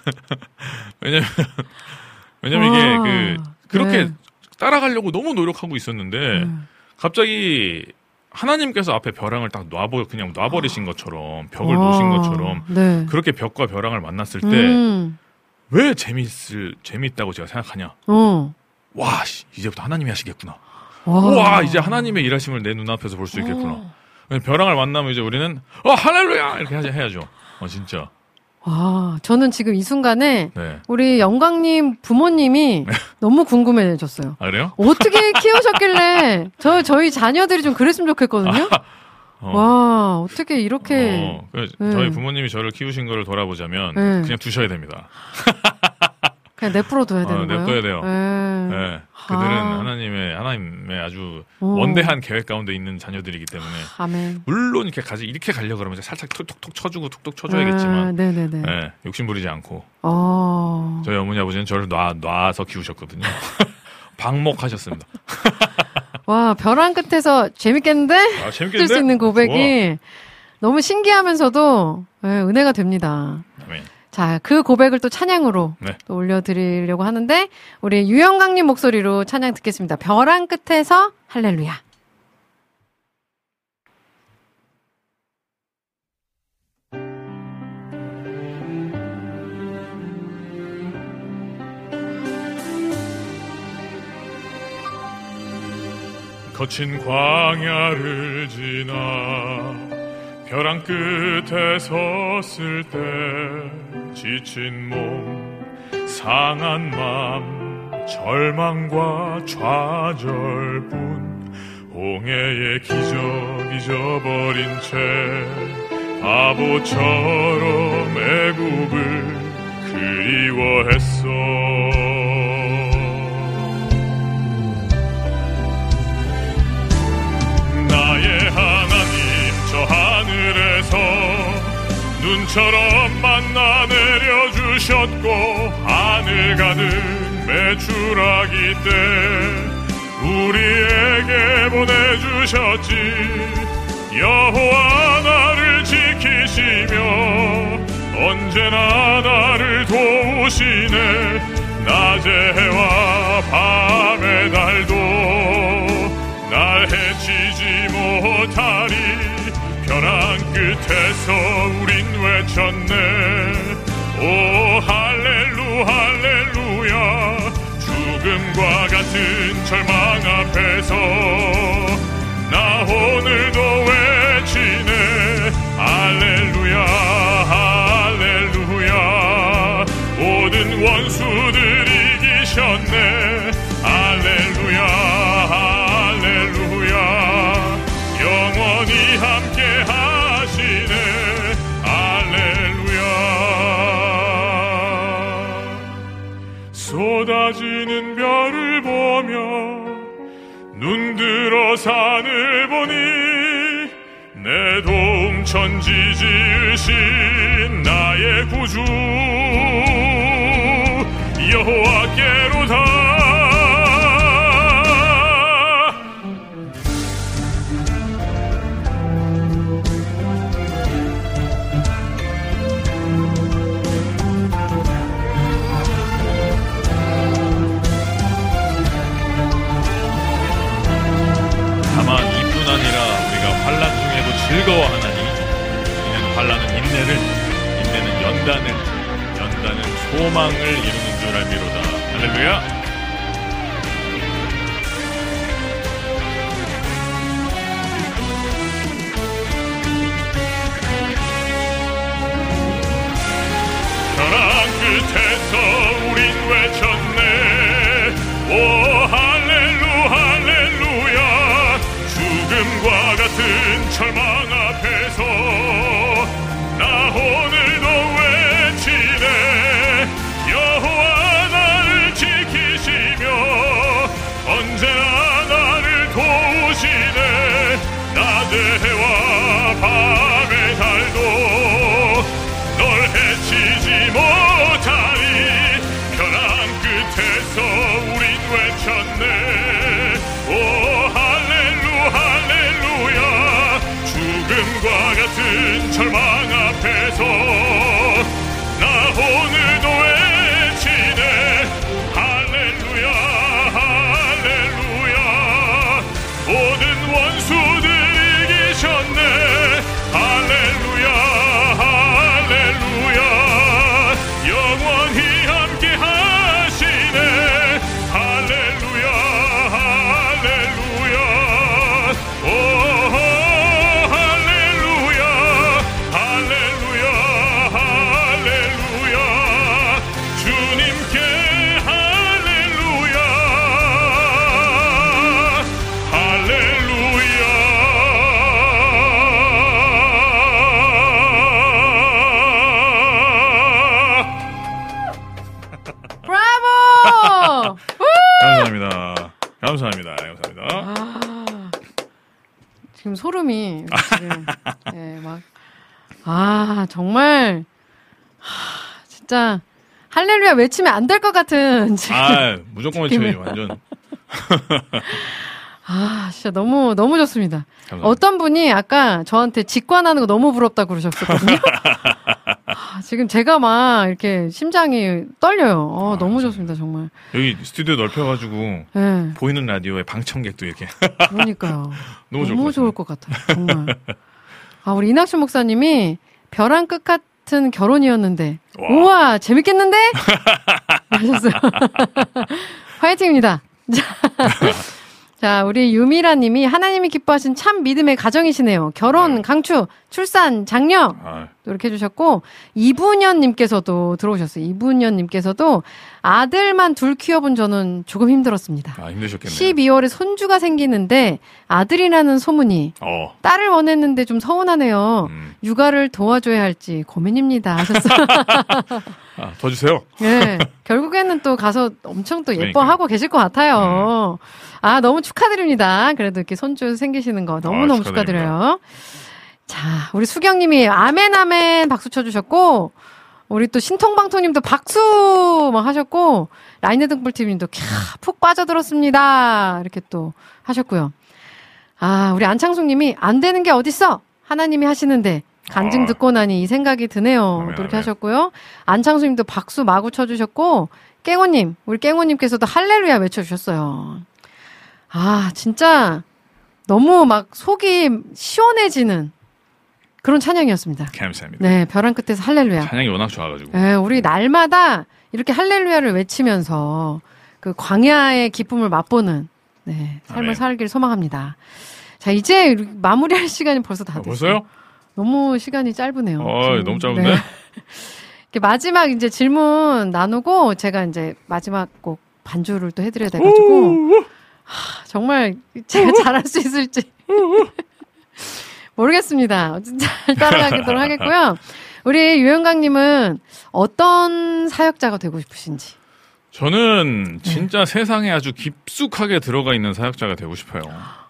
왜냐면, 왜냐면 이게 그, 그렇게 네. 따라가려고 너무 노력하고 있었는데, 음. 갑자기 하나님께서 앞에 벼랑을 딱 놔버, 그냥 놔버리신 것처럼, 벽을 와. 놓으신 것처럼, 네. 그렇게 벽과 벼랑을 만났을 때, 음. 왜 재밌을, 재밌다고 제가 생각하냐? 어. 와, 이제부터 하나님이 하시겠구나. 와, 와 이제 하나님의 일하심을 내 눈앞에서 볼 수 있겠구나. 어. 벼랑을 만나면 이제 우리는 어 할렐루야 이렇게 하자 해야죠. 어 진짜. 와 저는 지금 이 순간에 네. 우리 영광님 부모님이 네. 너무 궁금해졌어요. 아 그래요? 어떻게 키우셨길래 저 저희 자녀들이 좀 그랬으면 좋겠거든요. 아, 어. 와 어떻게 이렇게? 어, 네. 저희 부모님이 저를 키우신 거를 돌아보자면 네. 그냥 두셔야 됩니다. 그냥 내버려둬야 되는 어, 거예요? 내버려야 돼요. 네. 네. 그들은 아. 하나님의 하나님의 아주 오. 원대한 계획 가운데 있는 자녀들이기 때문에 아멘. 물론 이렇게 가지 이렇게 가려 그러면 살짝 톡톡톡 쳐주고 톡톡 쳐줘야겠지만 네, 네네네. 네, 욕심 부리지 않고 어. 저희 어머니 아버지는 저를 놔 놔서 키우셨거든요. 방목하셨습니다. 와 벼랑 끝에서 재밌겠는데? 아, 재밌겠는데? 쓸 수 있는 고백이 좋아. 너무 신기하면서도 네, 은혜가 됩니다. 아멘. 자, 그 고백을 또 찬양으로 네. 또 올려드리려고 하는데 우리 유영광님 목소리로 찬양 듣겠습니다. 벼랑 끝에서 할렐루야. 거친 광야를 지나 벼랑 끝에 섰을 때 지친 몸 상한 맘 절망과 좌절뿐 홍해에 기적 잊어버린 채 바보처럼 애굽을 그리워했어. 나의 하나님 저 하늘에서 눈처럼 만나 내려주셨고 하늘 가득 메추라기 때 우리에게 보내주셨지. 여호와 나를 지키시며 언제나 나를 도우시네. 낮의 해와 밤의 달도 날 해치지 못하리. 벼랑 끝에서 우린 외쳤네. 오 할렐루 할렐루야 죽음과 같은 절망 앞에서 나 오늘도 외치네 할렐루야 할렐루야 모든 원수들 이기셨네 할렐루야 할렐루야 영원히 함께 하시네 할렐루야 쏟아지는 별을 보며 눈들어 산을 보니 내 도움 천지 지으신 나의 구주 여호와께로다 다만 이뿐 아니라 우리가 환난 중에도 즐거워하나니 이는 환난은 인내를 인내는 연단을 연단은 소망을 이루는 줄 알미로다. 할렐루야. 벼랑 끝에서 우린 외쳤네 오 할렐루 할렐루야 죽음과 같은 절망 앞에서 나 오늘도 외치네 여호와 나를 지키시며 언제나 나를 도우시네 낮에와 밤의 달도 널 해치지 못하리 벼랑 끝에서 우린 외쳤네 오 할렐루 할렐루야 죽음과 같은 절망 앞에서 나 오늘도 외치네 할렐루야 할렐루야 모든 원수들 이기셨네 할렐루야 할렐루야 영원히 함께 하시네 할렐루야 할렐루야 오 할렐루야 할렐루야 할렐루야 주님께 할렐루야 할렐루야 브라보! 감사합니다. 감사합니다. 감사합니다. 아, 지금 소름이 지금 네, 막 아, 정말 하, 진짜 할렐루야 외치면 안 될 것 같은 지금. 아, 무조건 외쳐야죠. 완전. 아, 진짜 너무 너무 좋습니다. 감사합니다. 어떤 분이 아까 저한테 직관하는 거 너무 부럽다고 그러셨거든요. 아, 지금 제가 막 이렇게 심장이 떨려요. 어, 아, 너무 좋습니다, 정말. 여기 스튜디오 넓혀가지고 네. 보이는 라디오에 방청객도 이렇게. 그러니까요. 너무, 너무 좋을 좋을 것 같아요. 정말. 아, 우리 이낙준 목사님이 벼랑 끝 같은 결혼이었는데. 와. 우와, 재밌겠는데? 하셨어요. 화이팅입니다. 자, 우리 유미라 님이 하나님이 기뻐하신 참 믿음의 가정이시네요. 결혼, 네. 강추, 출산, 장려. 아, 또 이렇게 해주셨고, 이분현 님께서도 들어오셨어요. 이분현 님께서도 아들만 둘 키워본 저는 조금 힘들었습니다. 아, 힘드셨겠네요. 십이월에 손주가 생기는데 아들이라는 소문이 어. 딸을 원했는데 좀 서운하네요. 음. 육아를 도와줘야 할지 고민입니다. 하셨어요. 아, 더 주세요. 네. 결국에는 또 가서 엄청 또 그러니까요. 예뻐하고 계실 것 같아요. 음. 아, 너무 축하드립니다. 그래도 이렇게 손주 생기시는 거 너무너무 아, 축하드려요. 자, 우리 수경님이 아멘, 아멘 박수 쳐주셨고, 우리 또 신통방통님도 박수 막 하셨고, 라인의 등불TV님도 캬, 푹 빠져들었습니다. 이렇게 또 하셨고요. 아, 우리 안창숙님이 안 되는 게 어딨어? 하나님이 하시는데. 간증 듣고 나니 이 생각이 드네요. 아멘, 또 이렇게 아멘. 하셨고요. 안창수님도 박수 마구 쳐주셨고, 깽호님, 우리 깽호님께서도 할렐루야 외쳐주셨어요. 아, 진짜 너무 막 속이 시원해지는 그런 찬양이었습니다. 감사합니다. 네, 벼랑 끝에서 할렐루야. 찬양이 워낙 좋아가지고. 네, 우리 날마다 이렇게 할렐루야를 외치면서 그 광야의 기쁨을 맛보는 네, 삶을 아멘. 살기를 소망합니다. 자, 이제 마무리할 시간이 벌써 다 아, 됐어요. 벌써요? 너무 시간이 짧으네요. 어, 너무 짧은데? 네. 마지막 이제 질문 나누고 제가 이제 마지막 곡 반주를 또 해드려야 돼가지고 하, 정말 제가 잘할 수 있을지 모르겠습니다. 잘 따라가도록 하겠고요. 우리 유영강님은 어떤 사역자가 되고 싶으신지? 저는 진짜 네. 세상에 아주 깊숙하게 들어가 있는 사역자가 되고 싶어요.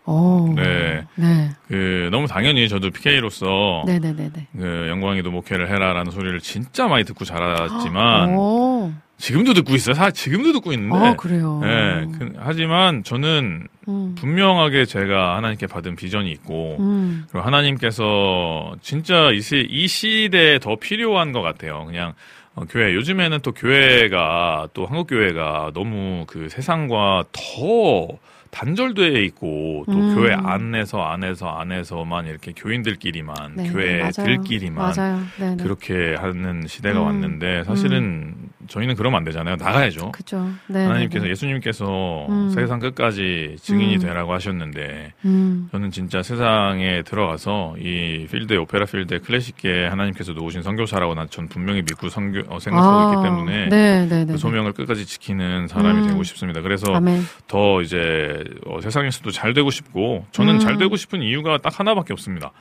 오, 네. 네. 그, 너무 당연히 저도 피케이로서. 네네네네. 그, 영광이도 목회를 해라라는 소리를 진짜 많이 듣고 자랐지만. 오. 지금도 듣고 있어요. 사, 지금도 듣고 있는데. 아, 그래요? 네. 그, 하지만 저는 음. 분명하게 제가 하나님께 받은 비전이 있고. 음. 그리고 하나님께서 진짜 이, 시, 이 시대에 더 필요한 것 같아요. 그냥. 어, 교회. 요즘에는 또 교회가, 또 한국교회가 너무 그 세상과 더 단절되어 있고, 또 음. 교회 안에서, 안에서, 안에서만 이렇게 교인들끼리만, 네, 교회들끼리만 맞아요. 그렇게 하는 시대가 음. 왔는데, 사실은 음. 저희는 그러면 안 되잖아요. 나가야죠. 그죠. 하나님께서, 예수님께서 음. 세상 끝까지 증인이 음. 되라고 하셨는데, 음. 저는 진짜 세상에 들어가서 이 필드에, 오페라 필드에 클래식계 하나님께서 놓으신 선교사라고 난 전 분명히 믿고 선교, 어, 생각하고 아. 있기 때문에, 네, 네, 네, 그 소명을 끝까지 지키는 사람이 음. 되고 싶습니다. 그래서 아멘. 더 이제, 어, 세상에서도 잘 되고 싶고, 저는 음. 잘 되고 싶은 이유가 딱 하나밖에 없습니다.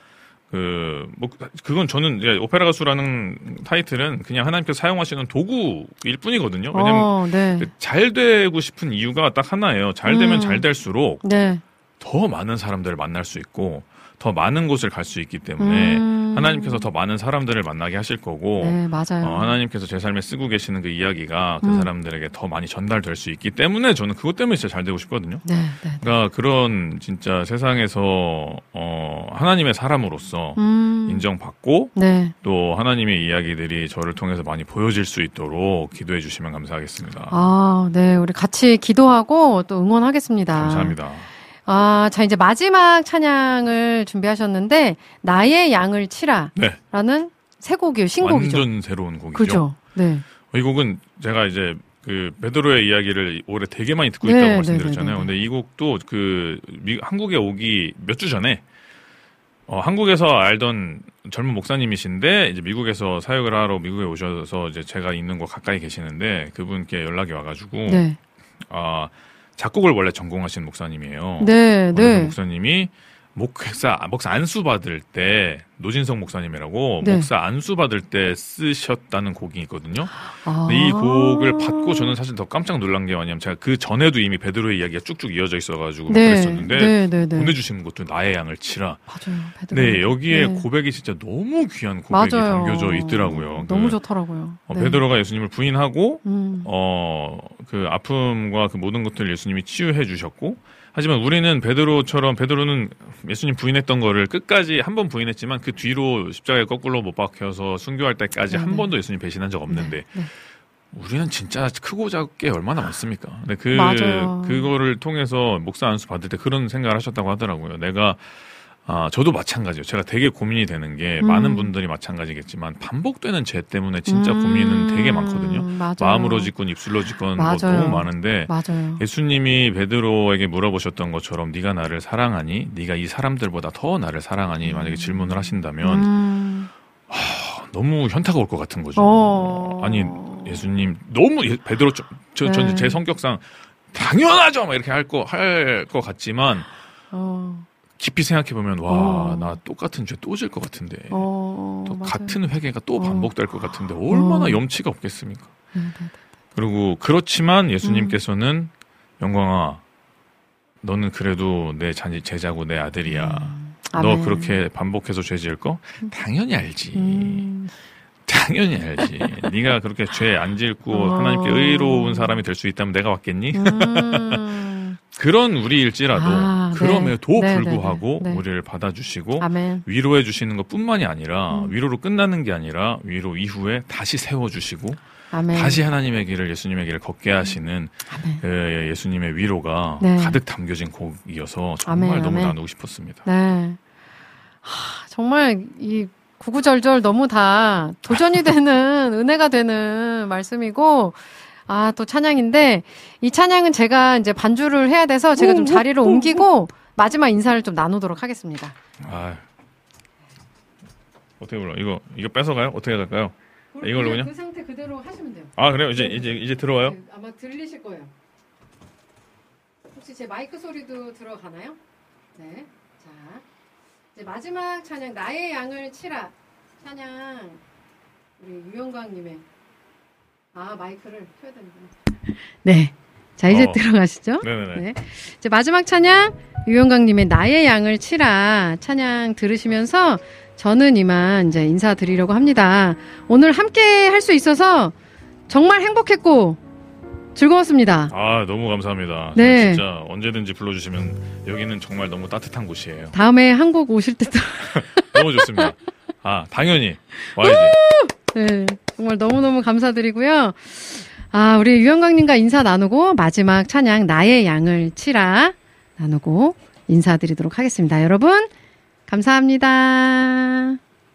그, 뭐, 그건 저는 이제 오페라 가수라는 타이틀은 그냥 하나님께서 사용하시는 도구일 뿐이거든요. 왜냐면 어, 네. 잘 되고 싶은 이유가 딱 하나예요. 잘 되면 음. 잘 될수록 네. 더 많은 사람들을 만날 수 있고, 더 많은 곳을 갈 수 있기 때문에 음. 하나님께서 더 많은 사람들을 만나게 하실 거고 네, 맞아요. 어, 하나님께서 제 삶에 쓰고 계시는 그 이야기가 그 음. 사람들에게 더 많이 전달될 수 있기 때문에 저는 그것 때문에 진짜 잘 되고 싶거든요. 네, 네, 그러니까 그런 진짜 세상에서 어, 하나님의 사람으로서 음. 인정받고 네. 또 하나님의 이야기들이 저를 통해서 많이 보여질 수 있도록 기도해 주시면 감사하겠습니다. 아, 네. 우리 같이 기도하고 또 응원하겠습니다. 감사합니다. 아, 자, 이제 마지막 찬양을 준비하셨는데, 나의 양을 치라. 네. 라는 새 곡이에요. 신곡이죠. 완전 새로운 곡이죠. 그죠. 네. 이 곡은 제가 이제 그 베드로의 이야기를 올해 되게 많이 듣고 있다고 네, 말씀드렸잖아요. 네, 네, 네. 근데 이 곡도 그 미, 한국에 오기 몇 주 전에 어, 한국에서 알던 젊은 목사님이신데 이제 미국에서 사역을 하러 미국에 오셔서 이제 제가 있는 곳 가까이 계시는데 그분께 연락이 와가지고 네. 아 작곡을 원래 전공하신 목사님이에요. 네, 네. 목사님이 목사, 목사 안수 받을 때, 노진성 목사님이라고, 네. 목사 안수 받을 때 쓰셨다는 곡이 있거든요. 아~ 이 곡을 받고 저는 사실 더 깜짝 놀란 게 뭐냐면 제가 그 전에도 이미 베드로의 이야기가 쭉쭉 이어져 있어가지고 네. 그랬었는데, 네, 네, 네. 보내주신 것도 나의 양을 치라. 맞아요. 베드로. 네, 여기에 네. 고백이 진짜 너무 귀한 고백이 맞아요. 담겨져 있더라고요. 너무 그, 좋더라고요. 어, 네. 베드로가 예수님을 부인하고, 음. 어, 그 아픔과 그 모든 것들을 예수님이 치유해 주셨고, 하지만 우리는 베드로처럼 베드로는 예수님 부인했던 거를 끝까지 한 번 부인했지만 그 뒤로 십자가에 거꾸로 못 박혀서 순교할 때까지 네, 한 네. 번도 예수님 배신한 적 없는데 네, 네. 우리는 진짜 크고 작게 얼마나 많습니까? 근데 그 맞아요. 그거를 통해서 목사 안수 받을 때 그런 생각을 하셨다고 하더라고요. 내가 아, 저도 마찬가지예요. 제가 되게 고민이 되는 게 음. 많은 분들이 마찬가지겠지만 반복되는 죄 때문에 진짜 음. 고민은 되게 많거든요. 맞아요. 마음으로 짓건 입술로 짓건 뭐 너무 많은데 맞아요. 예수님이 베드로에게 물어보셨던 것처럼 네가 나를 사랑하니? 네가 이 사람들보다 더 나를 사랑하니? 만약에 질문을 하신다면 음. 하, 너무 현타가 올 것 같은 거죠. 어. 아니 예수님 너무 예, 베드로 저, 저, 네. 제 성격상 당연하죠! 막 이렇게 할 거 할 것 같지만 어. 깊이 생각해보면 와, 나 어. 똑같은 죄 또 질 것 같은데 어, 또 맞아요. 같은 회개가 또 반복될 것 같은데 얼마나 어. 염치가 없겠습니까? 그리고 그렇지만 예수님께서는 음. 영광아 너는 그래도 내 제자고 내 아들이야. 음. 너 아멘. 그렇게 반복해서 죄 지을 거? 음. 당연히 알지. 음. 당연히 알지. 네가 그렇게 죄 안 짓고 어. 하나님께 의로운 사람이 될 수 있다면 내가 왔겠니? 음. 그런 우리일지라도 아, 그럼에도 네. 불구하고 네, 네, 네. 우리를 받아주시고 아멘. 위로해 주시는 것뿐만이 아니라 음. 위로로 끝나는 게 아니라 위로 이후에 다시 세워주시고 아멘. 다시 하나님의 길을 예수님의 길을 걷게 하시는 그 예수님의 위로가 네. 가득 담겨진 곡이어서 정말 아멘, 너무 아멘. 나누고 싶었습니다. 네. 하, 정말 이 구구절절 너무 다 도전이 되는 은혜가 되는 말씀이고 아, 또 찬양인데 이 찬양은 제가 이제 반주를 해야 돼서 제가 좀 자리를 옮기고 마지막 인사를 좀 나누도록 하겠습니다. 아. 어떻게 불러? 이거 이거 뺏어가요? 어떻게 할까요? 이걸로 그냥 그 상태 그대로 하시면 돼요. 아, 그래요? 이제 이제 이제 들어와요? 네, 아마 들리실 거예요. 혹시 제 마이크 소리도 들어가나요? 네. 자, 이제 마지막 찬양 나의 양을 치라 찬양 우리 유영광님의 아 마이크를 켜야 되는구나. 네. 자 이제 어. 들어가시죠. 네네네. 네. 이제 마지막 찬양 유영광님의 나의 양을 치라 찬양 들으시면서 저는 이만 이제 인사드리려고 합니다. 오늘 함께 할 수 있어서 정말 행복했고 즐거웠습니다. 아, 너무 감사합니다. 네. 진짜 언제든지 불러주시면 여기는 정말 너무 따뜻한 곳이에요. 다음에 한국 오실 때도 너무 좋습니다. 아, 당연히 와야지. 네, 정말 너무너무 감사드리고요. 아, 우리 유영광님과 인사 나누고 마지막 찬양 나의 양을 치라 나누고 인사드리도록 하겠습니다. 여러분 감사합니다.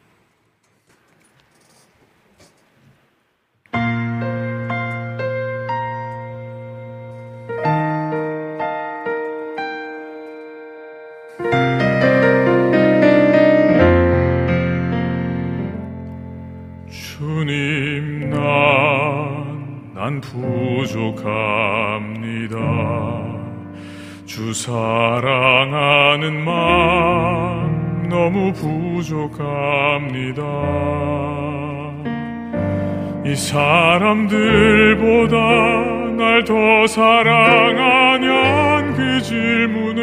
주님 난, 난 부족합니다. 주 사랑하는 마음 너무 부족합니다. 이 사람들보다 날 더 사랑하냔 그 질문에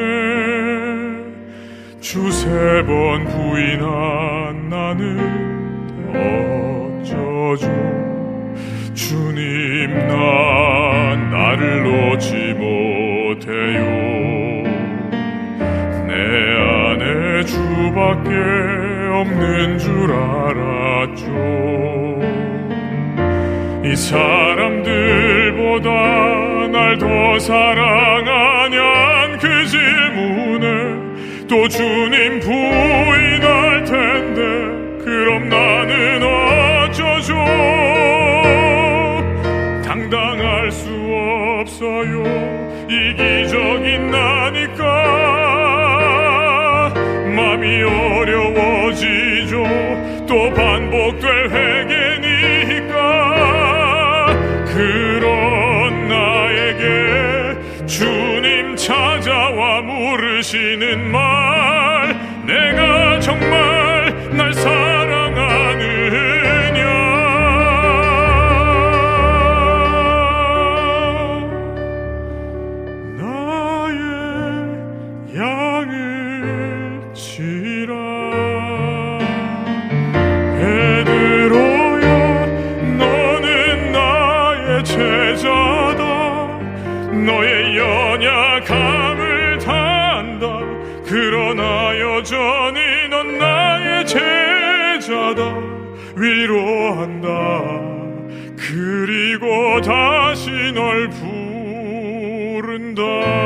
두세 번 부인한 나는 어쩌죠. 주님 난 나를 놓지 못해요. 내 안에 주밖에 없는 줄 알았죠. 이 사람들보다 날 더 사랑하냔 그 질문에 또 주님 부인할 텐데 그럼 나는 어쩌죠. 당당할 수 없어요. 이기적인 나니까 마음이 어려워지죠. 또 반복될 회개니까 그런 나에게 주님 찾아와 물으시는 말 내가 정말 날 사랑하느냐. 나의 양을 치라. 베드로야 너는 나의 제자다. 너의 연약함을 단다. 그러나 여전히 넌 나의 제자다. 위로한다. 그리고 다시 널 부른다.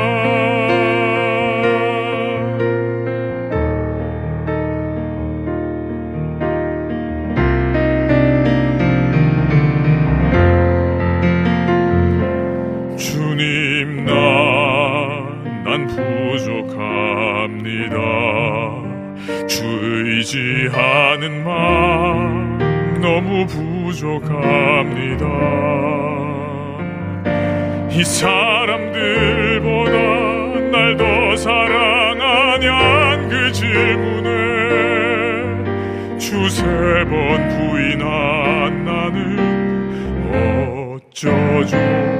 주님 난, 난 부족합니다. 주 의지하는 마음 너무 부족합니다. 이 사람들보다 날 더 사랑하냔 그 질문에 두세 번 부인한 나는 어쩌죠.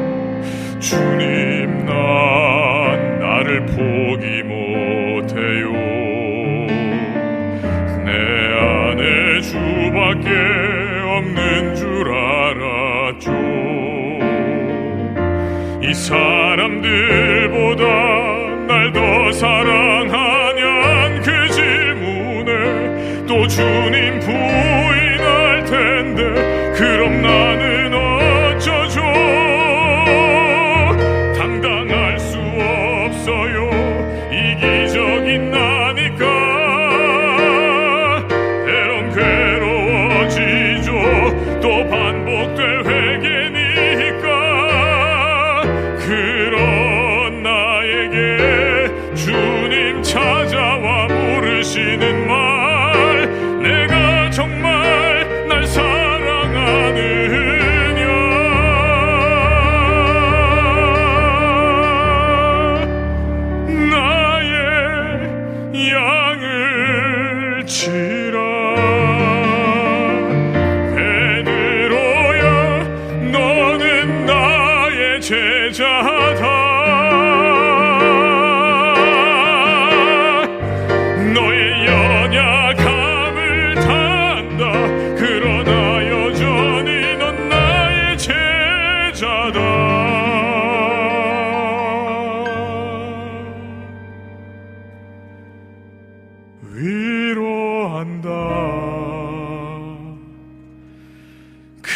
주님 난 나를 포기 못해요. 내 안에 주밖에 없는 줄 알았죠. 이 사람들보다 날 더 사랑하냔 그 질문에 또 주님 부인할 텐데 그럼 나는 어쩌죠. 당당할 수 없어요. 이기적인 나니까 때론 괴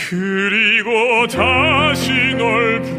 그리고 다시 널